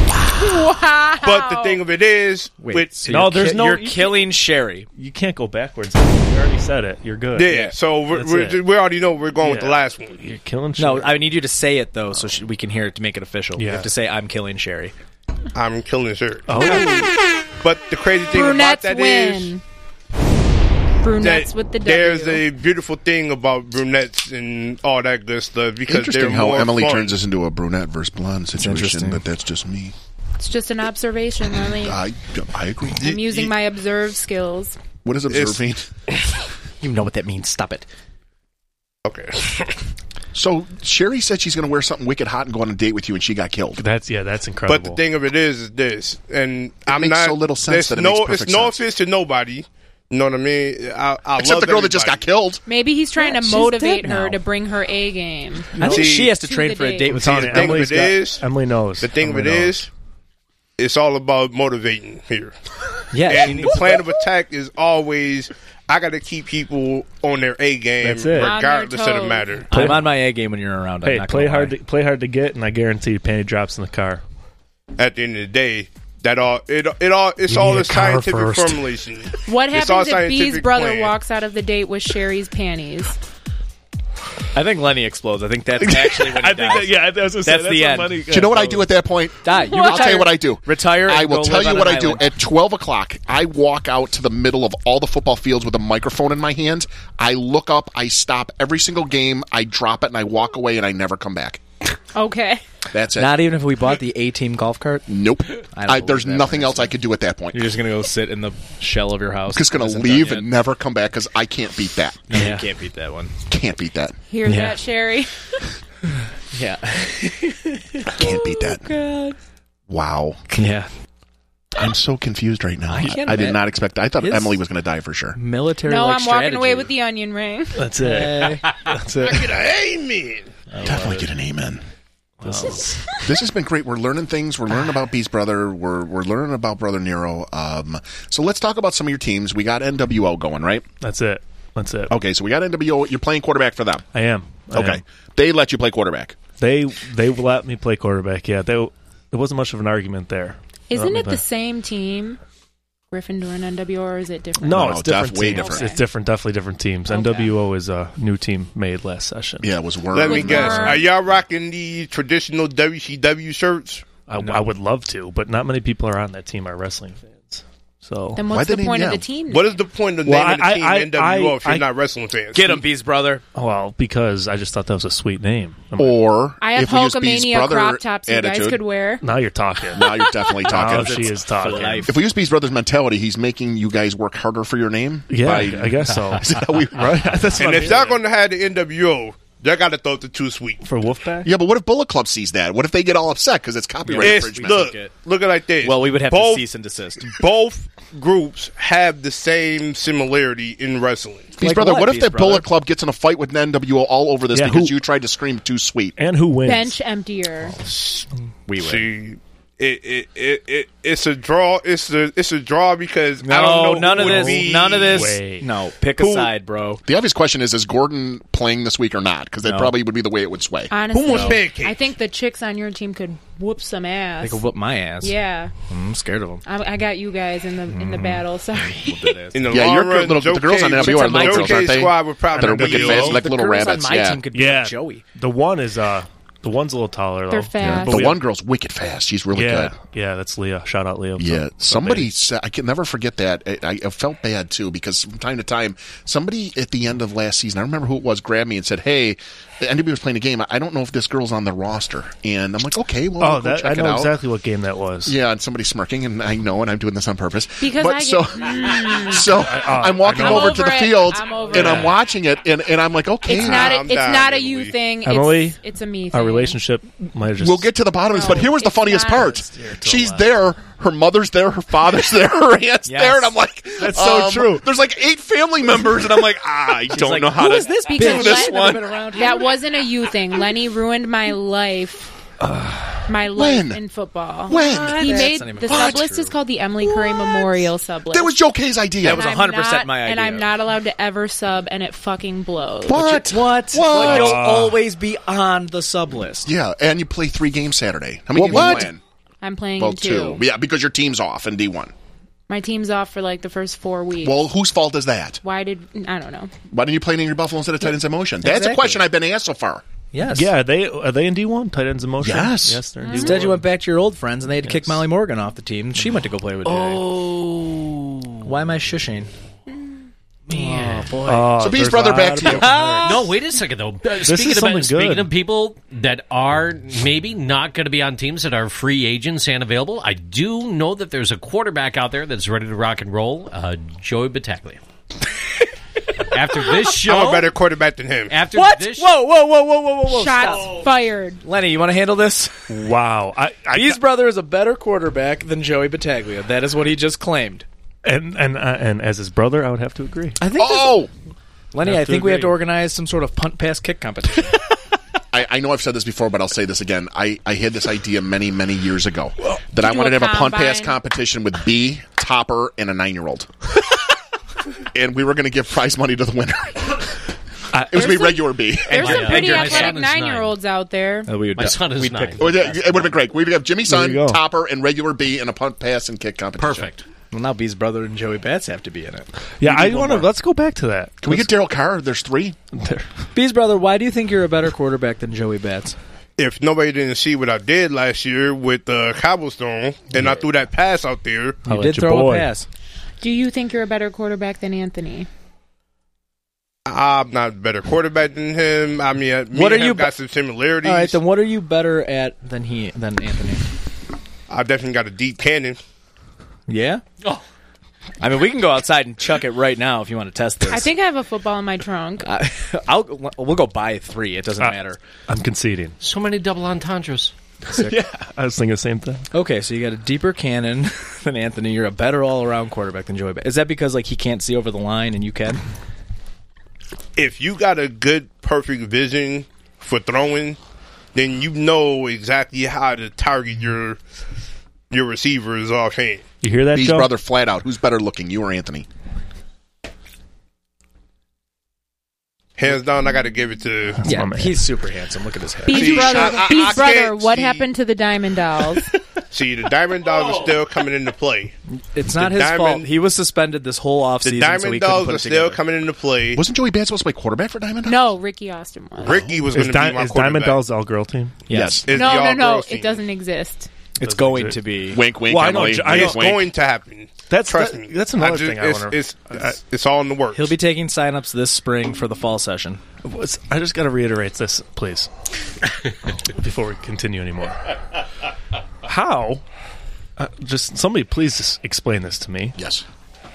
Speaker 6: Wow.
Speaker 2: But the thing of it is,
Speaker 1: No, there's no.
Speaker 4: You're killing Sherry.
Speaker 1: You can't go backwards. You already said it. You're good.
Speaker 2: yeah. So we already know we're going with the last one.
Speaker 1: You're killing.
Speaker 4: No,
Speaker 1: shit.
Speaker 4: I need you to say it though, so we can hear it to make it official. You
Speaker 1: Yeah.
Speaker 4: have to say, "I'm killing Sherry."
Speaker 2: I'm killing Sherry.
Speaker 1: Oh,
Speaker 2: But the crazy thing
Speaker 6: Brunettes
Speaker 2: about that is
Speaker 6: win. Brunettes
Speaker 2: that
Speaker 6: with the W.
Speaker 2: there's a beautiful thing about brunettes and all that good stuff because they're
Speaker 5: Interesting how
Speaker 2: more
Speaker 5: Emily
Speaker 2: fun.
Speaker 5: turns this into a brunette versus blonde situation,
Speaker 4: interesting.
Speaker 5: but that's just me.
Speaker 6: It's just an observation, really.
Speaker 5: I agree.
Speaker 6: I'm using my observe skills.
Speaker 5: What is observing?
Speaker 4: You know what that means. Stop it.
Speaker 2: Okay.
Speaker 5: So Sherry said she's going to wear something wicked hot and go on a date with you, and she got killed.
Speaker 1: that's incredible.
Speaker 2: But the thing of it is this, and I'm
Speaker 5: makes
Speaker 2: not
Speaker 5: so little sense
Speaker 2: there's
Speaker 5: that it
Speaker 2: no,
Speaker 5: makes perfect
Speaker 2: it's no
Speaker 5: sense.
Speaker 2: offense to nobody. You know what I mean? I
Speaker 5: Except
Speaker 2: love
Speaker 5: the girl that just got
Speaker 2: everybody.
Speaker 5: killed.
Speaker 6: Maybe he's trying to
Speaker 4: she's
Speaker 6: motivate
Speaker 4: dead
Speaker 6: her
Speaker 4: now.
Speaker 6: to bring her A game.
Speaker 4: I think
Speaker 2: See,
Speaker 4: she has to
Speaker 6: to
Speaker 4: train
Speaker 6: the
Speaker 4: for a
Speaker 6: date.
Speaker 4: date with
Speaker 2: See,
Speaker 4: someone.
Speaker 2: the thing of
Speaker 1: Emily's
Speaker 2: it is,
Speaker 1: Emily knows.
Speaker 2: the thing of it
Speaker 1: Emily knows.
Speaker 2: is, it's all about motivating here.
Speaker 4: Yeah,
Speaker 2: And the plan of attack is always, I got to keep people on their A game,
Speaker 1: That's it.
Speaker 2: regardless of the
Speaker 6: toes.
Speaker 2: matter.
Speaker 4: I'm on my A game when you're around. I'm
Speaker 1: Hey,
Speaker 4: not
Speaker 1: play
Speaker 4: gonna
Speaker 1: hard.
Speaker 4: lie.
Speaker 1: Play hard to get, and I guarantee panty drops in the car.
Speaker 2: At the end of the day, it's all
Speaker 1: need
Speaker 2: a
Speaker 1: a car
Speaker 2: scientific
Speaker 1: first.
Speaker 2: formulation.
Speaker 6: What
Speaker 2: It's all
Speaker 6: happens if B's
Speaker 2: scientific
Speaker 6: brother
Speaker 2: plan.
Speaker 6: walks out of the date with Sherry's panties?
Speaker 4: I think Lenny explodes. I think that's actually when he dies.
Speaker 1: I was gonna
Speaker 4: That's the end.
Speaker 5: Do you know what I do at that point?
Speaker 4: Die. You
Speaker 5: I'll tell
Speaker 4: retire.
Speaker 5: you what I do.
Speaker 4: Retire.
Speaker 5: I
Speaker 4: and
Speaker 5: will
Speaker 4: go
Speaker 5: tell
Speaker 4: live
Speaker 5: you
Speaker 4: on
Speaker 5: what
Speaker 4: an
Speaker 5: I do.
Speaker 4: island.
Speaker 5: At 12 o'clock, I walk out to the middle of all the football fields with a microphone in my hand. I look up, I stop every single game, I drop it, and I walk away, and I never come back.
Speaker 6: Okay.
Speaker 5: That's it.
Speaker 4: Not even if we bought the A-Team golf cart.
Speaker 5: Nope.
Speaker 4: I don't
Speaker 5: There's
Speaker 4: believe that
Speaker 5: nothing
Speaker 4: one.
Speaker 5: else I could do at that point.
Speaker 4: You're just gonna go sit in the shell of your house.
Speaker 5: I'm just going to
Speaker 4: Hasn't
Speaker 5: leave
Speaker 4: done
Speaker 5: and
Speaker 4: yet.
Speaker 5: never come back because I can't beat that.
Speaker 4: No, you can't beat that one.
Speaker 5: Can't beat that.
Speaker 6: Hear
Speaker 4: Yeah.
Speaker 6: that, Sherry?
Speaker 4: Yeah.
Speaker 5: Can't beat that.
Speaker 6: God.
Speaker 5: Wow.
Speaker 4: Yeah.
Speaker 5: I'm so confused right now. I
Speaker 4: can't
Speaker 5: did
Speaker 4: imagine.
Speaker 5: not expect. I thought
Speaker 4: His-
Speaker 5: Emily was going to die for sure.
Speaker 4: Military.
Speaker 6: No,
Speaker 4: like
Speaker 6: I'm walking
Speaker 4: strategy.
Speaker 6: away with the onion ring.
Speaker 1: That's it. That's it.
Speaker 2: Get an amen.
Speaker 5: Definitely get an amen. This has been great. We're learning things. We're learning about Beast Brother. We're learning about Brother Nero. So let's talk about some of your teams. We got NWO going, right?
Speaker 1: That's it. That's it.
Speaker 5: Okay, so we got NWO. You're playing quarterback for them.
Speaker 1: I am. I
Speaker 5: Okay.
Speaker 1: am.
Speaker 5: They let you play quarterback.
Speaker 1: They let me play quarterback. Yeah. There wasn't much of an argument there.
Speaker 6: Isn't it the same team? Gryffindor and NWO, or is it different?
Speaker 1: No,
Speaker 5: No,
Speaker 1: it's different.
Speaker 5: way
Speaker 1: teams.
Speaker 5: different.
Speaker 1: It's different. Definitely different teams.
Speaker 6: Okay.
Speaker 1: NWO is a new team made last session.
Speaker 5: Yeah, it was Worm.
Speaker 2: Let me
Speaker 6: With
Speaker 2: guess.
Speaker 6: Worm.
Speaker 2: Are y'all rocking the traditional WCW shirts?
Speaker 1: I would love to, but not many people are on that team are wrestling fans. So
Speaker 6: Then
Speaker 5: Why
Speaker 6: what's the
Speaker 5: didn't-
Speaker 6: point
Speaker 5: yeah.
Speaker 6: of the team?
Speaker 2: What is the point of
Speaker 1: Well,
Speaker 2: naming the team
Speaker 1: I-
Speaker 2: NWO if you're
Speaker 1: I-
Speaker 2: not wrestling fans?
Speaker 4: Get him, Beast brother.
Speaker 1: well, because I just thought that was a sweet name.
Speaker 5: Or
Speaker 6: I have
Speaker 5: if we use Beast
Speaker 6: Hulkamania
Speaker 5: Brother
Speaker 6: crop tops you guys
Speaker 5: attitude,
Speaker 6: could wear.
Speaker 1: Now you're talking.
Speaker 5: now you're definitely
Speaker 1: Now
Speaker 5: talking.
Speaker 1: she is talking.
Speaker 4: life.
Speaker 5: If we use Beast Brother's mentality, he's making you guys work harder for your name.
Speaker 1: Yeah,
Speaker 5: by-
Speaker 1: I guess so.
Speaker 5: Is that how we-
Speaker 1: Right? That's
Speaker 2: And
Speaker 1: what
Speaker 2: if y'all going to have the NWO, y'all got to throw it to too sweet.
Speaker 1: for Wolfpack.
Speaker 5: Yeah, but what if Bullet Club sees that? What if they get all upset because it's copyright
Speaker 2: It's,
Speaker 5: infringement?
Speaker 2: look it like this.
Speaker 4: Well, we would have
Speaker 2: both,
Speaker 4: to cease and desist.
Speaker 2: Both groups have the same similarity in wrestling.
Speaker 5: Beast
Speaker 4: Like
Speaker 5: Brother,
Speaker 4: what,
Speaker 5: what if
Speaker 4: Beast
Speaker 5: that
Speaker 4: Brother?
Speaker 5: Bullet Club gets in a fight with NWO all over this
Speaker 1: Yeah,
Speaker 5: because
Speaker 1: who-
Speaker 5: you tried to scream too sweet?
Speaker 1: And who wins?
Speaker 6: Bench emptier.
Speaker 4: We would.
Speaker 2: See, it's a draw. It's a draw because I
Speaker 4: No,
Speaker 2: don't know
Speaker 4: none
Speaker 2: who
Speaker 4: of
Speaker 2: would
Speaker 4: this.
Speaker 2: be-
Speaker 4: None of this.
Speaker 1: Wait.
Speaker 4: No, pick a
Speaker 2: Who-
Speaker 4: side, bro.
Speaker 5: The obvious question is Gordon playing this week or not? Because that
Speaker 4: No.
Speaker 5: probably would be the way it would sway.
Speaker 6: Honestly,
Speaker 2: Who wants pancakes?
Speaker 6: I think the chicks on your team could whoop some ass.
Speaker 4: They could whoop my ass.
Speaker 6: Yeah,
Speaker 4: I'm scared of them.
Speaker 6: I got you guys in the battle. Sorry.
Speaker 2: In the
Speaker 5: Yeah,
Speaker 2: long
Speaker 5: you're
Speaker 2: run,
Speaker 5: little-
Speaker 2: Joe
Speaker 5: the girls on
Speaker 2: Cage-
Speaker 5: NWO are
Speaker 2: Joe
Speaker 5: little girls,
Speaker 2: Cage
Speaker 5: aren't they?
Speaker 2: squad would probably
Speaker 5: That are
Speaker 2: be
Speaker 5: wicked
Speaker 2: you.
Speaker 5: fast, like
Speaker 4: the
Speaker 5: little
Speaker 4: girls
Speaker 5: rabbits.
Speaker 4: on my
Speaker 5: Yeah.
Speaker 4: team could be
Speaker 1: Yeah.
Speaker 4: like Joey.
Speaker 1: The one is the one's a little taller though.
Speaker 6: They're fast.
Speaker 1: But
Speaker 5: The
Speaker 1: we-
Speaker 5: one girl's wicked fast. She's really
Speaker 1: Yeah,
Speaker 5: good.
Speaker 1: yeah, that's Leah. Shout out Leah.
Speaker 5: Yeah,
Speaker 1: So-
Speaker 5: somebody said, I can never forget that. I felt bad too because from time to time, somebody at the end of last season, I remember who it was, grabbed me and said, "Hey, the NWO was playing a game. I don't know if this girl's on the roster." And I'm like, "Okay, well,
Speaker 1: Oh,
Speaker 5: we'll go
Speaker 1: that,
Speaker 5: check
Speaker 1: I
Speaker 5: it
Speaker 1: know
Speaker 5: out."
Speaker 1: exactly what game that was.
Speaker 5: Yeah, and somebody's smirking, and I know, and I'm doing this on purpose.
Speaker 6: Because
Speaker 5: but
Speaker 6: I
Speaker 5: so,
Speaker 6: get-
Speaker 5: so I'm walking
Speaker 1: I know.
Speaker 5: over
Speaker 6: I'm
Speaker 5: to the
Speaker 6: over it.
Speaker 5: field,
Speaker 6: I'm over
Speaker 5: and
Speaker 6: it.
Speaker 5: I'm watching it, and I'm like, okay,
Speaker 6: It's not.
Speaker 2: I'm
Speaker 6: It's
Speaker 2: down,
Speaker 6: not a
Speaker 2: Emily.
Speaker 6: you thing.
Speaker 1: Emily,
Speaker 6: it's a me thing.
Speaker 1: Our relationship might have just.
Speaker 5: we'll get to the bottom of this.
Speaker 6: No,
Speaker 5: But here was the
Speaker 6: it's
Speaker 5: funniest
Speaker 6: not.
Speaker 5: part.
Speaker 1: to
Speaker 5: She's
Speaker 1: the left.
Speaker 5: there. Her mother's there. Her father's there. Her aunt's
Speaker 4: Yes.
Speaker 5: there. And I'm like,
Speaker 1: That's so true.
Speaker 5: There's like 8 family members, and I'm like, I don't
Speaker 4: like,
Speaker 5: know how
Speaker 4: who
Speaker 5: to
Speaker 4: is this
Speaker 5: do
Speaker 6: Because
Speaker 5: this
Speaker 6: Len-
Speaker 5: one.
Speaker 6: That wasn't a you thing. Lenny ruined my life. My life
Speaker 5: When?
Speaker 6: in football.
Speaker 5: When?
Speaker 6: He
Speaker 4: That's
Speaker 6: made
Speaker 4: not even
Speaker 6: the
Speaker 4: what?
Speaker 6: sub list is called the Emily Curry Memorial sub list.
Speaker 5: That was Joe K's idea.
Speaker 4: That was
Speaker 6: And
Speaker 4: 100%
Speaker 6: I'm not-
Speaker 4: my
Speaker 6: And
Speaker 4: idea.
Speaker 6: I'm not allowed to ever sub, and it fucking blows.
Speaker 5: What?
Speaker 4: What?
Speaker 5: What?
Speaker 4: You'll always be on the sub list.
Speaker 5: Yeah, and you play 3 games Saturday. How many games
Speaker 4: what?
Speaker 5: you playing?
Speaker 6: I'm playing
Speaker 5: Well,
Speaker 6: in 2.
Speaker 5: Yeah, because your team's off in D1.
Speaker 6: My team's off for like the first 4 weeks.
Speaker 5: Well, whose fault is that?
Speaker 6: I don't know.
Speaker 5: Why didn't you play in your Buffalo instead of Tight Ends in Motion? That's a
Speaker 4: Exactly.
Speaker 5: question I've been asked so far.
Speaker 4: Yes.
Speaker 1: Yeah, are they in D1? Tight ends in motion?
Speaker 5: Yes.
Speaker 1: They're in D1.
Speaker 4: Instead, you went back to your old friends, and they had to kick Molly Morgan off the team. She went to go play with Jay.
Speaker 3: Oh,
Speaker 4: Why am I shushing?
Speaker 3: man.
Speaker 4: Oh, boy.
Speaker 5: So, B's
Speaker 1: there's
Speaker 5: brother,
Speaker 1: a
Speaker 5: back
Speaker 1: lot
Speaker 5: to
Speaker 1: of
Speaker 5: you.
Speaker 3: No, wait a second though. Speaking
Speaker 1: good.
Speaker 3: of people that are maybe not going to be on teams that are free agents and available, I do know that there's a quarterback out there that's ready to rock and roll, Joey Battaglia. After this show,
Speaker 2: I'm a better quarterback than him.
Speaker 3: After
Speaker 4: What?
Speaker 3: this,
Speaker 4: Whoa.
Speaker 6: Shots fired.
Speaker 4: Lenny, you want to handle this?
Speaker 1: Wow.
Speaker 4: B's brother is a better quarterback than Joey Battaglia. That is what he just claimed.
Speaker 1: And as his brother, I would have to agree.
Speaker 4: I think
Speaker 5: Oh!
Speaker 4: Lenny,
Speaker 1: Have
Speaker 4: I
Speaker 1: to
Speaker 4: think we have to
Speaker 1: agree.
Speaker 4: organize some sort of punt pass kick competition.
Speaker 5: I know I've said this before, but I'll say this again. I had this idea many, many years ago that I
Speaker 6: do
Speaker 5: wanted to
Speaker 6: a
Speaker 5: have a punt pass
Speaker 6: combine.
Speaker 5: competition with B, Topper, and a 9-year-old. And we were going to give prize money to the winner. It was going to be regular B.
Speaker 6: There's
Speaker 3: My-
Speaker 6: some pretty
Speaker 3: my son
Speaker 6: athletic
Speaker 3: is 9.
Speaker 6: 9-year-olds out there.
Speaker 3: my son is 9.
Speaker 5: It would have been great. We'd have Jimmy
Speaker 1: There
Speaker 5: Son,
Speaker 1: you go.
Speaker 5: Topper, and regular B in a punt pass and kick competition.
Speaker 3: Perfect.
Speaker 4: Well, now B's brother and Joey Bats have to be in it.
Speaker 1: Yeah, I
Speaker 5: one
Speaker 1: want to.
Speaker 5: more.
Speaker 1: Let's go back to that.
Speaker 5: Can we get Daryl Carr? There's 3.
Speaker 4: B's brother, why do you think you're a better quarterback than Joey Bats?
Speaker 2: If nobody didn't see what I did last year with Cobblestone, and I threw that pass out there,
Speaker 1: I'll
Speaker 4: You
Speaker 1: let
Speaker 4: did
Speaker 1: your
Speaker 4: throw
Speaker 1: boy.
Speaker 4: a pass.
Speaker 6: Do you think you're a better quarterback than Anthony?
Speaker 2: I'm not a better quarterback than him. I mean, me
Speaker 4: What are
Speaker 2: and him
Speaker 4: you
Speaker 2: got some similarities.
Speaker 4: All right, then what are you better at than Anthony?
Speaker 2: I definitely got a deep cannon.
Speaker 4: Yeah?
Speaker 3: Oh.
Speaker 4: I mean, we can go outside and chuck it right now if you want to test this.
Speaker 6: I think I have a football in my trunk.
Speaker 4: we'll go buy 3. It doesn't matter.
Speaker 1: I'm conceding.
Speaker 3: So many double entendres.
Speaker 1: I was thinking the same thing.
Speaker 4: Okay, so you got a deeper cannon than Anthony. You're a better all-around quarterback than Joey Bats. Is that because he can't see over the line and you can?
Speaker 2: If you got a good, perfect vision for throwing, then you know exactly how to target your receivers offhand.
Speaker 1: You hear that,
Speaker 5: B's
Speaker 1: Joe?
Speaker 5: brother flat out. Who's better looking, you or Anthony?
Speaker 2: Hands down, I got to give it to.
Speaker 4: Yeah,
Speaker 1: my man.
Speaker 4: he's super handsome. Look at his hair.
Speaker 6: Beef's
Speaker 2: See,
Speaker 6: brother,
Speaker 2: I
Speaker 6: Beef's brother,
Speaker 2: can't
Speaker 6: what
Speaker 2: see-
Speaker 6: happened to the Diamond Dolls?
Speaker 2: See, the Diamond Dogs are still coming into play.
Speaker 4: It's not
Speaker 2: the
Speaker 4: his
Speaker 2: Diamond-
Speaker 4: fault. He was suspended this whole offseason,
Speaker 2: The
Speaker 4: so he
Speaker 2: Diamond
Speaker 4: couldn't
Speaker 2: Dogs
Speaker 4: put
Speaker 2: are
Speaker 4: it
Speaker 2: still
Speaker 4: together.
Speaker 2: coming into play.
Speaker 5: Wasn't Joey Bats supposed to play quarterback for Diamond Dogs?
Speaker 6: No, Ricky Austin was.
Speaker 2: Ricky was
Speaker 1: Is,
Speaker 2: going to be my
Speaker 1: is
Speaker 2: quarterback.
Speaker 1: Diamond Dolls all girl team?
Speaker 5: Yes.
Speaker 2: Is the
Speaker 6: No,
Speaker 2: all-girls team.
Speaker 6: it doesn't exist.
Speaker 4: It's going to be.
Speaker 5: Wink, wink,
Speaker 1: Well, I know,
Speaker 5: Emily.
Speaker 1: I know.
Speaker 2: It's
Speaker 5: Wink, wink.
Speaker 2: going to happen.
Speaker 1: That's
Speaker 2: Trust me.
Speaker 1: That's another thing I wonder.
Speaker 2: It's all in the works.
Speaker 4: He'll be taking signups this spring for the fall session.
Speaker 1: I just got to reiterate this, please, before we continue anymore. How? Just somebody, please just explain this to me.
Speaker 5: Yes.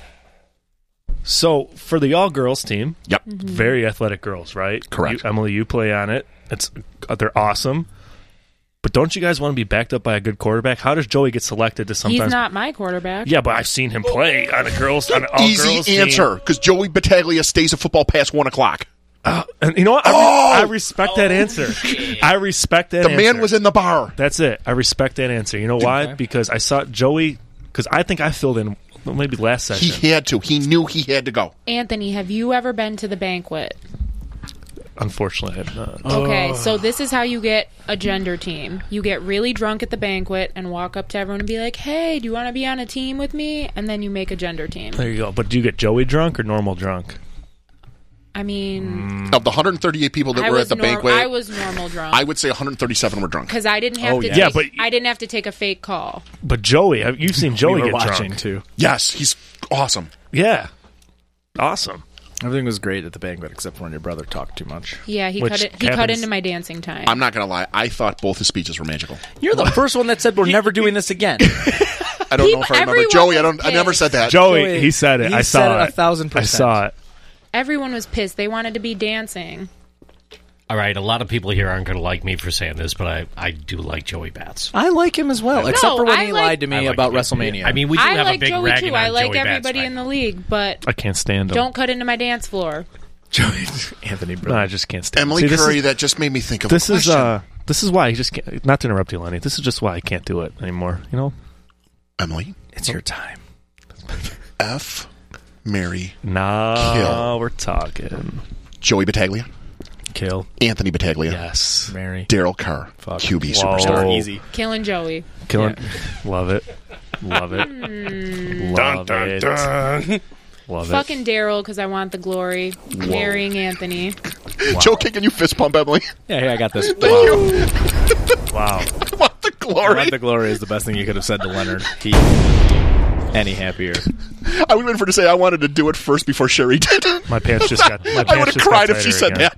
Speaker 1: So for the all girls team,
Speaker 5: Yep.
Speaker 1: very athletic girls, right?
Speaker 5: Correct.
Speaker 1: Emily, you play on it. They're awesome. But don't you guys want to be backed up by a good quarterback? How does Joey get selected to sometimes?
Speaker 6: He's not my quarterback.
Speaker 1: Yeah, but I've seen him play on an all girls
Speaker 5: Easy answer, because Joey Battaglia stays at football past 1 o'clock.
Speaker 1: And you know what? I respect that answer. I respect that
Speaker 5: The
Speaker 1: answer.
Speaker 5: man was in the bar.
Speaker 1: That's it. I respect that answer. You know why?
Speaker 4: Okay.
Speaker 1: Because I saw Joey, because I think I filled in maybe last session.
Speaker 5: He had to. He knew he had to go.
Speaker 6: Anthony, have you ever been to the banquet?
Speaker 1: Unfortunately, I have not.
Speaker 6: Okay, so this is how you get a gender team. You get really drunk at the banquet and walk up to everyone and be like, hey, do you want to be on a team with me? And then you make a gender team.
Speaker 1: There you go. But do you get Joey drunk or normal drunk?
Speaker 6: I mean,
Speaker 5: Of the 138 people that
Speaker 6: I
Speaker 5: were
Speaker 6: was
Speaker 5: at the banquet,
Speaker 6: I was normal drunk.
Speaker 5: I would say 137 were drunk.
Speaker 6: Because I didn't have to
Speaker 1: yeah.
Speaker 6: take,
Speaker 1: Yeah, but-
Speaker 6: I didn't have to take a fake call.
Speaker 1: But Joey, you've seen Joey
Speaker 4: we were
Speaker 1: get
Speaker 4: watching
Speaker 1: drunk.
Speaker 4: too.
Speaker 5: Yes, he's awesome.
Speaker 1: Yeah. Awesome.
Speaker 4: Everything was great at the banquet except for when your brother talked too much.
Speaker 6: Yeah, he
Speaker 1: Which
Speaker 6: cut
Speaker 1: happens-
Speaker 6: into my dancing time.
Speaker 5: I'm not going to lie. I thought both his speeches were magical.
Speaker 4: You're the first one that said we're never doing this again.
Speaker 5: I don't know if I remember.
Speaker 6: everyone
Speaker 5: Joey,
Speaker 6: was
Speaker 5: I never
Speaker 6: pissed.
Speaker 5: said that.
Speaker 1: Joey, he said it.
Speaker 4: He
Speaker 1: I
Speaker 4: said
Speaker 1: saw
Speaker 4: it 1,000%.
Speaker 1: I saw it.
Speaker 6: Everyone was pissed. They wanted to be dancing.
Speaker 3: All right, a lot of people here aren't going to like me for saying this, but I do like Joey Bats.
Speaker 4: I like him as well, except for when
Speaker 6: I
Speaker 4: he
Speaker 6: like-
Speaker 4: lied to me
Speaker 3: I like
Speaker 4: about
Speaker 3: him.
Speaker 4: WrestleMania.
Speaker 3: I mean, we do
Speaker 6: I
Speaker 3: have
Speaker 6: like
Speaker 3: a big
Speaker 6: Joey
Speaker 3: ragging
Speaker 6: too. I
Speaker 3: on
Speaker 6: like
Speaker 3: Joey Bats
Speaker 6: everybody
Speaker 3: fan.
Speaker 6: in the league, but
Speaker 1: I can't stand him.
Speaker 6: don't cut into my dance floor.
Speaker 4: Anthony
Speaker 1: No,
Speaker 4: Brother.
Speaker 1: I just can't stand
Speaker 5: Emily
Speaker 1: him. See, this
Speaker 5: Curry,
Speaker 1: is-
Speaker 5: that just made me think of
Speaker 1: This
Speaker 5: a
Speaker 1: is
Speaker 5: question.
Speaker 1: this is why he just can't. Not to interrupt you, Lenny. This is just why I can't do it anymore. You know?
Speaker 5: Emily,
Speaker 4: It's your time.
Speaker 5: F, Mary,
Speaker 1: Nah,
Speaker 5: Kill.
Speaker 1: we're talking.
Speaker 5: Joey Battaglia.
Speaker 4: Kill.
Speaker 5: Anthony Battaglia.
Speaker 1: Yes.
Speaker 4: Mary.
Speaker 5: Daryl Carr.
Speaker 4: Fuck.
Speaker 5: QB
Speaker 1: Whoa.
Speaker 5: superstar.
Speaker 4: Easy.
Speaker 6: Killing Joey.
Speaker 1: Killing. Love it. Love it.
Speaker 2: Dun,
Speaker 1: Love
Speaker 2: dun,
Speaker 1: it.
Speaker 2: dun.
Speaker 1: Love it.
Speaker 6: Fucking Daryl because I want the glory. Marrying Anthony.
Speaker 5: Joe, can you fist pump Emily?
Speaker 4: Yeah, here, I got this.
Speaker 5: Thank you.
Speaker 1: Wow.
Speaker 5: I want the
Speaker 4: I
Speaker 5: glory.
Speaker 4: want the glory is the best thing you could have said to Leonard. Any happier.
Speaker 5: I was waiting for her to say I wanted to do it first before Sherry did.
Speaker 1: My pants just got. My pants
Speaker 5: I would have
Speaker 1: just
Speaker 5: cried
Speaker 1: got
Speaker 5: if she
Speaker 1: tighter
Speaker 5: said
Speaker 1: again.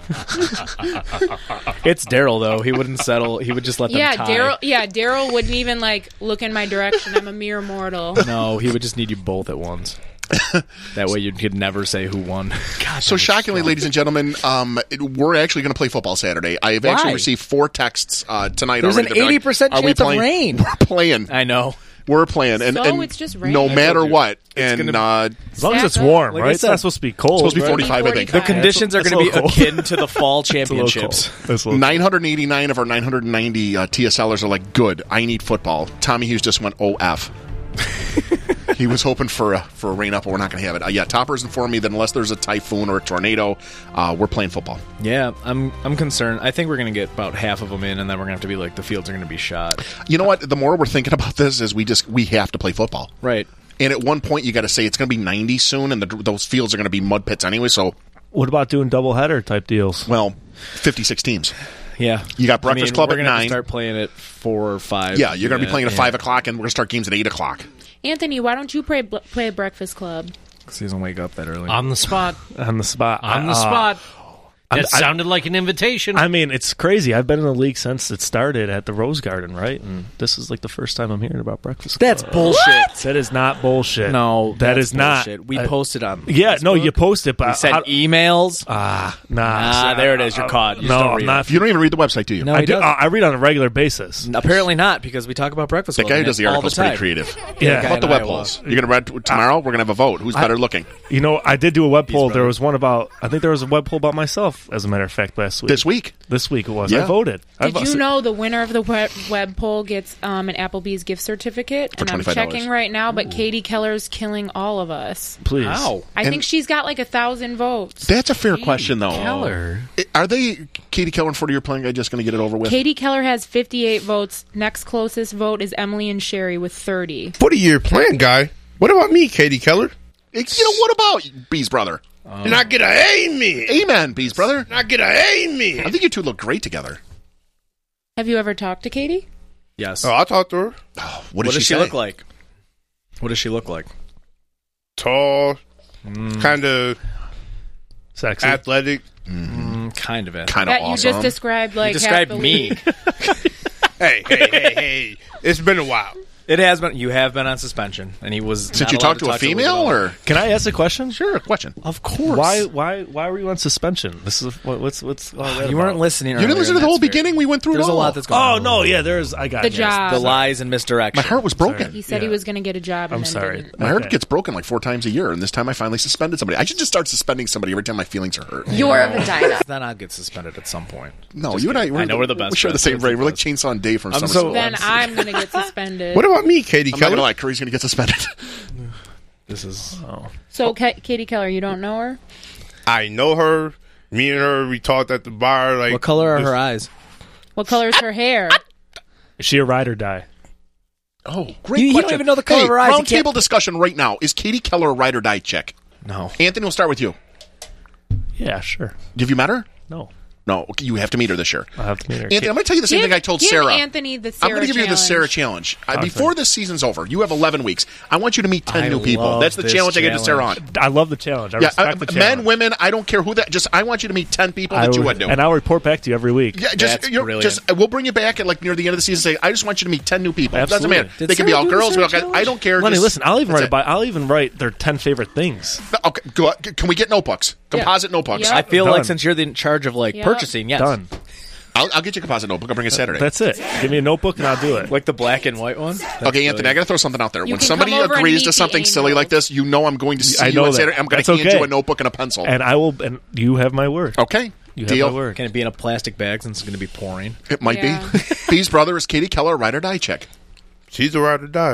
Speaker 5: that.
Speaker 4: It's Daryl, though. He wouldn't settle. He would just let them tie.
Speaker 6: Daryl wouldn't even like look in my direction. I'm a mere mortal.
Speaker 4: No, he would just need you both at once. That way you could never say who won.
Speaker 5: So shockingly, ladies and gentlemen, we're actually going to play football Saturday. I have actually
Speaker 4: Why?
Speaker 5: received 4 texts tonight.
Speaker 4: There's
Speaker 5: already
Speaker 4: an
Speaker 5: to be like,
Speaker 4: 80%
Speaker 5: "Are we
Speaker 4: chance of
Speaker 5: playing?"
Speaker 4: rain.
Speaker 5: We're playing.
Speaker 4: I know.
Speaker 5: We're playing, and
Speaker 6: it's just rain.
Speaker 5: no matter what.
Speaker 4: It's
Speaker 5: And
Speaker 4: gonna
Speaker 1: As long as it's
Speaker 6: Stack up.
Speaker 1: warm,
Speaker 4: Like I
Speaker 1: right? It's
Speaker 4: said,
Speaker 1: not supposed to be cold.
Speaker 5: supposed to be
Speaker 1: right?
Speaker 5: 45, I think.
Speaker 4: The conditions are
Speaker 1: That's
Speaker 4: going to be
Speaker 1: a little cold.
Speaker 4: akin to the fall
Speaker 1: It's a little
Speaker 4: championships.
Speaker 1: cold. It's a little
Speaker 5: 989 of our 990 TSLers are like, good, I need football. Tommy Hughes just went OF. He was hoping for a rain up, but we're not going to have it. Yeah, Topper's informed me that unless there's a typhoon or a tornado, we're playing football.
Speaker 4: Yeah, I'm concerned. I think we're going to get about half of them in, and then we're going to have to be like, the fields are going to be shot.
Speaker 5: You know what? The more we're thinking about this is we have to play football.
Speaker 4: Right.
Speaker 5: And at one point, you got to say it's going to be 90 soon, and those fields are going to be mud pits anyway. So,
Speaker 1: What about doing doubleheader type deals?
Speaker 5: well, 56 teams.
Speaker 4: Yeah.
Speaker 5: You got Breakfast Club
Speaker 4: we're
Speaker 5: at
Speaker 4: gonna have to
Speaker 5: 9.
Speaker 4: start playing at 4 or 5.
Speaker 5: Yeah, you're going to be playing at
Speaker 4: Yeah.
Speaker 5: 5 o'clock, and we're going to start games at 8 o'clock.
Speaker 6: Anthony, why don't you play Breakfast Club?
Speaker 4: 'Cause he doesn't wake up that early.
Speaker 3: On the spot.
Speaker 1: On the spot.
Speaker 3: On the spot. That sounded like an invitation.
Speaker 1: I mean, it's crazy. I've been in the league since it started at the Rose Garden, right? And this is like the first time I'm hearing about Breakfast Club.
Speaker 4: That's bullshit.
Speaker 1: That is not bullshit.
Speaker 4: No,
Speaker 1: that
Speaker 4: that's
Speaker 1: is not.
Speaker 4: bullshit. We posted on.
Speaker 1: Yeah, no,
Speaker 4: Facebook.
Speaker 1: you post it, but
Speaker 4: We sent emails.
Speaker 1: nah.
Speaker 4: there it is. You're caught. You just
Speaker 1: No,
Speaker 4: don't
Speaker 1: I'm
Speaker 4: read
Speaker 1: not.
Speaker 5: You don't even read the website, do you?
Speaker 4: No,
Speaker 1: I
Speaker 4: he
Speaker 1: do.
Speaker 4: doesn't.
Speaker 1: I read on a regular basis.
Speaker 4: Apparently not, because we talk about Breakfast
Speaker 5: That
Speaker 4: Club
Speaker 5: guy who does the
Speaker 4: all
Speaker 5: article's
Speaker 4: time.
Speaker 5: pretty creative.
Speaker 1: Yeah.
Speaker 4: guy
Speaker 5: How about the
Speaker 4: in
Speaker 5: web
Speaker 4: Iowa.
Speaker 5: polls? You're going to read tomorrow? We're going to have a vote. Who's better looking?
Speaker 1: You know, I did do a web poll.
Speaker 4: brother.
Speaker 1: There was one about. I think there was a web poll about myself, as a matter of fact, last week.
Speaker 5: This week?
Speaker 1: This week it was.
Speaker 5: Yeah.
Speaker 1: I voted.
Speaker 6: Did you know the winner of the web poll gets an Applebee's gift certificate?
Speaker 5: For
Speaker 6: And I'm
Speaker 5: $25.
Speaker 6: checking right now, but Katie Keller's killing all of us.
Speaker 1: Please.
Speaker 4: Ow.
Speaker 6: I think she's got like 1,000 votes.
Speaker 5: That's a fair question, though.
Speaker 3: Keller.
Speaker 5: Are they, Katie Keller and 40-year playing guy, just going to get it over with?
Speaker 6: Katie Keller has 58 votes. Next closest vote is Emily and Sherry with 30.
Speaker 2: 40-year plan, guy. What about me, Katie Keller?
Speaker 5: What about Bee's brother?
Speaker 2: You're not gonna hate me.
Speaker 5: Amen, Bee's brother.
Speaker 2: Not gonna hate me.
Speaker 5: I think you two look great together.
Speaker 6: Have you ever talked to Katie?
Speaker 4: Yes.
Speaker 2: Oh, I'll talk to her.
Speaker 5: What
Speaker 4: What
Speaker 5: does
Speaker 4: does she
Speaker 5: say?
Speaker 4: look like? What does she look like?
Speaker 2: Tall, kind of
Speaker 1: Sexy.
Speaker 2: athletic.
Speaker 4: Kind of it.
Speaker 5: Kind of
Speaker 6: That
Speaker 5: awesome.
Speaker 6: you just described like
Speaker 4: You described
Speaker 6: half the
Speaker 4: me.
Speaker 6: league.
Speaker 2: Hey. It's been a while.
Speaker 4: It has been. You have been on suspension, and he was.
Speaker 5: Since
Speaker 4: not
Speaker 5: you
Speaker 4: allowed
Speaker 5: talked to a
Speaker 4: talk Elizabeth
Speaker 5: female,
Speaker 4: at all.
Speaker 5: or?
Speaker 1: Can I ask a question?
Speaker 5: Sure, question.
Speaker 4: Of course.
Speaker 1: Why were you on suspension? This is what's all that
Speaker 4: You weren't
Speaker 1: about?
Speaker 4: listening.
Speaker 5: You didn't listen to the whole beginning? We went through
Speaker 4: There's
Speaker 5: it
Speaker 4: a
Speaker 5: all.
Speaker 4: lot that's going
Speaker 1: Oh
Speaker 4: on.
Speaker 1: no, yeah, there's. I got
Speaker 6: The
Speaker 1: it.
Speaker 6: job.
Speaker 4: The lies and misdirection.
Speaker 5: My heart was broken.
Speaker 6: He said he
Speaker 1: Yeah.
Speaker 6: was going to get a job. And
Speaker 1: I'm
Speaker 6: then
Speaker 1: sorry.
Speaker 6: didn't.
Speaker 5: My heart
Speaker 1: Okay.
Speaker 5: gets broken like 4 times a year, and this time I finally suspended somebody. I should just start suspending somebody every time my feelings are hurt.
Speaker 8: Your vagina.
Speaker 4: Then I'll get suspended at some point.
Speaker 5: No,
Speaker 4: Just
Speaker 5: you and I,
Speaker 4: kidding. I know we're the best
Speaker 5: We share the
Speaker 4: friends.
Speaker 5: same brain. We're like
Speaker 4: Best.
Speaker 5: Chainsaw and Dave from
Speaker 4: I'm
Speaker 5: Summer
Speaker 4: so-
Speaker 5: School.
Speaker 6: Then I'm going to get suspended.
Speaker 2: What about me, Katie
Speaker 5: I'm not
Speaker 2: Keller?
Speaker 5: gonna lie, Curry's gonna get suspended.
Speaker 4: This is.
Speaker 6: So Katie Keller, you don't know her?
Speaker 2: I know her. Me and her, we talked at the bar. Like,
Speaker 4: What color are her eyes?
Speaker 6: What color is her hair?
Speaker 1: Is she a ride or die?
Speaker 5: Oh, great
Speaker 4: You
Speaker 5: question.
Speaker 4: don't even know the color
Speaker 5: hey,
Speaker 4: of her eyes. You
Speaker 5: round table discussion right now. Is Katie Keller a ride or die chick?
Speaker 4: No.
Speaker 5: Anthony, we'll start with you.
Speaker 1: Yeah, sure.
Speaker 5: Have you met her?
Speaker 1: No,
Speaker 5: No. Okay, you have to meet her this year.
Speaker 1: I have to meet her.
Speaker 5: Anthony, I'm going to tell you the same thing I told
Speaker 6: give
Speaker 5: Sarah.
Speaker 6: Anthony the Sarah
Speaker 5: I'm going to give you the
Speaker 6: challenge.
Speaker 5: Sarah challenge. Before this season's over, you have 11 weeks. I want you to meet 10
Speaker 4: I
Speaker 5: new people.
Speaker 4: love
Speaker 5: That's the
Speaker 4: this
Speaker 5: challenge I gave to Sarah on.
Speaker 1: I love the challenge. I
Speaker 5: Yeah,
Speaker 1: respect the
Speaker 5: men,
Speaker 1: challenge.
Speaker 5: women, I don't care who that. Just I want you to meet 10 people that you would do.
Speaker 1: And I'll report back to you every week.
Speaker 5: Yeah, just
Speaker 4: That's brilliant.
Speaker 5: we'll bring you back at like near the end of the season. And say, I just want you to meet 10 new people. It doesn't
Speaker 1: Absolutely.
Speaker 5: matter.
Speaker 4: Did
Speaker 5: They can be
Speaker 4: Sarah
Speaker 5: all
Speaker 4: do the
Speaker 5: girls.
Speaker 4: Sarah
Speaker 5: We all guys.
Speaker 4: challenge?
Speaker 5: I don't care.
Speaker 1: Lenny,
Speaker 5: just-
Speaker 1: listen. I'll even
Speaker 5: that's
Speaker 1: write.
Speaker 5: it.
Speaker 1: I'll even write their 10 favorite things.
Speaker 5: Okay, can we get notebooks? Composite notebooks.
Speaker 6: Yeah.
Speaker 4: I feel
Speaker 1: Done.
Speaker 4: like since you're in charge of like
Speaker 6: Yep.
Speaker 4: purchasing, yes.
Speaker 1: Done.
Speaker 5: I'll get you a composite notebook. I'll bring it Saturday.
Speaker 1: That's it. Give me a notebook and I'll do it.
Speaker 4: Like the black and white one.
Speaker 5: Okay, Anthony, I got to throw something out there.
Speaker 6: You
Speaker 5: When
Speaker 6: can
Speaker 5: somebody
Speaker 6: come over and
Speaker 5: agrees
Speaker 6: meet
Speaker 5: to
Speaker 6: the
Speaker 5: something silly
Speaker 6: angels.
Speaker 5: like this, you know I'm going to see
Speaker 1: I
Speaker 5: you
Speaker 1: know
Speaker 5: on
Speaker 1: that.
Speaker 5: Saturday. I'm going
Speaker 1: That's
Speaker 5: to hand
Speaker 1: okay.
Speaker 5: you a notebook and a pencil.
Speaker 1: And I will. And you have my word.
Speaker 5: Okay,
Speaker 1: You
Speaker 5: deal.
Speaker 1: have my word.
Speaker 4: Can it be in a plastic bag since it's going to be pouring?
Speaker 5: It might
Speaker 6: Yeah.
Speaker 5: be. B's brother is Katie Keller, ride or die chick.
Speaker 2: She's a ride or die.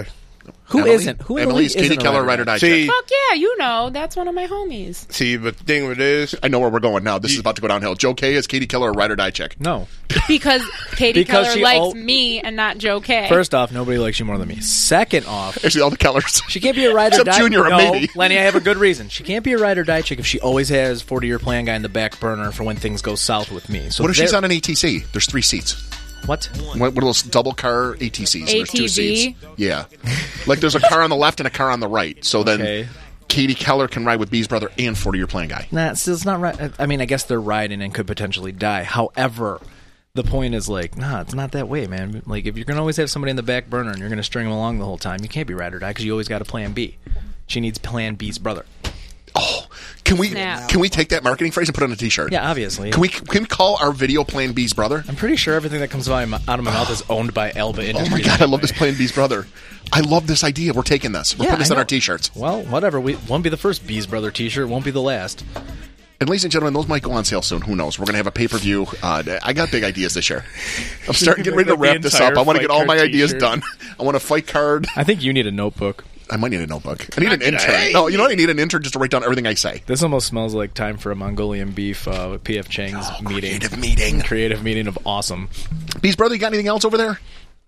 Speaker 4: Who
Speaker 5: Emily?
Speaker 4: isn't? Who in the
Speaker 5: Emily's
Speaker 4: league
Speaker 5: Katie
Speaker 4: isn't a
Speaker 5: Keller,
Speaker 4: ride
Speaker 5: ride
Speaker 4: or
Speaker 5: or die
Speaker 2: See,
Speaker 5: chick.
Speaker 6: Fuck yeah, you know. That's one of my homies.
Speaker 2: See, but the thing with it is,
Speaker 5: I know where we're going now. This is about to go downhill. Joe K is Katie Keller, a ride or die chick.
Speaker 4: No.
Speaker 6: Because Katie
Speaker 4: Because
Speaker 6: Keller
Speaker 4: she
Speaker 6: likes me and not Joe K.
Speaker 4: First off, nobody likes you more than me. Second off,
Speaker 5: Actually, all the Kellers.
Speaker 4: she can't be a ride or
Speaker 5: Except
Speaker 4: die.
Speaker 5: Junior,
Speaker 4: no,
Speaker 5: maybe.
Speaker 4: Lenny, I have a good reason. She can't be a ride or die chick if she always has 40-year plan guy in the back burner for when things go south with me. So
Speaker 5: What if she's
Speaker 4: there-
Speaker 5: on an ATC? There's 3 seats.
Speaker 4: What?
Speaker 5: One of those double car ATCs. There's 2
Speaker 6: ATV?
Speaker 5: seats. Yeah. Like there's a car on the left and a car on the right. So then
Speaker 4: Okay.
Speaker 5: Katie Keller can ride with B's brother and 40-year plan guy.
Speaker 4: Nah, it's not right. I mean, I guess they're riding and could potentially die. However, the point is like, nah, it's not that way, man. Like, if you're gonna always have somebody in the back burner and you're gonna string them along the whole time, you can't be ride or die because you always got a plan B. She needs plan B's brother.
Speaker 5: Oh, can we
Speaker 6: Snap.
Speaker 5: take that marketing phrase and put it on a T-shirt?
Speaker 4: Yeah, obviously.
Speaker 5: Can we call our video Plan B's brother?
Speaker 4: I'm pretty sure everything that comes out of my mouth is owned by Elba
Speaker 5: Oh
Speaker 4: Industries.
Speaker 5: my god, I love
Speaker 4: anyway.
Speaker 5: this Plan B's brother. I love this idea. We're taking this. We're
Speaker 4: Yeah,
Speaker 5: putting this
Speaker 4: I
Speaker 5: on our
Speaker 4: know.
Speaker 5: T-shirts.
Speaker 4: Well, whatever. We won't be the first B's brother T-shirt. Won't be the last.
Speaker 5: And ladies and gentlemen, those might go on sale soon. Who knows? We're going to have a pay-per-view. I got big ideas this year. I'm getting ready to
Speaker 1: Like the
Speaker 5: wrap this up.
Speaker 1: entire
Speaker 5: I want to get all
Speaker 1: fight
Speaker 5: my
Speaker 1: card
Speaker 5: ideas
Speaker 1: t-shirt.
Speaker 5: done. I want a fight card.
Speaker 4: I think you need a notebook.
Speaker 5: I might need a notebook. I need an intern. No, you know what? I need an intern just to write down everything I say.
Speaker 4: This almost smells like time for a Mongolian beef with P.F. Chang's meeting.
Speaker 5: Creative meeting.
Speaker 4: Creative meeting of awesome.
Speaker 5: B's brother, you got anything else over there?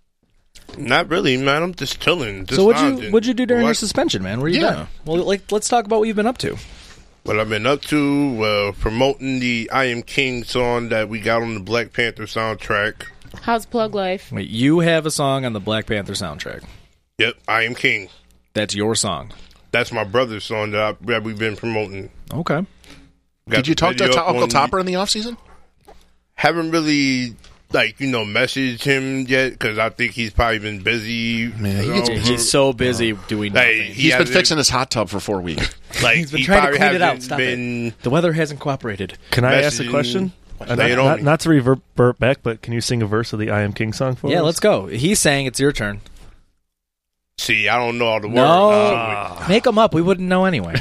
Speaker 2: not really, man. I'm just chilling. Just
Speaker 4: So
Speaker 2: lounging.
Speaker 4: what'd you do during your
Speaker 2: What-
Speaker 4: suspension, man? Where you
Speaker 5: Yeah.
Speaker 4: been? Well, let's talk about what you've been up to.
Speaker 2: What I've been up to, promoting the I Am King song that we got on the Black Panther soundtrack.
Speaker 6: How's Plug Life?
Speaker 4: Wait, you have a song on the Black Panther soundtrack.
Speaker 2: Yep, I Am King.
Speaker 4: That's your song.
Speaker 2: That's my brother's song that we've been promoting.
Speaker 4: Okay.
Speaker 2: Got
Speaker 5: Did you
Speaker 2: the
Speaker 5: talk to
Speaker 2: video up
Speaker 5: Uncle
Speaker 2: on-
Speaker 5: Topper in the offseason?
Speaker 2: Haven't really, messaged him yet because I think he's probably been busy.
Speaker 4: He's so busy doing
Speaker 2: Like,
Speaker 4: nothing.
Speaker 2: he
Speaker 5: He's been
Speaker 2: hasn't-
Speaker 5: fixing his hot tub for 4 weeks.
Speaker 2: Like,
Speaker 4: He's been
Speaker 2: he
Speaker 4: trying to
Speaker 2: probably
Speaker 4: clean it out.
Speaker 2: hasn't
Speaker 4: Stop
Speaker 2: been,
Speaker 4: The weather hasn't cooperated.
Speaker 1: Can I ask a
Speaker 2: messaging-
Speaker 1: question?
Speaker 2: Lay it on me.
Speaker 1: Not to revert back, but can you sing a verse of the I Am King song for us?
Speaker 4: Yeah, let's go. He's saying it's your turn.
Speaker 2: See, I don't know all the words.
Speaker 4: No. Make them up. We wouldn't know anyway.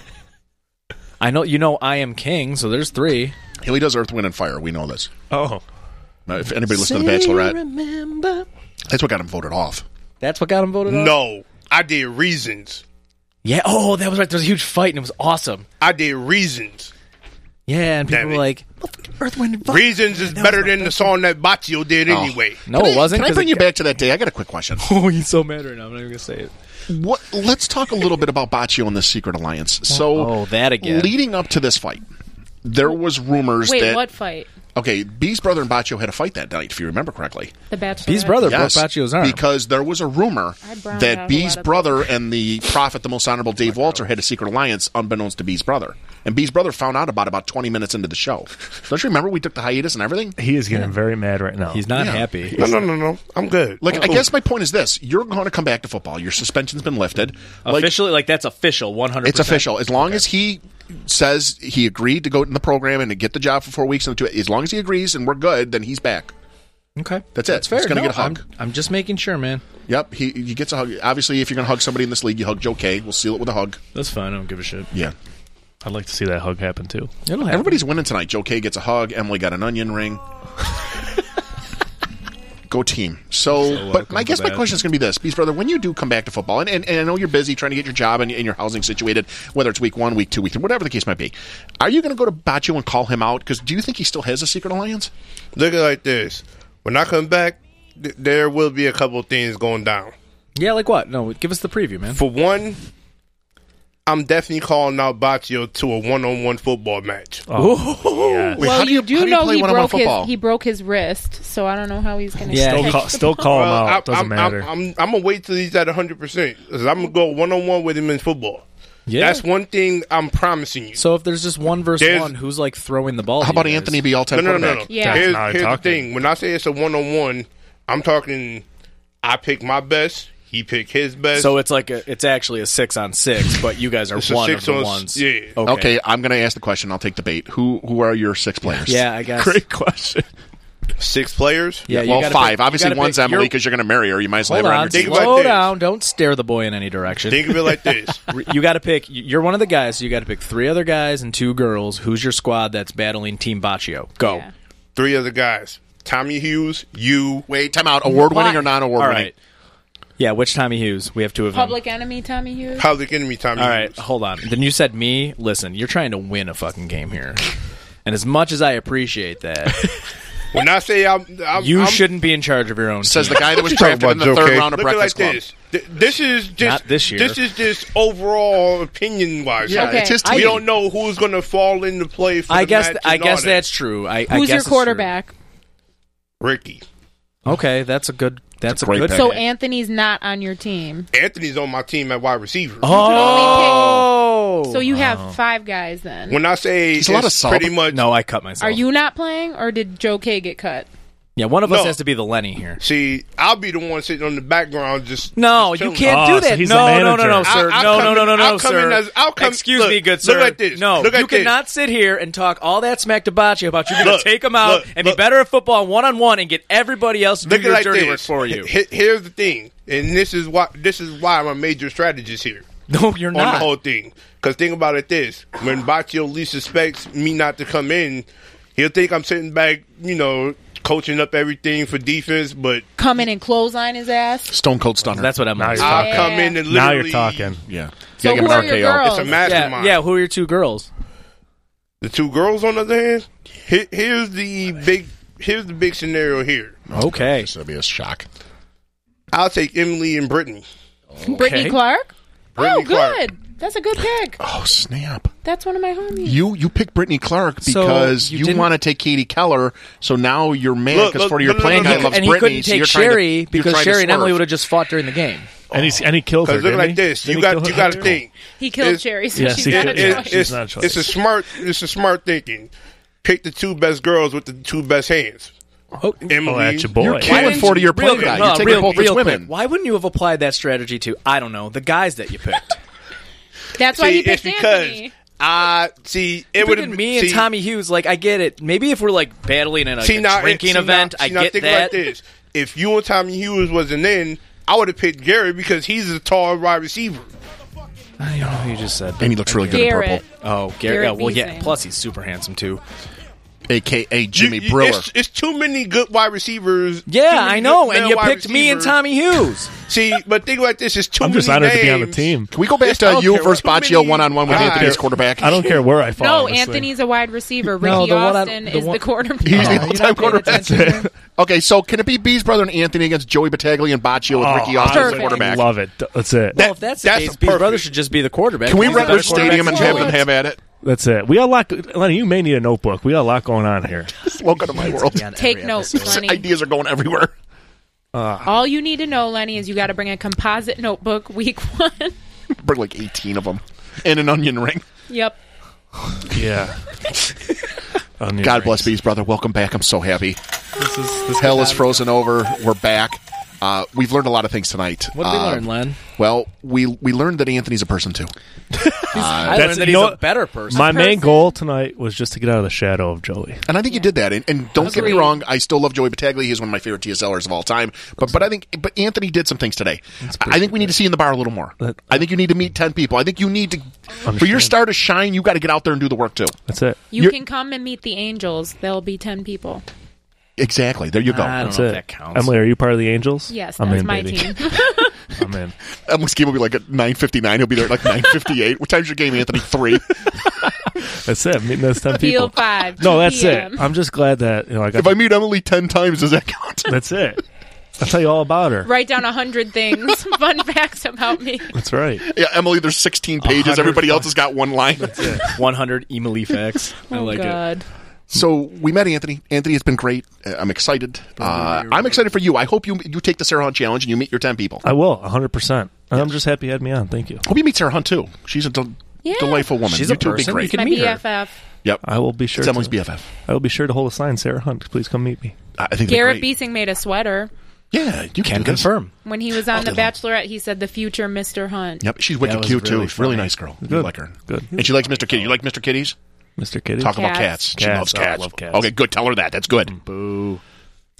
Speaker 4: I know you know I Am King, so there's 3.
Speaker 5: He does Earth, Wind, and Fire. We know this.
Speaker 1: Oh,
Speaker 5: Now, if anybody listens to The Bachelorette,
Speaker 4: Remember.
Speaker 5: that's what got him voted off.
Speaker 4: That's what got him voted off?
Speaker 2: No, I did Reasons.
Speaker 4: Yeah, oh, that was right. There was a huge fight, and it was awesome.
Speaker 2: I did Reasons.
Speaker 4: Yeah, and people
Speaker 2: Damn
Speaker 4: were
Speaker 2: it.
Speaker 4: like, Earth, Wind, and Fire.
Speaker 2: Reasons is better than the song that Baccio did
Speaker 5: Oh.
Speaker 2: anyway.
Speaker 4: No, it wasn't.
Speaker 5: Can I
Speaker 4: 'cause
Speaker 5: bring
Speaker 4: it-
Speaker 5: you back to that day? I got a quick question.
Speaker 4: Oh, he's so mad right now. I'm not even going to say it.
Speaker 5: Let's talk a little bit about Baccio and this secret alliance. So,
Speaker 4: Oh, that again.
Speaker 5: leading up to this fight, there was rumors
Speaker 6: Wait,
Speaker 5: that
Speaker 6: what fight?
Speaker 5: okay, B's brother and Baccio had a fight that night, if you remember correctly.
Speaker 6: The Bachelor.
Speaker 4: B's brother
Speaker 5: Yes,
Speaker 4: broke Baccio's arm.
Speaker 5: because there was a rumor
Speaker 6: I browned out
Speaker 5: that
Speaker 6: a
Speaker 5: B's
Speaker 6: lot of
Speaker 5: brother and the prophet, the most honorable Dave Walter, had a secret alliance unbeknownst to B's brother. And B's brother found out about 20 minutes into the show. Don't you remember we took the hiatus and everything?
Speaker 1: he is getting very mad right now.
Speaker 4: He's not
Speaker 5: Yeah.
Speaker 4: happy.
Speaker 2: No. I'm good.
Speaker 5: Like, I guess my point is this. You're going to come back to football. Your suspension's been lifted. Like,
Speaker 4: Officially, like that's official, 100%.
Speaker 5: it's official. As long as he says he agreed to go in the program and to get the job for 4 weeks, as long as he agrees and we're good, then he's back.
Speaker 4: Okay.
Speaker 5: That's it.
Speaker 4: That's fair.
Speaker 5: He's gonna
Speaker 4: No,
Speaker 5: get a hug.
Speaker 4: I'm just making sure, man.
Speaker 5: Yep, he gets a hug. Obviously, if you're going to hug somebody in this league, you hug Joe K. We'll seal it with a hug.
Speaker 4: That's fine. I don't give a shit.
Speaker 5: Yeah.
Speaker 1: I'd like to see that hug happen too.
Speaker 4: It'll happen.
Speaker 5: Everybody's winning tonight. Joe K gets a hug. Emily got an onion ring. Go team. So but
Speaker 4: welcome
Speaker 5: I guess
Speaker 4: to
Speaker 5: my
Speaker 4: that.
Speaker 5: question is going to be this. Beast Brother, when you do come back to football, and I know you're busy trying to get your job and your housing situated, whether it's week 1, week 2, week 3, whatever the case might be, are you going to go to Baccio and call him out? Because do you think he still has a secret alliance?
Speaker 2: Look at it like this. When I come back, there will be a couple of things going down.
Speaker 4: Yeah, like what? No, give us the preview, man.
Speaker 2: For one, I'm definitely calling out Baccio to a one-on-one football match.
Speaker 1: Oh, yes.
Speaker 5: Wait,
Speaker 6: Well,
Speaker 5: how do you
Speaker 6: know
Speaker 5: play
Speaker 6: he
Speaker 5: one-on-one
Speaker 6: broke
Speaker 5: football?
Speaker 6: he broke his wrist, so I don't know how he's going to
Speaker 4: Yeah,
Speaker 1: Still call him out. Doesn't matter.
Speaker 2: I'm gonna wait till he's at 100% because I'm gonna go one-on-one with him in football.
Speaker 4: Yeah.
Speaker 2: That's one thing I'm promising you.
Speaker 4: So if there's just 1 versus
Speaker 2: There's-
Speaker 4: 1, who's like throwing the ball?
Speaker 5: How
Speaker 4: to
Speaker 5: about
Speaker 4: you guys?
Speaker 5: Anthony be all-time
Speaker 2: No.
Speaker 5: quarterback?
Speaker 6: Yeah.
Speaker 2: Here's,
Speaker 1: now you're
Speaker 2: here's the
Speaker 1: talking.
Speaker 2: thing. When I say it's a one-on-one, I'm talking. I pick my best. He pick his best.
Speaker 4: So it's like it's actually a 6-on-6, but you guys are
Speaker 2: It's a
Speaker 4: one of
Speaker 2: 6
Speaker 4: the
Speaker 2: on-
Speaker 4: ones.
Speaker 2: yeah.
Speaker 5: Okay, I'm going to ask the question. I'll take the bait. Who are your 6 players?
Speaker 4: Yeah, I guess.
Speaker 1: Great question.
Speaker 2: 6 players.
Speaker 4: Yeah, you
Speaker 5: Well,
Speaker 4: gotta
Speaker 5: 5.
Speaker 4: pick- you
Speaker 5: Obviously,
Speaker 4: gotta
Speaker 5: one's
Speaker 4: pick
Speaker 5: Emily
Speaker 4: your-
Speaker 5: because you're going to marry her. You might as well
Speaker 4: Hold
Speaker 5: have her on
Speaker 4: on,
Speaker 5: your
Speaker 2: Think
Speaker 5: team.
Speaker 2: about
Speaker 4: slow
Speaker 2: this.
Speaker 4: down. Don't stare the boy in any direction.
Speaker 2: Think of it like this.
Speaker 4: You got to pick. You're one of the guys, so you got to pick 3 other guys and 2 girls. Who's your squad that's battling Team Baccio? Go.
Speaker 6: Yeah.
Speaker 2: 3 other guys. Tommy Hughes, you.
Speaker 5: Wait, time out. Award-winning
Speaker 4: Why?
Speaker 5: or non-award-winning?
Speaker 4: All right. Yeah, which Tommy Hughes? We have two of them.
Speaker 6: Public Enemy Tommy Hughes.
Speaker 2: Public Enemy Tommy
Speaker 4: All right,
Speaker 2: Hughes.
Speaker 4: hold on. Then you said me. Listen, you're trying to win a fucking game here. And as much as I appreciate that,
Speaker 2: When I say I'm
Speaker 4: you shouldn't be in charge of your own
Speaker 5: Says
Speaker 4: team.
Speaker 5: the guy that was
Speaker 2: What you talking
Speaker 5: drafted in the
Speaker 2: about, Joe
Speaker 5: third
Speaker 2: K?
Speaker 5: round of
Speaker 2: Look at it
Speaker 5: Breakfast
Speaker 2: like
Speaker 5: Club.
Speaker 2: this. This is just
Speaker 4: Not this year.
Speaker 2: This is just overall opinion wise.
Speaker 5: Yeah,
Speaker 6: Okay.
Speaker 5: it's his
Speaker 2: We
Speaker 5: team.
Speaker 2: don't know who's going to fall into play for
Speaker 4: I
Speaker 2: the
Speaker 4: guess
Speaker 2: match
Speaker 4: I
Speaker 2: and all
Speaker 4: guess
Speaker 2: that.
Speaker 4: that's true. I
Speaker 6: Who's
Speaker 4: guess
Speaker 6: your
Speaker 4: it's
Speaker 6: quarterback?
Speaker 2: Ricky.
Speaker 4: true. Okay, that's a good. That's a
Speaker 5: great
Speaker 4: good.
Speaker 5: pick.
Speaker 6: So
Speaker 4: pick.
Speaker 6: Anthony's not on your team.
Speaker 2: Anthony's on my team at wide receiver.
Speaker 4: Oh,
Speaker 6: So you have 5 guys then.
Speaker 2: When I say
Speaker 5: There's a lot of
Speaker 2: it's
Speaker 5: sub.
Speaker 2: pretty much
Speaker 4: no, I cut myself.
Speaker 6: Are you not playing, or did Joe K get cut?
Speaker 4: Yeah, one of us
Speaker 2: No.
Speaker 4: has to be the Lenny here.
Speaker 2: See, I'll be the one sitting on the background just
Speaker 4: No,
Speaker 2: just
Speaker 4: you
Speaker 2: chilling.
Speaker 4: can't
Speaker 1: Oh,
Speaker 4: do
Speaker 1: so
Speaker 4: that.
Speaker 1: he's the
Speaker 4: No,
Speaker 1: manager.
Speaker 4: sir.
Speaker 2: I'll
Speaker 4: No,
Speaker 2: come in-
Speaker 4: no,
Speaker 2: I'll come in
Speaker 4: sir.
Speaker 2: as- I'll come-
Speaker 4: Excuse
Speaker 2: look,
Speaker 4: me, good
Speaker 2: look
Speaker 4: sir.
Speaker 2: at this.
Speaker 4: No,
Speaker 2: Look
Speaker 4: you
Speaker 2: at this.
Speaker 4: cannot sit here and talk all that smack to Bocce about you going
Speaker 2: Look,
Speaker 4: to take him out
Speaker 2: look,
Speaker 4: and be
Speaker 2: look.
Speaker 4: better at football one-on-one and get everybody else to do
Speaker 2: Look at
Speaker 4: your
Speaker 2: like
Speaker 4: dirty
Speaker 2: this.
Speaker 4: work for you.
Speaker 2: Here's the thing, and this is why I'm a major strategist here
Speaker 4: No, you're
Speaker 2: on
Speaker 4: not.
Speaker 2: the whole thing. Because think about it this: when Baccio least suspects me not to come in, he'll think I'm sitting back, coaching up everything for defense, but
Speaker 6: Come in and clothesline his ass.
Speaker 5: Stone Cold Stunner.
Speaker 4: That's what I'm
Speaker 1: Now
Speaker 4: like.
Speaker 1: you're
Speaker 2: I'll
Speaker 1: talking.
Speaker 2: come in and literally.
Speaker 1: Now you're talking.
Speaker 5: yeah.
Speaker 6: So
Speaker 5: Gotta
Speaker 6: who
Speaker 5: give
Speaker 6: are
Speaker 5: him
Speaker 6: your
Speaker 5: an RKO.
Speaker 6: girls?
Speaker 2: It's a mastermind.
Speaker 4: Yeah, who are your 2 girls?
Speaker 2: The 2 girls, on the other hand, here's the big scenario here.
Speaker 4: Okay.
Speaker 5: This will be a shock.
Speaker 2: I'll take Emily and Brittany.
Speaker 6: Brittany Clark.
Speaker 2: Brittany
Speaker 6: oh,
Speaker 2: Clark.
Speaker 6: good. That's a good pick.
Speaker 5: Oh snap!
Speaker 6: That's one of my homies.
Speaker 5: You picked Brittany Clark
Speaker 4: So,
Speaker 5: because
Speaker 4: you
Speaker 5: you
Speaker 4: didn't-
Speaker 5: want to take Katie Keller. So now you're mad
Speaker 2: Look,
Speaker 5: because
Speaker 2: look,
Speaker 5: part of your
Speaker 2: look,
Speaker 5: playing
Speaker 2: look,
Speaker 5: guy
Speaker 2: look.
Speaker 5: loves
Speaker 4: And he
Speaker 5: Brittany.
Speaker 4: couldn't
Speaker 5: so
Speaker 4: take
Speaker 5: you're trying to-
Speaker 4: Sherry
Speaker 5: you're
Speaker 4: because
Speaker 5: trying to
Speaker 4: Sherry and Emily
Speaker 5: swerve.
Speaker 4: would have just fought during the game.
Speaker 1: And he killed her.
Speaker 2: Because look
Speaker 1: didn't
Speaker 2: like
Speaker 1: he?
Speaker 2: this,
Speaker 1: Didn't
Speaker 2: you
Speaker 1: he kill
Speaker 2: got
Speaker 1: her?
Speaker 2: to think.
Speaker 6: He killed
Speaker 2: It's-
Speaker 6: Cherry, so
Speaker 1: Yes,
Speaker 6: she's
Speaker 1: he
Speaker 6: not
Speaker 1: did.
Speaker 6: a
Speaker 1: Yeah,
Speaker 6: choice.
Speaker 1: she's not a choice.
Speaker 2: It's a smart thinking. Pick the 2 best girls with the 2 best hands. Emily,
Speaker 1: Oh, that's your boy.
Speaker 5: You're killing 40 your
Speaker 4: Real
Speaker 5: play
Speaker 4: quick,
Speaker 5: guy.
Speaker 4: no,
Speaker 5: You're taking
Speaker 4: real
Speaker 5: both its
Speaker 4: quick.
Speaker 5: women.
Speaker 4: Why wouldn't you have applied that strategy to, I don't know, the guys that you picked?
Speaker 6: That's why
Speaker 2: See,
Speaker 6: he
Speaker 2: it's
Speaker 6: picked Anthony.
Speaker 2: because it would have
Speaker 4: Picking me and Tommy Hughes, like, I get it. Maybe if we're, like, battling in a drinking event, I get
Speaker 2: think
Speaker 4: that.
Speaker 2: Like this. If you and Tommy Hughes wasn't in, I would have picked Gary because he's a tall wide receiver.
Speaker 4: I don't know who you just said.
Speaker 5: And he looks really good in
Speaker 6: Garrett.
Speaker 5: purple.
Speaker 4: Oh, Garrett.
Speaker 6: Garrett
Speaker 4: Well, yeah.
Speaker 6: Beasing.
Speaker 4: Plus, he's super handsome, too.
Speaker 5: AKA Jimmy
Speaker 2: You-
Speaker 5: Brewer.
Speaker 2: It's too many good wide receivers.
Speaker 4: Yeah,
Speaker 2: Too many
Speaker 4: I know.
Speaker 2: good
Speaker 4: And
Speaker 2: male
Speaker 4: you
Speaker 2: wide
Speaker 4: picked me and
Speaker 2: receivers.
Speaker 4: Tommy Hughes.
Speaker 2: See, but think like this: it's too
Speaker 1: I'm
Speaker 2: many
Speaker 1: just honored to be on the
Speaker 2: names.
Speaker 1: team.
Speaker 5: Can we go back
Speaker 2: I
Speaker 5: to
Speaker 2: don't
Speaker 5: you
Speaker 2: care.
Speaker 5: versus
Speaker 2: Too many
Speaker 5: Baccio one-on-one with
Speaker 2: guys.
Speaker 5: Anthony as quarterback?
Speaker 1: I don't care where I fall.
Speaker 6: No,
Speaker 1: honestly.
Speaker 6: Anthony's a wide receiver.
Speaker 4: No,
Speaker 6: Ricky
Speaker 4: the one
Speaker 6: Austin is the quarterback.
Speaker 5: He's the
Speaker 4: you're
Speaker 5: all-time
Speaker 4: not paying
Speaker 5: quarterback.
Speaker 4: attention.
Speaker 5: Okay, so can it be B's brother and Anthony against Joey Battaglia and Baccio with Ricky Austin as
Speaker 6: perfect.
Speaker 5: quarterback?
Speaker 1: Love it. That's it.
Speaker 4: Well, if that's the
Speaker 2: That's
Speaker 4: case,
Speaker 2: a
Speaker 4: Big
Speaker 2: perfect-
Speaker 4: Brother should just be the quarterback.
Speaker 5: Can we
Speaker 4: He's
Speaker 5: rent
Speaker 4: the
Speaker 5: their
Speaker 4: better quarterback
Speaker 5: stadium and
Speaker 4: than
Speaker 5: have
Speaker 4: Joey.
Speaker 5: at it?
Speaker 1: That's it. We got a lot. Lenny, you may need a notebook. We got a lot going on here.
Speaker 5: Welcome to my world.
Speaker 6: Take notes, Lenny.
Speaker 5: Ideas are going everywhere.
Speaker 6: All you need to know, Lenny, is you got to bring a composite notebook week 1.
Speaker 5: Bring like 18 of them and an onion ring.
Speaker 6: Yep.
Speaker 1: Yeah.
Speaker 5: God bless B's brother. Welcome back. I'm so happy.
Speaker 4: This
Speaker 5: Hell is frozen over. We're back. We've learned a lot of things tonight.
Speaker 4: What did we learn, Len?
Speaker 5: Well, we learned that Anthony's a person too.
Speaker 4: I
Speaker 1: That's-
Speaker 4: learned that
Speaker 1: you
Speaker 4: he's
Speaker 1: know
Speaker 4: a
Speaker 1: what?
Speaker 4: better person.
Speaker 1: My main
Speaker 6: person.
Speaker 1: goal tonight was just to get out of the shadow of Joey.
Speaker 5: And I think you did that. And don't get me
Speaker 6: Agreed.
Speaker 5: wrong, I still love Joey Battaglia. He's one of my favorite TSLers of all time. But I think Anthony did some things today. I think we need to see you in the bar a little more. I think you need to meet 10 people. I think you need to, for your star to shine, you got to get out there and do the work too.
Speaker 1: That's it.
Speaker 6: You can come and meet the Angels. There'll be 10 people.
Speaker 5: Exactly. There you go.
Speaker 4: I don't
Speaker 1: That's
Speaker 4: know
Speaker 1: it.
Speaker 4: if that counts.
Speaker 1: Emily, are you part of the Angels?
Speaker 6: Yes,
Speaker 1: I'm
Speaker 6: that's
Speaker 1: in,
Speaker 6: my
Speaker 1: baby.
Speaker 6: team.
Speaker 1: I'm in.
Speaker 5: Emily's game will be like at 9:59. He'll be there at like 9:58. What time's your game, Anthony? 3.
Speaker 1: That's it. Meeting those 10 people.
Speaker 6: Field 5.
Speaker 1: No,
Speaker 6: 2
Speaker 1: that's
Speaker 6: PM.
Speaker 1: it. I'm just glad that I got.
Speaker 5: If I meet Emily 10 times, does that count?
Speaker 1: That's it. I'll tell you all about her.
Speaker 6: Write down 100 things, fun facts about me.
Speaker 1: That's right.
Speaker 5: Yeah, Emily, there's 16 pages.
Speaker 4: 100
Speaker 5: Everybody else has got one line.
Speaker 4: 100 Emily facts. I
Speaker 6: Oh,
Speaker 4: like it.
Speaker 6: God.
Speaker 5: So we met Anthony. Anthony has been great. I'm excited. I'm excited for you. I hope you take the Sarah Hunt challenge and you meet your 10 people.
Speaker 1: I will, 100%. And I'm just happy you had me on. Thank you.
Speaker 5: Hope you meet Sarah Hunt too. She's a
Speaker 6: Yeah.
Speaker 5: delightful woman.
Speaker 4: She's
Speaker 5: you
Speaker 4: a
Speaker 5: two would be
Speaker 4: person.
Speaker 5: great.
Speaker 4: You can
Speaker 6: My
Speaker 4: meet her.
Speaker 6: BFF.
Speaker 5: Yep.
Speaker 1: I will be sure.
Speaker 5: It's Emily's
Speaker 1: to.
Speaker 5: BFF.
Speaker 1: I will be sure to hold a sign. Sarah Hunt, please come meet me.
Speaker 5: I think
Speaker 6: Garrett
Speaker 5: they're great.
Speaker 6: Beasing made a sweater.
Speaker 5: Yeah, you
Speaker 4: Can
Speaker 5: do this.
Speaker 4: confirm.
Speaker 6: When he was on The
Speaker 5: do that.
Speaker 6: Bachelorette, he said the future Mr. Hunt.
Speaker 5: Yep, she's wicked
Speaker 4: was
Speaker 5: cute
Speaker 4: really
Speaker 5: too. Really
Speaker 4: funny.
Speaker 5: nice girl. You
Speaker 1: Good.
Speaker 5: like her.
Speaker 1: Good.
Speaker 5: And she likes Mr. Kitty. You like Mr. Kitties?
Speaker 1: Mr. Kitty.
Speaker 5: Talk about
Speaker 6: Cats.
Speaker 5: cats. She
Speaker 1: Cats.
Speaker 5: loves
Speaker 1: Oh, I
Speaker 5: cats.
Speaker 1: love cats.
Speaker 5: Okay, good. Tell her that. That's good.
Speaker 1: Boo.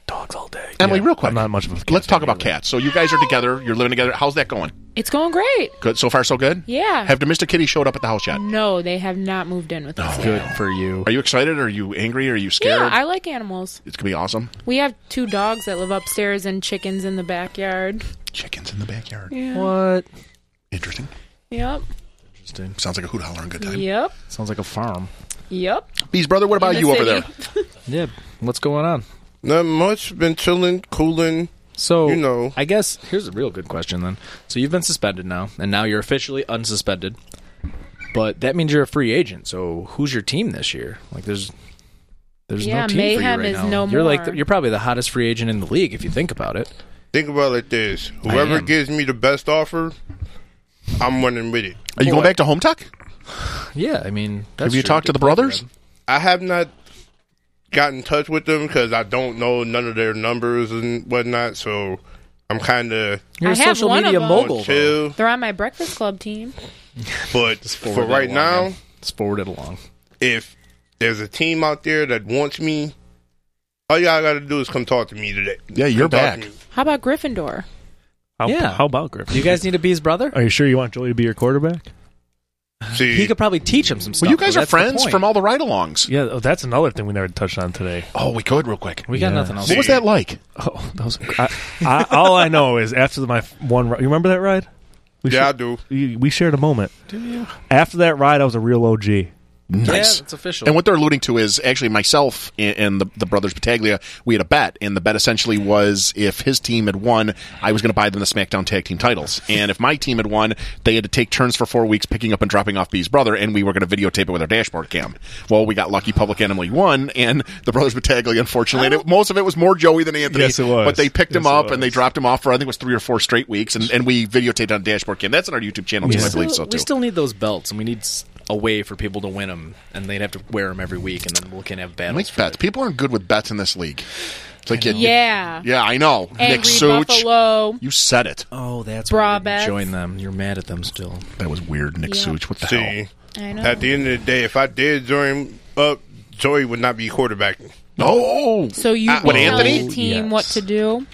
Speaker 1: Dogs all day.
Speaker 5: Emily, real quick.
Speaker 1: I'm not much of a cat
Speaker 5: Let's talk
Speaker 1: fan
Speaker 5: about
Speaker 1: either.
Speaker 5: cats. So you guys are together. You're living together. How's that going?
Speaker 6: It's going great.
Speaker 5: Good. So far, so good?
Speaker 6: Yeah.
Speaker 5: Have Mr. Kitty showed up at the house yet?
Speaker 6: No, they have not moved in with us.
Speaker 4: Good for you.
Speaker 5: Are you excited? Are you angry? Are you scared?
Speaker 6: Yeah, I like animals.
Speaker 5: It's going to be awesome.
Speaker 6: We have 2 dogs that live upstairs and chickens in the backyard.
Speaker 5: Chickens in the backyard.
Speaker 6: Yeah.
Speaker 4: What?
Speaker 5: Interesting.
Speaker 6: Yep.
Speaker 4: Interesting.
Speaker 5: Sounds like a hoot howler and good time.
Speaker 6: Yep.
Speaker 4: Sounds like a farm.
Speaker 6: Yep.
Speaker 5: Bees, brother, what about
Speaker 6: In
Speaker 5: you
Speaker 6: the
Speaker 5: over
Speaker 6: city.
Speaker 5: there?
Speaker 4: Yeah. What's going on?
Speaker 2: Not much. Been chilling, cooling.
Speaker 4: So,
Speaker 2: You know.
Speaker 4: I guess here's a real good question then. So you've been suspended now, and now you're officially unsuspended. But that means you're a free agent. So who's your team this year? Like, there's
Speaker 6: Yeah,
Speaker 4: no team
Speaker 6: Mayhem
Speaker 4: for you
Speaker 6: is
Speaker 4: right now.
Speaker 6: no
Speaker 4: You're
Speaker 6: more.
Speaker 4: you're probably the hottest free agent in the league if you think about it.
Speaker 2: Think about it like this:
Speaker 4: I
Speaker 2: whoever
Speaker 4: am.
Speaker 2: gives me the best offer, I'm running with it.
Speaker 5: Are you going back to Home Tuck?
Speaker 4: Yeah, I mean, that's
Speaker 5: Have you
Speaker 4: true.
Speaker 5: talked to the brothers?
Speaker 2: I have not got in touch with them because I don't know none of their numbers and whatnot. So I'm kind of
Speaker 4: You're a
Speaker 6: I have
Speaker 4: social
Speaker 6: one of
Speaker 4: media
Speaker 6: them.
Speaker 4: mogul. though.
Speaker 2: chill.
Speaker 6: They're on my Breakfast Club team.
Speaker 2: But
Speaker 4: Forward
Speaker 2: for
Speaker 4: that
Speaker 2: right
Speaker 4: along,
Speaker 2: now,
Speaker 4: man. Just forward it along.
Speaker 2: if there's a team out there that wants me, all y'all got to do is come talk to me today.
Speaker 5: Yeah, you're
Speaker 2: Come talk
Speaker 5: back.
Speaker 2: to me.
Speaker 6: How about Gryffindor?
Speaker 1: How about Griffin?
Speaker 4: You guys need a Bee's brother?
Speaker 1: Are you sure you want Joey to be your quarterback?
Speaker 2: See,
Speaker 4: He could probably teach him some stuff.
Speaker 5: Well, you guys
Speaker 4: but
Speaker 5: are
Speaker 4: that's the
Speaker 5: friends
Speaker 4: point.
Speaker 5: from all the ride-alongs.
Speaker 1: Yeah, that's another thing we never touched on today.
Speaker 5: Oh, we could real quick.
Speaker 4: We got
Speaker 1: Yeah.
Speaker 4: nothing else.
Speaker 5: What was that like?
Speaker 1: Oh, that was. All I know is after my one. You remember that ride?
Speaker 2: yeah, I do.
Speaker 1: We shared a moment. After that ride, I was a real OG.
Speaker 5: Nice.
Speaker 4: Yeah, it's official.
Speaker 5: And what they're alluding to is actually myself and the brothers Battaglia, we had a bet, and the bet essentially was if his team had won, I was going to buy them the SmackDown Tag Team titles. And if my team had won, they had to take turns for 4 weeks picking up and dropping off B's brother, and we were going to videotape it with our dashboard cam. Well, we got lucky. Public Enemy won, and the brothers Battaglia, unfortunately, and most of it was more Joey than Anthony.
Speaker 1: Yes, it was.
Speaker 5: But they picked him
Speaker 1: Yes, it
Speaker 5: up,
Speaker 1: was.
Speaker 5: and they dropped him off for, I think it was 3 or 4 straight weeks, and we videotaped on dashboard cam. That's on our YouTube channel, too, I believe so, too.
Speaker 4: We still need those belts, and we need a way for people to win them, and they'd have to wear them every week, and then we can have battles.
Speaker 5: Make bets. People aren't good with bets in this league. It's like
Speaker 6: Yeah.
Speaker 5: yeah, I know. Nick
Speaker 6: Angry
Speaker 5: Such.
Speaker 6: Buffalo.
Speaker 5: You said it.
Speaker 4: Oh, that's
Speaker 6: Bra
Speaker 4: why you
Speaker 6: bets.
Speaker 4: join them. You're mad at them still.
Speaker 5: That was weird, Nick
Speaker 6: Yeah.
Speaker 5: Such. What the hell?
Speaker 2: See,
Speaker 6: I know.
Speaker 2: at the end of the day, if I did join up, Joey would not be quarterbacking.
Speaker 5: Oh,
Speaker 6: So you
Speaker 2: What,
Speaker 6: will tell
Speaker 5: Anthony?
Speaker 6: the team
Speaker 1: Yes.
Speaker 6: what to do.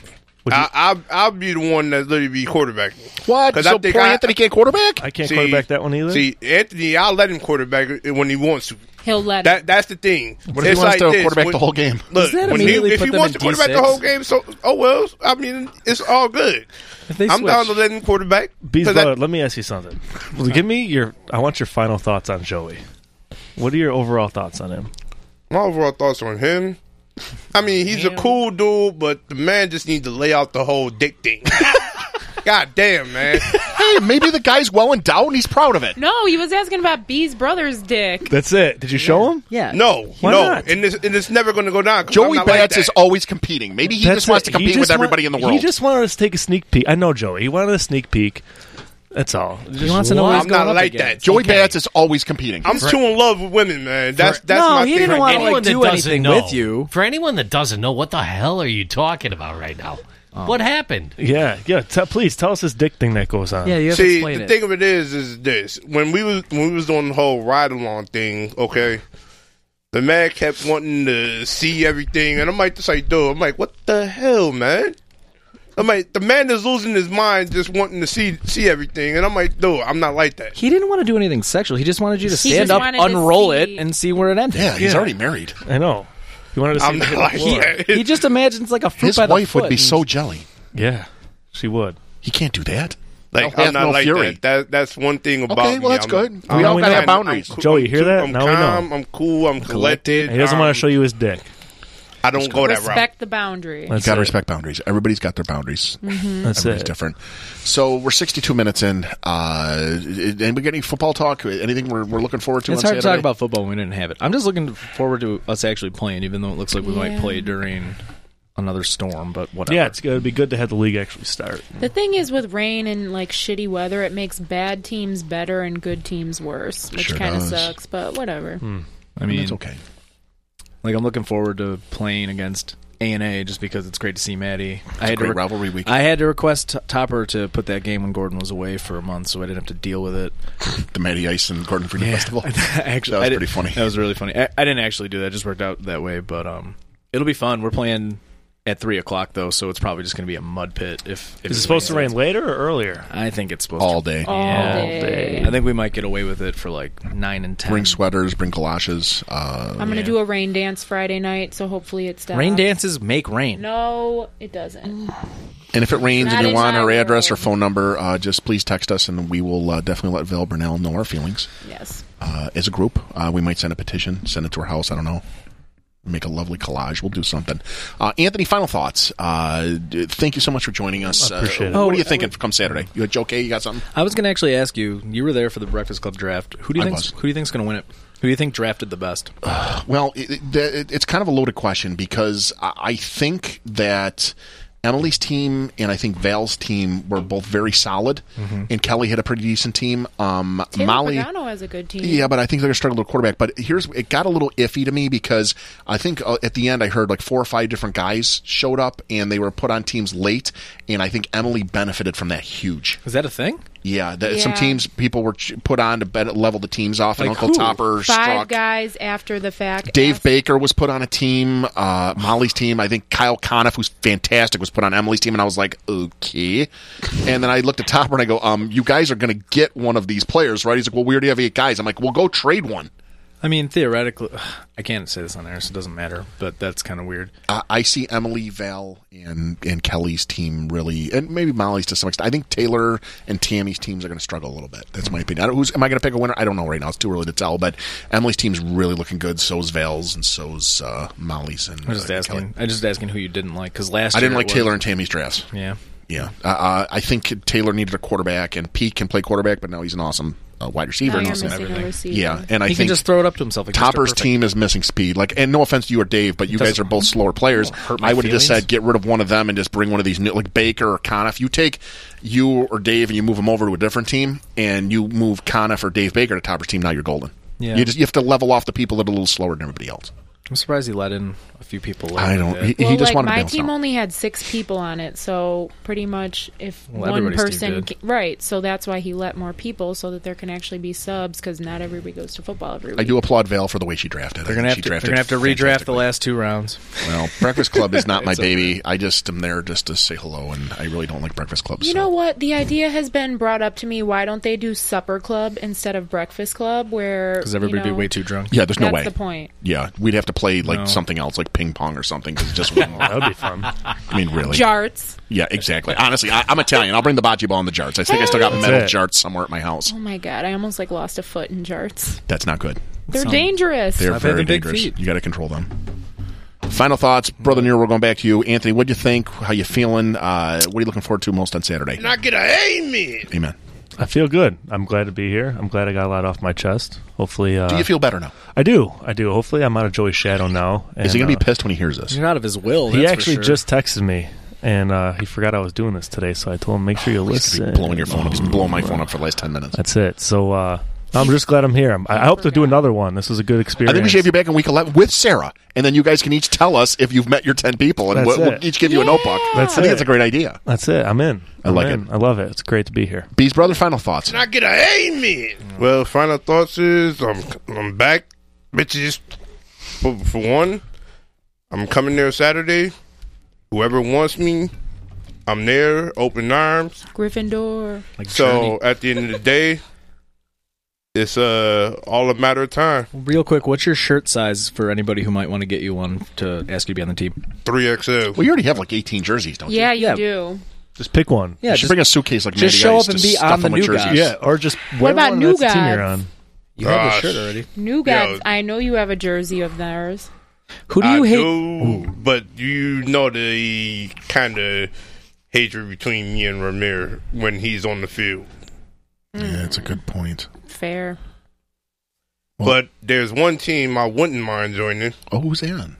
Speaker 2: I'll be the one that literally be quarterbacking.
Speaker 5: what?
Speaker 2: 'Cause
Speaker 5: So
Speaker 2: I think
Speaker 5: poor Anthony can't quarterback?
Speaker 1: I can't
Speaker 2: See-
Speaker 1: quarterback that one either.
Speaker 2: See, Anthony, I'll let him quarterback when he wants to.
Speaker 6: He'll let him.
Speaker 2: That's the thing.
Speaker 5: What if he wants to quarterback
Speaker 2: when-
Speaker 5: the whole game?
Speaker 2: Look,
Speaker 4: Does that
Speaker 2: when
Speaker 4: immediately
Speaker 2: if
Speaker 4: put
Speaker 2: he
Speaker 4: them
Speaker 2: wants to
Speaker 4: in
Speaker 2: quarterback the
Speaker 4: D6?
Speaker 2: whole game, so well. I mean, it's all good.
Speaker 4: If they
Speaker 2: I'm down to
Speaker 4: switch-
Speaker 2: let him quarterback.
Speaker 1: Bees
Speaker 2: 'Cause
Speaker 1: brother, let me ask you something. Well, give me your. I want your final thoughts on Joey. What are your overall thoughts on him?
Speaker 2: my overall thoughts on him. I mean, he's a cool dude, but the man just needs to lay out the whole dick thing. God damn, man.
Speaker 5: Hey, maybe the guy's well endowed and he's proud of it.
Speaker 6: No, he was asking about B's brother's dick.
Speaker 1: That's it. Did you show him?
Speaker 4: Yeah.
Speaker 2: No,
Speaker 1: Why
Speaker 2: no,
Speaker 1: not?
Speaker 2: and it's never going to go down. 'cause
Speaker 5: Joey
Speaker 2: I'm not
Speaker 5: Bats
Speaker 2: like
Speaker 5: is
Speaker 2: that.
Speaker 5: always competing. Maybe he just wants to compete with everybody in the world.
Speaker 1: He just wanted us to take a sneak peek. I know Joey. He wanted a sneak peek. That's all.
Speaker 4: He wants to know what he's
Speaker 2: I'm
Speaker 4: going
Speaker 2: not
Speaker 4: up
Speaker 2: like
Speaker 4: against.
Speaker 2: that.
Speaker 5: Joey
Speaker 3: Okay.
Speaker 5: Bats is always competing.
Speaker 2: I'm too in love with women, man. That's
Speaker 4: No,
Speaker 2: my
Speaker 4: he
Speaker 2: thing.
Speaker 4: didn't
Speaker 2: right
Speaker 4: want
Speaker 2: there.
Speaker 4: to
Speaker 3: Anyone that
Speaker 4: do
Speaker 3: doesn't
Speaker 4: anything
Speaker 3: know,
Speaker 4: with you.
Speaker 3: For anyone that doesn't know, what the hell are you talking about right now? What happened?
Speaker 1: Yeah. Please tell us this dick thing that goes on.
Speaker 4: Yeah, you have to
Speaker 2: See,
Speaker 4: explain
Speaker 2: the
Speaker 4: it.
Speaker 2: thing of it is this: when we was doing the whole ride along thing, okay, the man kept wanting to see everything, and I'm like, dude, I'm like, what the hell, man? I'm like, the man is losing his mind, just wanting to see everything, and I'm like, dude, I'm not like that.
Speaker 4: He didn't want to do anything sexual. He just wanted you to
Speaker 6: He
Speaker 4: stand
Speaker 6: just
Speaker 4: up,
Speaker 6: wanted to
Speaker 4: unroll
Speaker 6: see-
Speaker 4: it, and see where it ended.
Speaker 5: Yeah, he's already married.
Speaker 1: I know. He wanted to see
Speaker 2: I'm
Speaker 1: the
Speaker 2: not
Speaker 1: hit
Speaker 2: like
Speaker 1: the floor.
Speaker 2: that.
Speaker 4: He just imagines like a fruit
Speaker 5: His
Speaker 4: by the
Speaker 5: wife would
Speaker 4: foot
Speaker 5: be
Speaker 4: and-
Speaker 5: so jelly.
Speaker 1: Yeah, she would.
Speaker 5: He can't do that.
Speaker 2: Like,
Speaker 5: No
Speaker 2: I'm not
Speaker 5: hath no
Speaker 2: like
Speaker 5: fury.
Speaker 2: that. That's one thing about
Speaker 5: Okay,
Speaker 2: me.
Speaker 5: well, that's
Speaker 2: I'm-
Speaker 5: good.
Speaker 2: I'm
Speaker 5: We all
Speaker 1: gotta
Speaker 2: kinda-
Speaker 1: have
Speaker 5: boundaries.
Speaker 2: I'm cool-
Speaker 1: Joey, you hear that?
Speaker 2: I'm
Speaker 1: Now we know.
Speaker 2: calm, I'm cool. I'm collected.
Speaker 1: He doesn't want to show you his dick.
Speaker 2: I don't go that route.
Speaker 6: Respect the boundary.
Speaker 5: You
Speaker 1: That's
Speaker 5: got to
Speaker 1: it.
Speaker 5: respect boundaries. Everybody's got their boundaries.
Speaker 1: That's
Speaker 5: Everybody's
Speaker 1: it.
Speaker 5: different. So we're 62 minutes in. Anybody got any football talk? Anything we're looking forward to?
Speaker 4: It's
Speaker 5: on
Speaker 4: hard to talk
Speaker 5: Saturday?
Speaker 4: about football when we didn't have it. I'm just looking forward to us actually playing, even though it looks like we might
Speaker 6: Yeah.
Speaker 4: play during another storm, but whatever.
Speaker 1: Yeah, it's going to be good to have the league actually start.
Speaker 6: The thing is, with rain and like shitty weather, it makes bad teams better and good teams worse, which
Speaker 5: Sure
Speaker 6: kind of
Speaker 5: does.
Speaker 6: sucks. But whatever.
Speaker 4: I mean,
Speaker 5: That's okay.
Speaker 4: like I'm looking forward to playing against A&A just because it's great to see Maddie. I
Speaker 5: a
Speaker 4: had
Speaker 5: great
Speaker 4: to
Speaker 5: rivalry week.
Speaker 4: I had to request Topper to put that game when Gordon was away for a month, so I didn't have to deal with it.
Speaker 5: The Matty Ice and Gordon Freeman Festival.
Speaker 4: Actually,
Speaker 5: That was
Speaker 4: I did-
Speaker 5: pretty funny.
Speaker 4: That was really funny. I didn't actually do that; it just worked out that way. But it'll be fun. We're playing at 3 o'clock though, so it's probably just going to be a mud pit. If
Speaker 1: Is it supposed to rain later or earlier?
Speaker 4: I think it's supposed
Speaker 5: All
Speaker 4: to.
Speaker 5: day.
Speaker 6: All day.
Speaker 4: I think we might get away with it for like 9 and 10.
Speaker 5: Bring sweaters, bring galoshes.
Speaker 6: I'm going to do a rain dance Friday night, so hopefully it stops.
Speaker 4: Rain dances make rain.
Speaker 6: No, it doesn't.
Speaker 5: And if it rains
Speaker 6: Not
Speaker 5: and you
Speaker 6: in
Speaker 5: want
Speaker 6: my
Speaker 5: our address or
Speaker 6: world.
Speaker 5: phone number, just please text us, and we will definitely let Val Burnell know our feelings.
Speaker 6: Yes.
Speaker 5: As a group, we might send a petition, send it to her house. I don't know. Make a lovely collage. We'll do something. Anthony, final thoughts. Thank you so much for joining us.
Speaker 1: Appreciate it.
Speaker 5: What are you thinking come Saturday? You Joe K, you got something?
Speaker 4: I was going to actually ask you. You were there for the Breakfast Club draft. Who do you
Speaker 5: I
Speaker 4: think's
Speaker 5: was.
Speaker 4: Who do you think's going to win it? Who do you think drafted the best?
Speaker 5: Well, it's kind of a loaded question because I think that Emily's team and I think Val's team were both very solid, and Kelly had a pretty decent team.
Speaker 6: Taylor
Speaker 5: Molly
Speaker 6: Pagano has a good team.
Speaker 5: Yeah, but I think they're going to struggle with quarterback. But it got a little iffy to me because I think at the end I heard like 4 or 5 different guys showed up and they were put on teams late, and I think Emily benefited from that huge.
Speaker 4: Is that a thing?
Speaker 5: Yeah,
Speaker 6: Yeah.
Speaker 5: some teams people were put on to level the teams off, and
Speaker 4: Like
Speaker 5: Uncle
Speaker 4: who?
Speaker 5: Topper
Speaker 6: 5
Speaker 5: struck.
Speaker 6: guys after the fact.
Speaker 5: Dave Baker was put on a team, Molly's team. I think Kyle Conniff, who's fantastic, was put on Emily's team, and I was like, okay. And then I looked at Topper and I go, you guys are going to get one of these players, right? He's like, well, we already have 8 guys. I'm like, well, go trade one.
Speaker 4: I mean, theoretically, I can't say this on air, so it doesn't matter. But that's kind of weird.
Speaker 5: I see Emily, Val, and Kelly's team really, and maybe Molly's to some extent. I think Taylor and Tammy's teams are going to struggle a little bit. That's my opinion. Am I going to pick a winner? I don't know right now. It's too early to tell. But Emily's team's really looking good. So's Val's, and so's Molly's. And
Speaker 4: I'm just asking. I'm just asking who you didn't like because last
Speaker 5: I didn't
Speaker 4: year
Speaker 5: like
Speaker 4: it was-
Speaker 5: Taylor and Tammy's drafts.
Speaker 4: Yeah.
Speaker 5: Yeah, I think Taylor needed a quarterback, and Pete can play quarterback, but now he's an awesome wide receiver.
Speaker 6: Now
Speaker 5: and
Speaker 6: you're
Speaker 5: awesome
Speaker 6: missing a
Speaker 5: everything.
Speaker 6: receiver.
Speaker 5: Yeah, and I
Speaker 4: He
Speaker 5: think
Speaker 4: can just throw it up to himself. Like Mr.
Speaker 5: Topper's
Speaker 4: Perfect.
Speaker 5: team is missing speed. Like, and no offense to you or Dave, but you guys
Speaker 4: Doesn't-
Speaker 5: are both slower players.
Speaker 4: hurt my
Speaker 5: I would have just
Speaker 4: feelings.
Speaker 5: said get rid of one of them and just bring one of these new, like Baker or Conniff. You take you or Dave and you move them over to a different team, and you move Conniff or Dave Baker to Topper's team. Now you're golden.
Speaker 4: Yeah.
Speaker 5: You have to level off the people that are a little slower than everybody else.
Speaker 4: I'm surprised he let in a few people. Late
Speaker 5: I don't.
Speaker 4: like that.
Speaker 5: He just
Speaker 6: like
Speaker 5: wanted to
Speaker 6: my
Speaker 5: balance
Speaker 6: team
Speaker 5: out.
Speaker 6: only had 6 people on it, so pretty much if
Speaker 4: Well,
Speaker 6: one
Speaker 4: everybody's team
Speaker 6: person,
Speaker 4: did.
Speaker 6: right? So that's why he let more people so that there can actually be subs because not everybody goes to football every week.
Speaker 5: I do applaud Val for the way she drafted.
Speaker 4: They're gonna have to redraft the last 2 rounds.
Speaker 5: Well, Breakfast Club is not my
Speaker 4: It's
Speaker 5: baby. I just am there just to say hello, and I really don't like Breakfast Club.
Speaker 6: You know what? The idea has been brought up to me. Why don't they do supper club instead of breakfast club? Where
Speaker 4: Because everybody would be way too drunk.
Speaker 5: Yeah, there's no
Speaker 6: that's
Speaker 5: way.
Speaker 6: the point.
Speaker 5: Yeah, we'd have to play like
Speaker 4: No.
Speaker 5: something else, like ping pong or something, because it just wouldn't work.
Speaker 1: That would be fun.
Speaker 5: I mean, really.
Speaker 6: Jarts.
Speaker 5: Yeah, exactly. Honestly, I'm Italian. I'll bring the bocce ball and the jarts. I think I still got
Speaker 1: That's
Speaker 5: metal
Speaker 1: it.
Speaker 5: jarts somewhere at my house.
Speaker 6: Oh my god! I almost lost a foot in jarts.
Speaker 5: That's not good.
Speaker 6: They're
Speaker 4: Sound-
Speaker 6: dangerous.
Speaker 5: They're
Speaker 4: I've had
Speaker 5: very
Speaker 4: the big
Speaker 5: dangerous.
Speaker 4: feet.
Speaker 5: You got to control them. Final thoughts, Brother Nero. We're going back to you, Anthony. What do you think? How you feeling? What are you looking forward to most on Saturday?
Speaker 2: And I get a amen.
Speaker 5: Amen.
Speaker 1: I feel good. I'm glad to be here. I'm glad I got a lot off my chest. Hopefully,
Speaker 5: Do you feel better now?
Speaker 1: I do. Hopefully, I'm out of Joey's shadow now.
Speaker 5: Is he
Speaker 1: and,
Speaker 5: going to be pissed when he hears this?
Speaker 4: You're out of his will.
Speaker 1: He
Speaker 4: that's
Speaker 1: actually
Speaker 4: for sure.
Speaker 1: just texted me, and he forgot I was doing this today. So I told him, make sure you
Speaker 5: He's
Speaker 1: listen.
Speaker 5: blowing your phone up. He's been blowing my phone up for the last 10 minutes.
Speaker 1: That's it. So I'm just glad I'm here. I hope to do another one. This was a good experience.
Speaker 5: I think we should have you back in week 11 with Sarah, and then you guys can each tell us if you've met your 10 people, and
Speaker 1: That's
Speaker 5: we'll
Speaker 1: it.
Speaker 5: each give you a notebook.
Speaker 1: That's
Speaker 5: I think
Speaker 1: it.
Speaker 5: that's a great idea.
Speaker 1: That's it. I'm in.
Speaker 5: I like
Speaker 1: in.
Speaker 5: it.
Speaker 1: I love it. It's great to be here.
Speaker 5: Bees Brother, final thoughts.
Speaker 2: And I get a amen. Well, final thoughts is I'm back, bitches. For one, I'm coming there Saturday. Whoever wants me, I'm there, open arms.
Speaker 6: Gryffindor.
Speaker 4: Like
Speaker 2: So
Speaker 4: Journey.
Speaker 2: at the end of the day, it's all a matter of time.
Speaker 4: Real quick, what's your shirt size for anybody who might want to get you one to ask you to be on the team?
Speaker 2: 3XL.
Speaker 5: Well, you already have like 18 jerseys, don't
Speaker 6: Yeah,
Speaker 5: you?
Speaker 6: you do.
Speaker 1: Just pick one.
Speaker 4: Yeah,
Speaker 5: You should
Speaker 4: just,
Speaker 5: bring a suitcase like
Speaker 4: just
Speaker 5: Matty
Speaker 4: show
Speaker 5: Ice
Speaker 4: up and
Speaker 5: to
Speaker 4: be
Speaker 5: stuff
Speaker 4: on the
Speaker 5: them with
Speaker 4: new
Speaker 5: jerseys.
Speaker 4: guys.
Speaker 1: Yeah, or just wear
Speaker 6: about
Speaker 1: one
Speaker 6: New
Speaker 1: that's the team you're
Speaker 6: Gods?
Speaker 1: on.
Speaker 4: you have the
Speaker 2: Gosh.
Speaker 4: shirt already.
Speaker 6: New guys.
Speaker 2: Yo.
Speaker 6: I know you have a jersey of theirs.
Speaker 4: Who do you
Speaker 2: I
Speaker 4: hate?
Speaker 2: do, but you know the kind of hatred between me and Ramir when he's on the field.
Speaker 5: Yeah, that's a good point.
Speaker 6: Fair.
Speaker 2: But there's one team I wouldn't mind joining.
Speaker 5: Oh, who's that?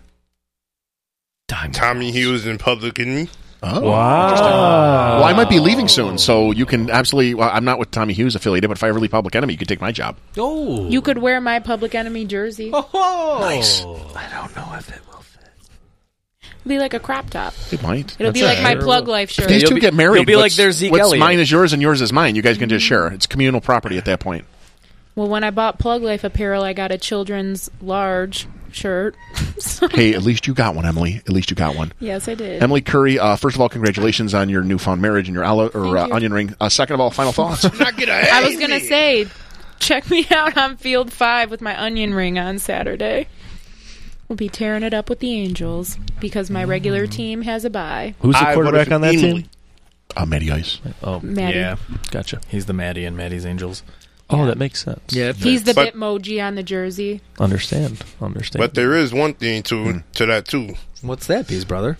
Speaker 2: Tommy Hughes and Public Enemy.
Speaker 5: Oh,
Speaker 1: Wow.
Speaker 5: Well, I might be leaving soon, so you can absolutely. Well, I'm not with Tommy Hughes affiliated, but if I ever leave Public Enemy, you can take my job.
Speaker 3: Oh,
Speaker 6: You could wear my Public Enemy jersey.
Speaker 5: Nice.
Speaker 4: I don't know if it will fit.
Speaker 6: Be like a crop top.
Speaker 5: It might.
Speaker 6: It'll be
Speaker 1: That's
Speaker 6: like my
Speaker 1: it.
Speaker 6: Plug Life
Speaker 5: If
Speaker 6: shirt.
Speaker 5: these
Speaker 4: You'll
Speaker 5: two
Speaker 4: be-
Speaker 5: get married,
Speaker 4: you'll be like
Speaker 5: what's-
Speaker 4: their Zeke
Speaker 5: what's
Speaker 4: Elliott.
Speaker 5: mine is yours and yours is mine. You guys can just share. It's communal property at that point.
Speaker 6: Well, when I bought Plug Life apparel, I got a children's large shirt.
Speaker 5: Hey, at least you got one, Emily. At least you got one.
Speaker 6: Yes, I did.
Speaker 5: Emily Curry, first of all, congratulations on your newfound marriage and your onion ring. Second of all, final thoughts.
Speaker 6: I was going to say, check me out on Field 5 with my onion ring on Saturday. We'll be tearing it up with the Angels because my regular team has a bye.
Speaker 1: Who's the quarterback on that team?
Speaker 5: Matty Ice.
Speaker 1: Oh,
Speaker 6: Maddie.
Speaker 4: Yeah,
Speaker 1: gotcha.
Speaker 4: he's the Maddie and Maddie's Angels.
Speaker 1: Oh, that makes sense.
Speaker 4: Yeah,
Speaker 6: He's the Bitmoji on the jersey.
Speaker 1: Understand.
Speaker 2: But there is one thing to that, too.
Speaker 4: What's that, Bees brother?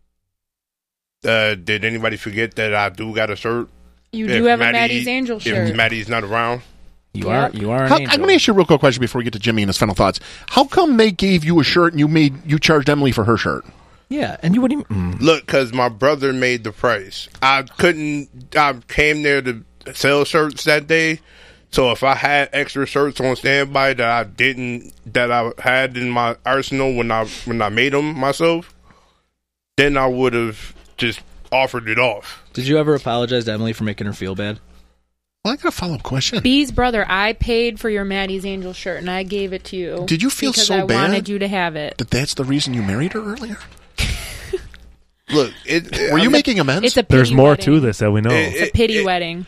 Speaker 2: Did anybody forget that I do got a shirt?
Speaker 6: You do have a Maddie's Angel shirt.
Speaker 2: If Maddie's not around.
Speaker 4: You are an angel.
Speaker 5: I'm going to ask you a real quick question before we get to Jimmy and his final thoughts. How come they gave you a shirt and you charged Emily for her shirt?
Speaker 4: Yeah, and you wouldn't even...
Speaker 2: Look, because my brother made the price. I came there to sell shirts that day. So if I had extra shirts on standby that I had in my arsenal when I made them myself, then I would have just offered it off.
Speaker 4: Did you ever apologize to Emily for making her feel bad?
Speaker 5: Well, I got a follow-up question.
Speaker 6: Bee's brother, I paid for your Maddie's Angel shirt and I gave it to you.
Speaker 5: Did you feel so bad?
Speaker 6: Because I wanted you to have it.
Speaker 5: That's the reason you married her earlier?
Speaker 2: Look,
Speaker 5: were you making amends?
Speaker 6: It's a pity
Speaker 1: There's more
Speaker 6: wedding.
Speaker 1: to this that we know.
Speaker 6: It's a pity wedding.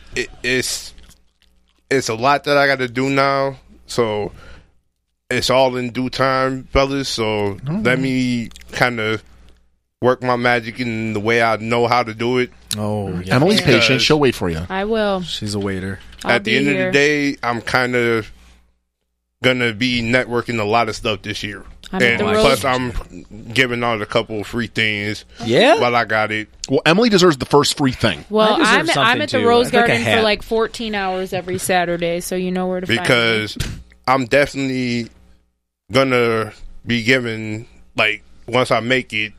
Speaker 2: It's a lot that I got to do now, so it's all in due time, fellas. So let me kind of work my magic in the way I know how to do it.
Speaker 4: Oh, yeah.
Speaker 5: Emily's
Speaker 6: Yeah.
Speaker 5: patient. She'll wait for you.
Speaker 6: I will.
Speaker 4: She's a waiter.
Speaker 2: At the end of the day, I'm kind of gonna be networking a lot of stuff this year.
Speaker 6: I'm at the
Speaker 2: Plus,
Speaker 6: Rose.
Speaker 2: I'm giving out a couple of free things
Speaker 4: Yeah?
Speaker 2: while I got it.
Speaker 5: Well, Emily deserves the first free thing.
Speaker 6: Well,
Speaker 4: I deserve
Speaker 6: I'm
Speaker 4: something,
Speaker 6: at the
Speaker 4: too.
Speaker 6: Rose
Speaker 4: I'd like a
Speaker 6: Garden for
Speaker 4: hat.
Speaker 6: like 14 hours every Saturday, so you know where to find me.
Speaker 2: Because I'm definitely gonna be giving, like, once I make it,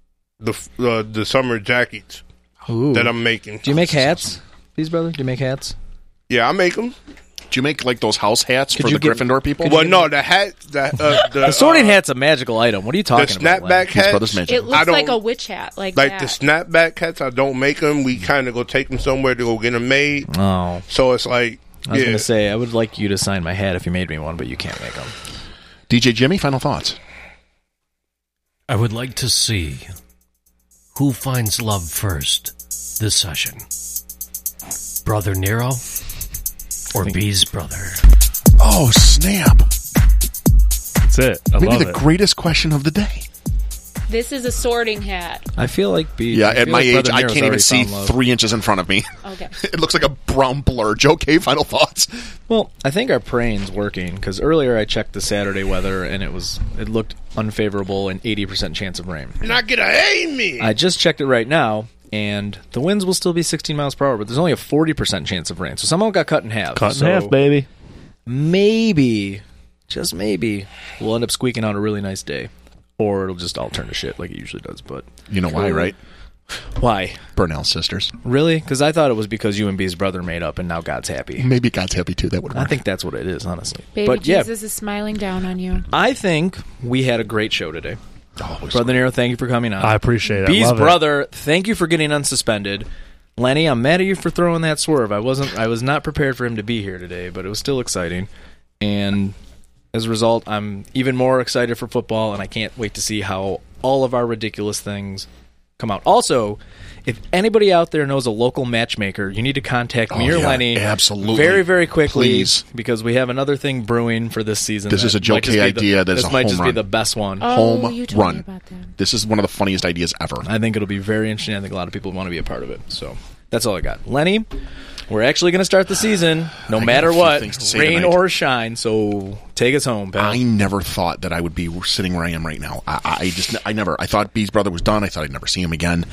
Speaker 2: the summer jackets
Speaker 4: Ooh.
Speaker 2: that I'm making.
Speaker 4: Do you make hats, Bees brother? Do you make hats?
Speaker 2: Yeah, I make them.
Speaker 5: Do you make like those house hats
Speaker 4: Could
Speaker 5: for
Speaker 4: you
Speaker 5: the
Speaker 4: get-
Speaker 5: Gryffindor people?
Speaker 2: Well, no, the hat,
Speaker 4: The sorting hat's a magical item. What are you talking
Speaker 2: the
Speaker 4: about? Len?
Speaker 2: snapback
Speaker 5: His brother's
Speaker 2: hats.
Speaker 5: magic.
Speaker 6: It
Speaker 2: I
Speaker 6: looks
Speaker 2: don't-
Speaker 6: like a witch hat, like
Speaker 2: Like
Speaker 6: that.
Speaker 2: the snapback hats, I don't make them. We kind of go take them somewhere to go get them made.
Speaker 4: Oh.
Speaker 2: So it's like,
Speaker 4: I was
Speaker 2: yeah.
Speaker 4: going to say, I would like you to sign my hat if you made me one, but you can't make them.
Speaker 5: DJ Jimmy, final thoughts.
Speaker 3: I would like to see who finds love first this session. Brother Nero or Bee's brother?
Speaker 5: Oh, snap.
Speaker 1: That's it. I
Speaker 5: Maybe
Speaker 1: love
Speaker 5: the
Speaker 1: it.
Speaker 5: greatest question of the day.
Speaker 6: This is a sorting hat.
Speaker 4: I feel like Bee.
Speaker 5: Yeah,
Speaker 4: I
Speaker 5: at
Speaker 4: feel
Speaker 5: my
Speaker 4: like
Speaker 5: age,
Speaker 4: Brother
Speaker 5: I
Speaker 4: Nero's
Speaker 5: can't even
Speaker 4: already
Speaker 5: see
Speaker 4: found love.
Speaker 5: 3 inches in front of me.
Speaker 6: Okay.
Speaker 5: It looks like a brown blurge. Okay, final thoughts.
Speaker 4: Well, I think our praying's working because earlier I checked the Saturday weather and it looked unfavorable and 80% chance of rain.
Speaker 2: You're not gonna hate me.
Speaker 4: I just checked it right now, and the winds will still be 16 miles per hour, but there's only a 40% chance of rain. So somehow it got cut in half.
Speaker 1: Cut in
Speaker 4: So
Speaker 1: half, baby.
Speaker 4: Maybe, just maybe, we'll end up squeaking out a really nice day. Or it'll just all turn to shit like it usually does. But
Speaker 5: You know why, right?
Speaker 4: why?
Speaker 5: Burnell sisters.
Speaker 4: Really? Because I thought it was because you and B's brother made up and now God's happy.
Speaker 5: Maybe God's happy too. That would work.
Speaker 4: I think that's what it is, honestly.
Speaker 6: Baby
Speaker 4: but yeah,
Speaker 6: Jesus is smiling down on you.
Speaker 4: I think we had a great show today. Brother Nero, thank you for coming on.
Speaker 1: I appreciate it. I
Speaker 4: B's
Speaker 1: love it.
Speaker 4: brother, thank you for getting unsuspended. Lenny, I'm mad at you for throwing that swerve. I was not prepared for him to be here today, but it was still exciting. And as a result, I'm even more excited for football, and I can't wait to see how all of our ridiculous things come out. Also, if anybody out there knows a local matchmaker, you need to contact me or
Speaker 5: yeah,
Speaker 4: Lenny
Speaker 5: absolutely.
Speaker 4: very, very quickly,
Speaker 5: Please.
Speaker 4: because we have another thing brewing for this season.
Speaker 5: This is
Speaker 4: that
Speaker 5: a Joe
Speaker 4: might just
Speaker 5: K
Speaker 4: be the-
Speaker 5: idea that is
Speaker 4: This
Speaker 5: a
Speaker 4: might
Speaker 5: home
Speaker 4: just be
Speaker 5: run.
Speaker 4: the best one.
Speaker 6: Oh,
Speaker 5: Home
Speaker 6: you told
Speaker 5: run.
Speaker 6: me about that.
Speaker 5: This is one of the funniest ideas ever.
Speaker 4: I think it'll be very interesting. I think a lot of people want to be a part of it. So that's all I got. Lenny, we're actually going to start the season no
Speaker 5: I got
Speaker 4: matter
Speaker 5: a few
Speaker 4: what,
Speaker 5: things to say
Speaker 4: rain
Speaker 5: tonight.
Speaker 4: or shine. So take us home, pal.
Speaker 5: I never thought that I would be sitting where I am right now. I thought B's brother was done. I thought I'd never see him again.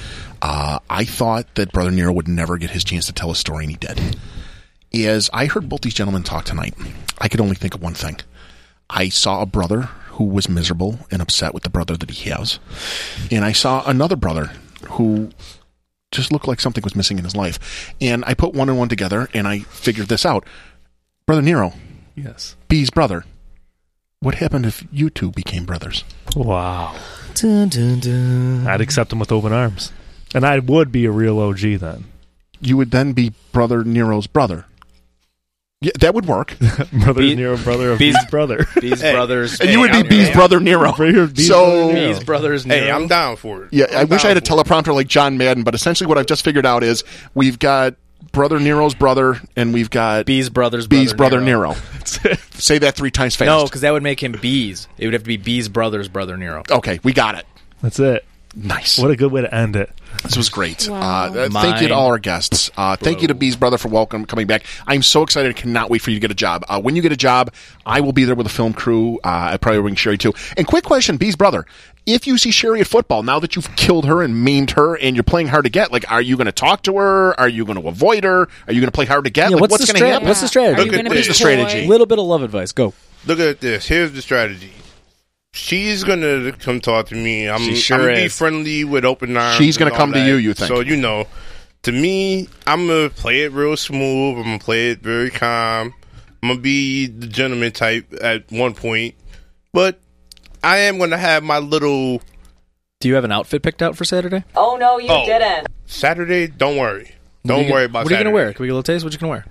Speaker 5: I thought that Brother Nero would never get his chance to tell a story, and he did. As I heard both these gentlemen talk tonight, I could only think of one thing. I saw a brother who was miserable and upset with the brother that he has. And I saw another brother who just looked like something was missing in his life. And I put one and one together, and I figured this out. Brother Nero,
Speaker 1: Yes.
Speaker 5: B's brother, what happened if you two became brothers?
Speaker 1: Wow.
Speaker 4: Dun, dun, dun.
Speaker 1: I'd accept him with open arms. And I would be a real OG then.
Speaker 5: You would then be Brother Nero's brother. Yeah, that would work.
Speaker 1: Brother Nero, brother of Bee's brother.
Speaker 4: Bee's brothers.
Speaker 5: And you would be Bee's brother Nero.
Speaker 1: Bee's
Speaker 4: brothers. Nero.
Speaker 2: Hey, I'm down for it.
Speaker 5: Yeah, I wish I had a teleprompter like John Madden, but essentially what I've just figured out is we've got Brother Nero's brother, and we've got
Speaker 4: Bee's brother
Speaker 5: Nero. Say that 3 times fast.
Speaker 4: No, because that would make him Bees. It would have to be Bee's brother Nero.
Speaker 5: Okay, we got it.
Speaker 1: That's it.
Speaker 5: Nice.
Speaker 1: What a good way to end it.
Speaker 5: This was great.
Speaker 6: Wow.
Speaker 5: Thank you to all our guests. Thank you to Bee's brother for coming back. I'm so excited. I cannot wait for you to get a job. When you get a job, I will be there with a film crew. I probably bring Sherry too. And quick question, Bee's brother. If you see Sherry at football, now that you've killed her and maimed her and you're playing hard to get, like, are you going to talk to her? Are you going to avoid her? Are you going to play hard to get?
Speaker 4: Yeah,
Speaker 5: like, what's going to happen?
Speaker 4: What's the strategy?
Speaker 2: Look at
Speaker 5: What is the
Speaker 2: this.
Speaker 5: strategy?
Speaker 4: A little bit of love advice. Go.
Speaker 2: Look at this. Here's the strategy. She's gonna come talk to me. I'm gonna be friendly with open arms.
Speaker 5: She's gonna come to
Speaker 2: that.
Speaker 5: you think?
Speaker 2: So to me, I'm gonna play it real smooth. I'm gonna play it very calm. I'm gonna be the gentleman type at one point, but I am gonna have my little.
Speaker 4: Do you have an outfit picked out for Saturday?
Speaker 8: Oh no, you didn't.
Speaker 2: Saturday, don't worry. Don't worry about.
Speaker 4: What are you
Speaker 2: Saturday.
Speaker 4: gonna wear? Can we get a little taste? What you gonna wear?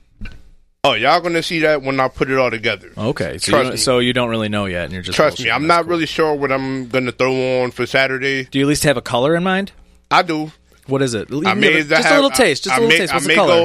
Speaker 2: Oh, y'all gonna see that when I put it all together.
Speaker 4: Okay,
Speaker 2: Trust me.
Speaker 4: you don't really know yet, and you're just
Speaker 2: Trust me, I'm not really sure what I'm gonna throw on for Saturday.
Speaker 4: Do you at least have a color in mind?
Speaker 2: I do.
Speaker 4: What is it?
Speaker 2: I may
Speaker 4: just a little taste. Just a little taste. What's the color?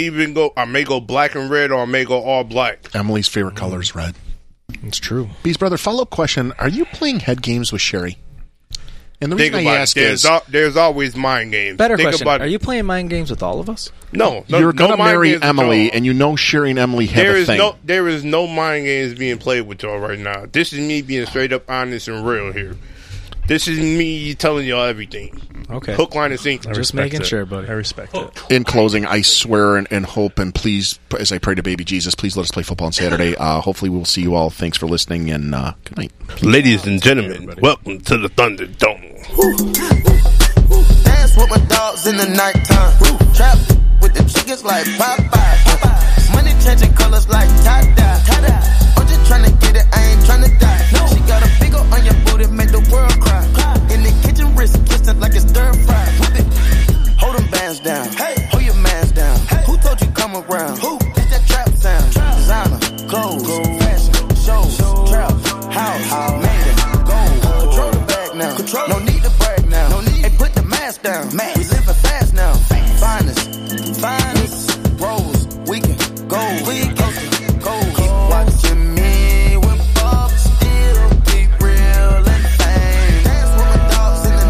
Speaker 2: I may go black and red, or I may go all black.
Speaker 5: Emily's favorite color is red.
Speaker 4: It's true.
Speaker 5: Bee's brother, follow-up question. Are you playing head games with Sherry? And the
Speaker 2: Think
Speaker 5: reason I
Speaker 2: about
Speaker 5: ask
Speaker 2: it.
Speaker 5: is...
Speaker 2: There's always mind games.
Speaker 4: Better
Speaker 2: Think
Speaker 4: question.
Speaker 2: about
Speaker 4: Are you playing mind games with all of us?
Speaker 2: No.
Speaker 5: You're going to
Speaker 2: mind
Speaker 5: marry
Speaker 2: games with
Speaker 5: Emily,
Speaker 2: y'all.
Speaker 5: and you know Sherry and Emily have a thing.
Speaker 2: There is no mind games being played with y'all right now. This is me being straight up honest and real here. This is me telling y'all everything.
Speaker 4: Okay.
Speaker 2: Hook, line, and sinker.
Speaker 4: Just making sure, buddy.
Speaker 1: I respect it.
Speaker 5: In closing, I swear and hope and please, as I pray to baby Jesus, please let us play football on Saturday. Hopefully we'll see you all. Thanks for listening, and good night.
Speaker 2: Ladies and gentlemen, welcome to the Thunderdome.
Speaker 9: Dance with my dogs in the nighttime. Trap with the chickens like Popeye. Money changing colors like tie-dye. I'm just trying to get it, I ain't trying to die. She got a big ol' on your booty, make the world cry. In the kitchen, wrist twisted like it's stir fry. Hold them bands down, hold your mans down. Who told you come around? It's that trap sound. Designer, clothes, fashion, shows, trap, house, made it, gold. Control the bag now, no need to brag now. Hey, put the mask down, we living fast now. Finest, rose, we can go, keep watching me when Bob still keep real and fame. Dance with my dogs in the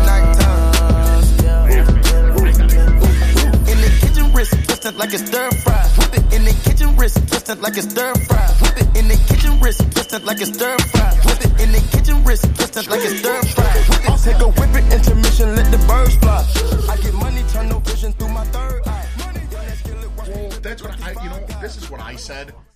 Speaker 9: nighttime. In the kitchen, wrist twisted like it's stir fry. Whip it in the kitchen, wrist twisted like it's stir fry. Whip it in the kitchen, wrist twisted like it's stir fry. Whip it in the kitchen, wrist twisted like it's stir fry. I'll take a whip it intermission, let the